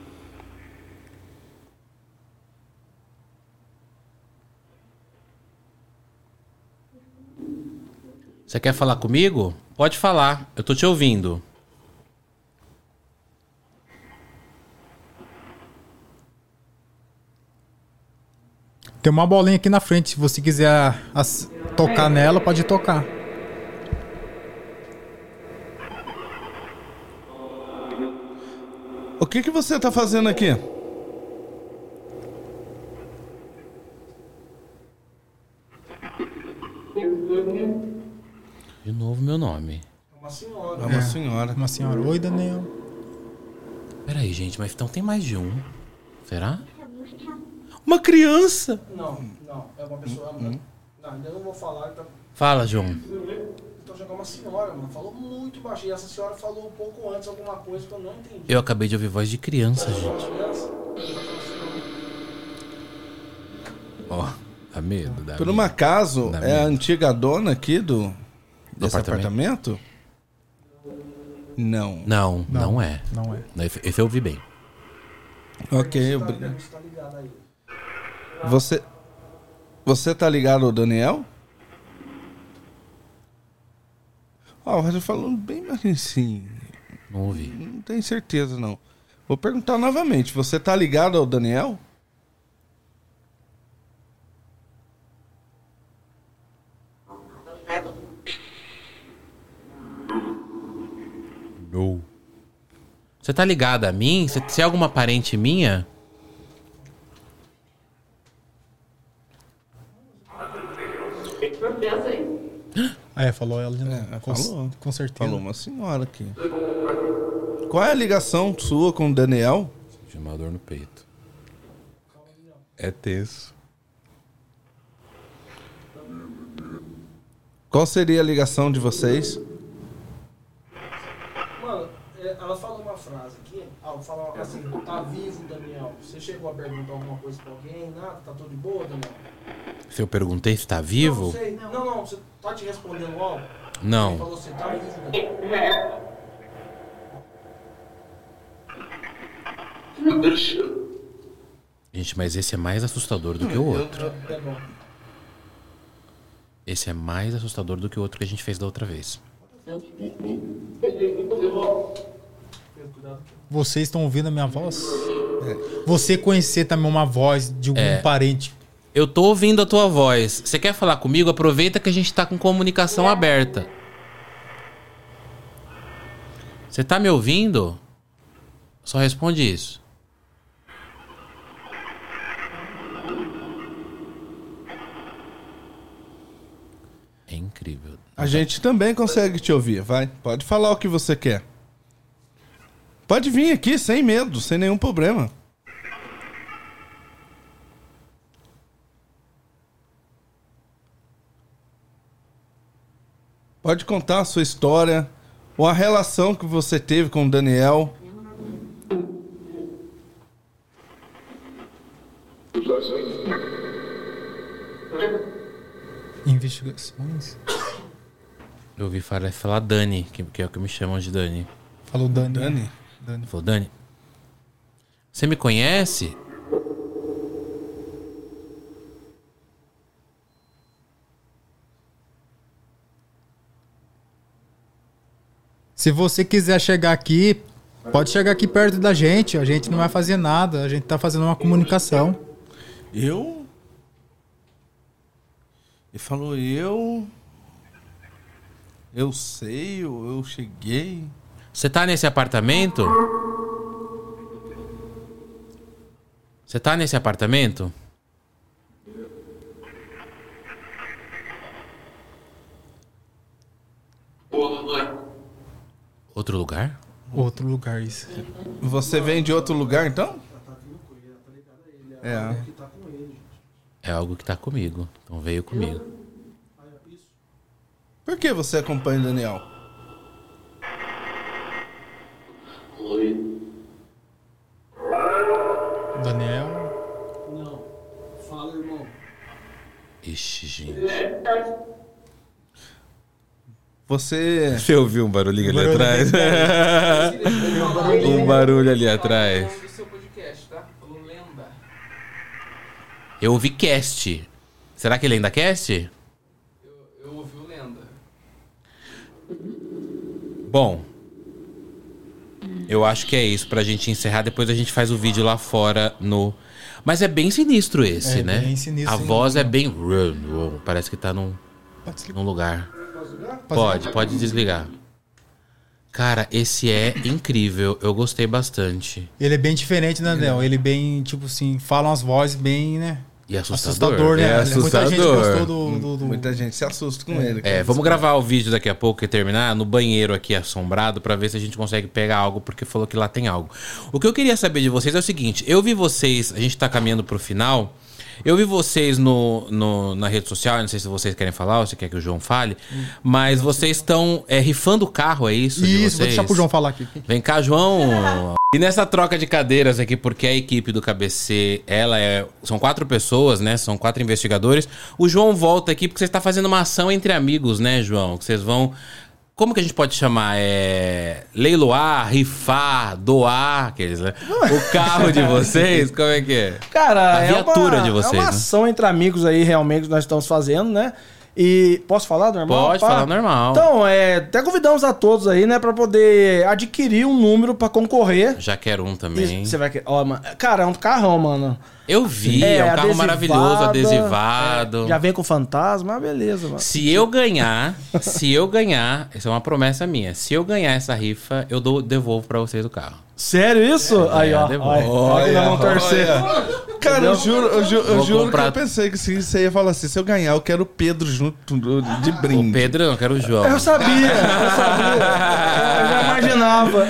Você quer falar comigo? Pode falar, eu tô te ouvindo. Tem uma bolinha aqui na frente. Se você quiser as- tocar nela, pode tocar. O que, que você tá fazendo aqui? De novo meu nome. Uma senhora. É uma senhora. Uma senhora. Oi, Daniel. Peraí, gente, mas então tem mais de um. Será? Uma criança! Não, não. É uma pessoa. Não, ainda não vou falar. Então, Fala, João. então já é uma senhora, mano. Falou muito baixinho. Essa senhora falou um pouco antes alguma coisa que eu não entendi. Eu acabei de ouvir voz de criança, gente. Criança? Ó, dá medo, dá Por medo. um acaso, Dá é a medo. antiga dona aqui do desse apartamento? apartamento? Não. Não, não, é. Não é. Não, Esse esse eu ouvi bem. Ok, Tá, obrigado. você tá ligado aí. Você, você tá ligado ao Daniel? Ó, o Roger falando bem mais assim. Não ouvi. Não tenho certeza, não. Vou perguntar novamente. Você tá ligado ao Daniel? Não. Você tá ligada a mim? Você, você é alguma parente minha? Ah, é, falou ela de novo. É, com, falou. com certeza. Falou uma senhora aqui. Qual é a ligação sua com o Daniel? Tinha uma dor no peito. É tenso. Qual seria a ligação de vocês? Mano, é, ela falou uma frase aqui. Ela falou assim: tá vivo, Daniel. Você chegou a perguntar alguma coisa pra alguém? Nada? Tá tudo de boa, Daniel? Se eu perguntei se tá Não, vivo? sei. Não, não. Você tá te respondendo algo? Ele Não. falou assim: tá vivo, Daniel. Gente, mas esse é mais assustador do que o outro. É bom. Esse é mais assustador do que o outro que a gente fez da outra vez. Vocês estão ouvindo a minha voz? Você conhecer também uma voz de algum É. parente. Eu tô ouvindo a tua voz. Você quer falar comigo? Aproveita que a gente tá com comunicação aberta. Você tá me ouvindo? Só responde isso. É incrível. A gente também consegue te ouvir, vai. Pode falar o que você quer. Pode vir aqui sem medo, sem nenhum problema. Pode contar a sua história ou a relação que você teve com o Daniel. Investigações. Eu ouvi falar, falar Dani, que, que é o que me chamam de Dani. Falou Dani. Dani? Dani. Falou, Dani, você me conhece? Se você quiser chegar aqui, pode chegar aqui perto da gente. A gente não vai fazer nada. A gente tá fazendo uma comunicação. Eu? Ele falou, eu... Eu sei, eu, eu cheguei... Você tá nesse apartamento? Você tá nesse apartamento? Outro lugar? Outro lugar, isso. Você vem de outro lugar, então? É. É algo que tá comigo. Então veio comigo. Por que você acompanha o Daniel? Daniel. Não. Fala, irmão. Ixi, gente. Você... Você ouviu um barulhinho ali atrás? Um barulho ali atrás. do seu podcast, tá? Falou lenda. Eu ouvi cast. Será que ele ainda cast? Eu, eu ouvi o lenda. Bom, eu acho que é isso pra gente encerrar. Depois a gente faz o vídeo lá fora no... Mas é bem sinistro esse, É né? bem sinistro, A sim. voz é bem... Parece que tá num, Pode desligar. num lugar. Pode, pode desligar. Cara, esse é incrível. Eu gostei bastante. Ele é bem diferente, né, Daniel? Ele bem, tipo assim, fala umas vozes bem, né? E assustador. Assustador, né? É assustador. Muita gente gostou do... do, do... Muita gente se assusta com ele. É, vamos gravar o vídeo daqui a pouco e terminar no banheiro aqui assombrado pra ver se a gente consegue pegar algo, porque falou que lá tem algo. O que eu queria saber de vocês é o seguinte, eu vi vocês, a gente tá caminhando pro final, eu vi vocês no, no, na rede social, não sei se vocês querem falar ou se quer que o João fale, mas vocês estão é, rifando o carro, é isso? de Isso, vou vocês? deixar pro João falar aqui. Vem cá, João. E nessa troca de cadeiras aqui, porque a equipe do K B C, ela é... São quatro pessoas, né? São quatro investigadores. O João volta aqui porque você está fazendo uma ação entre amigos, né, João? Que vocês vão... Como que a gente pode chamar? É... Leiloar, rifar, doar, aqueles, né? O carro de vocês, como é que é? Cara, A é viatura uma, de vocês, é uma né? ação entre amigos aí, realmente, que nós estamos fazendo, né? E posso falar normal? Pode falar normal. Então, é, até convidamos a todos aí, né, pra poder adquirir um número pra concorrer. Já quero um também. E você vai que- ó, mano, cara, é um carrão, mano. Eu vi, é, um carro adesivada, maravilhoso, adesivado. é, já vem com fantasma, beleza, mano. Se eu ganhar, se eu ganhar, essa é uma promessa minha. Se eu ganhar essa rifa, eu dou, devolvo pra vocês o carro. Sério isso? aí, ó. devolve. Olha, olha, vamos torcer. Cara, eu juro, eu, ju- eu Vou juro comprar- que eu pensei que assim, você ia falar assim, se eu ganhar, eu quero o Pedro junto do- de O brinde. Pedro, eu quero o João. Eu sabia, eu sabia. Eu já imaginava.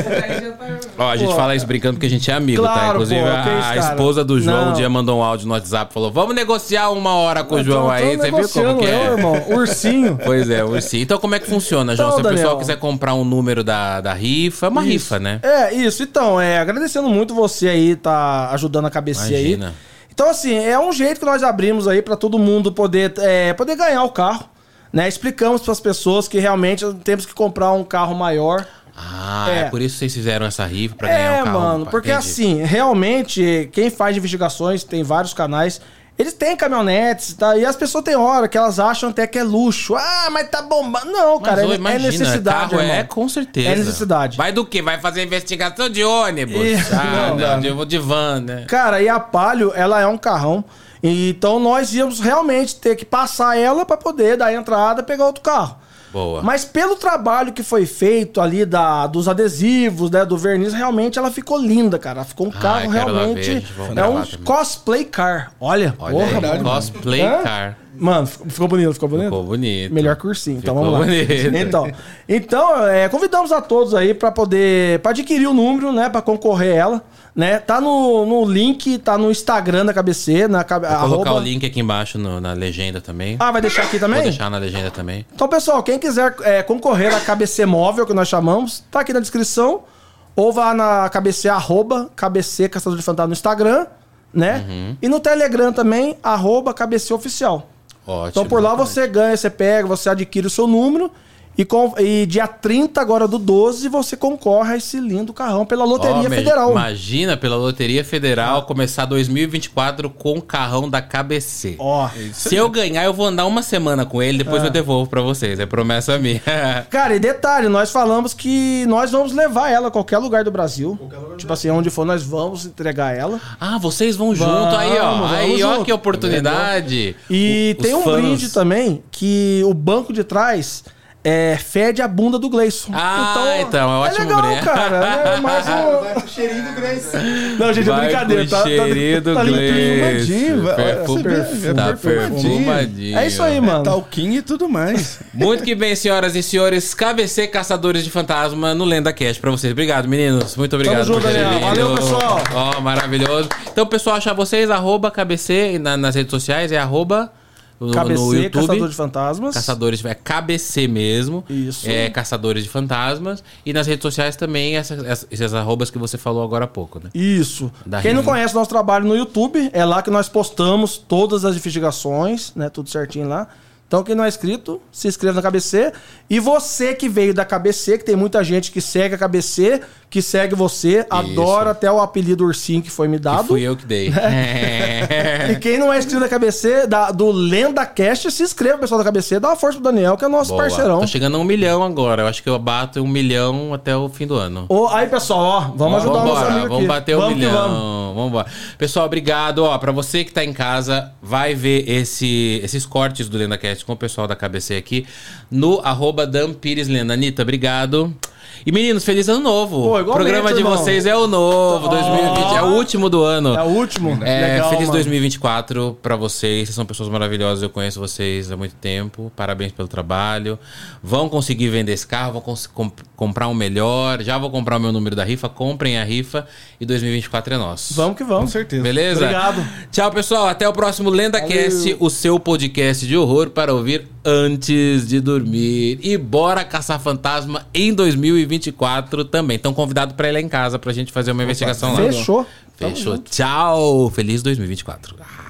Ó, a gente Pô, fala isso brincando porque a gente é amigo, tá? claro, Inclusive, pô, a, que isso, a cara? esposa do João Não. um dia mandou um áudio no WhatsApp, falou, vamos negociar uma hora com o João Tô- aí. tô Você viu como negociando que é? eu, irmão. Ursinho. Pois é, ursinho. Então como é que funciona, João? Então, Se a pessoa Daniel. quiser comprar um número da, da rifa, é uma Isso. rifa, né? É, isso. Então, é, agradecendo muito você aí, tá ajudando a cabeça aí. Imagina. Então, assim, é um jeito que nós abrimos aí pra todo mundo poder, é, poder ganhar o carro, né? Explicamos pras pessoas que realmente temos que comprar um carro maior. Ah, é. É. por isso que vocês fizeram essa rifa pra ganhar É, um carro. mano, porque Entendi. assim, realmente, quem faz investigações, tem vários canais, eles têm caminhonetes, tá? E as pessoas têm hora que elas acham até que é luxo. Ah, mas tá bombando. Não, Mas, cara, ô, é, imagina, é necessidade, carro irmão. é com certeza. É necessidade. Vai do quê? Vai fazer investigação de ônibus? E- Ah, não, não, não. de, eu vou de van, né? Cara, e a Palio, ela é um carrão. Então nós íamos realmente ter que passar ela pra poder dar a entrada e pegar outro carro. Boa. Mas pelo trabalho que foi feito ali da, dos adesivos, né, do verniz, realmente ela ficou linda, cara. Ela ficou um Ah, carro eu quero lá ver, realmente. vamos É gravar um também. cosplay car. Olha, Olha porra, aí, mano. cosplay Hã? car. Mano, ficou ficou bonito, ficou bonito? Ficou bonito. Melhor que o ursinho, então Ficou vamos lá. bonito. Então, então é, convidamos a todos aí pra poder, pra adquirir o número, né, pra concorrer ela, né? Tá no, no link, tá no Instagram da K B C, na K B C. Vou colocar o link aqui embaixo no- na legenda também. Ah, vai deixar aqui também? Vou deixar na legenda também. Então, pessoal, quem quiser é, concorrer à K B C Móvel, que nós chamamos, tá aqui na descrição. Ou vá na K B C, arroba K B C Caçador de Fantasma no Instagram, né? Uhum. E no Telegram também, arroba K B C Oficial. Ótimo. Então por lá você ganha, você pega, você adquire o seu número. E, com, e dia trinta agora do doze, você concorre a esse lindo carrão pela Loteria Ó, Federal. Imagina, pela Loteria Federal, começar dois mil e vinte e quatro com o carrão da K B C. Ó. Se eu ganhar, eu vou andar uma semana com ele, depois eu devolvo pra vocês. É promessa minha. Cara, e detalhe, nós falamos que nós vamos levar ela a qualquer lugar do Brasil. Tipo assim, onde for, nós vamos entregar ela. Ah, vocês vão junto Vamos, aí, ó. vamos Aí, ó, junto. que oportunidade. E O- tem os um fãs- brinde também, que o banco de trás é, fede a bunda do Gleison. Ah, então, é ótimo É legal, brinde. cara. É mais um... Vai com o cheirinho do Grace. Não, gente, é Vai brincadeira. com Tá, tá, cheirinho do tá Gleice. perfumadinho, vai- Perfum- você vê, é Tá perfumadinho. perfumadinho. É isso aí, mano. Talquinho e tudo mais. Muito que bem, senhoras e senhores. K B C Caçadores de Fantasma no LendaCast pra vocês. Obrigado, meninos. Muito obrigado Tamo junto, por terem Daniel. vindo. Valeu, pessoal. Ó, maravilhoso. Então, pessoal, achar vocês, arroba K B C na- nas redes sociais, é arroba no, K B C, no YouTube. Caçador de Fantasmas. Caçadores, é K B C mesmo. Isso. É Caçadores de Fantasmas. E nas redes sociais também, essas, essas, essas arrobas que você falou agora há pouco, né? Isso. Da Quem não Rima. conhece nosso trabalho no YouTube, é lá que nós postamos todas as investigações, né? Tudo certinho lá. Então, quem não é inscrito, se inscreva na K B C. E você que veio da K B C, que tem muita gente que segue a K B C, que segue você, adora até o apelido Ursinho que foi me Que dado. fui eu que dei. E quem não é inscrito na K B C, da, do LendaCast, se inscreva, pessoal da K B C, dá uma força pro Daniel, que é nosso Boa. parceirão. Tô chegando a um milhão agora. Eu acho que eu bato um milhão até o fim do ano. Ô, aí, pessoal, ó, vamos ajudar o nosso Vambora, amigo aqui. vamos bater um Vamos que milhão. vamos. Vamos embora. Pessoal, obrigado. Ó, pra você que tá em casa, vai ver esse, esses cortes do LendaCast com o pessoal da K B C aqui no arroba Dan Pires Lenda. Anitta, obrigado. E meninos, feliz ano novo. Pô, o igualmente, programa de irmão. vocês é o novo, dois mil e vinte. É o último do ano. É o último? É, Legal, feliz mano. dois mil e vinte e quatro pra vocês. Vocês são pessoas maravilhosas. Eu conheço vocês há muito tempo. Parabéns pelo trabalho. Vão conseguir vender esse carro, vão cons- com- comprar um melhor. Já vou comprar o meu número da rifa. Comprem a rifa. E dois mil e vinte e quatro é nosso. Vamos que vamos. Com certeza. Beleza? Obrigado. Tchau, pessoal. Até o próximo LendaCast, Valeu. o seu podcast de horror para ouvir antes de dormir. E bora caçar fantasma em dois mil e vinte e quatro também. Estão convidados para ir lá em casa pra gente fazer uma investigação lá. Fechou. Tamo Fechou. junto. Tchau. Feliz dois mil e vinte e quatro.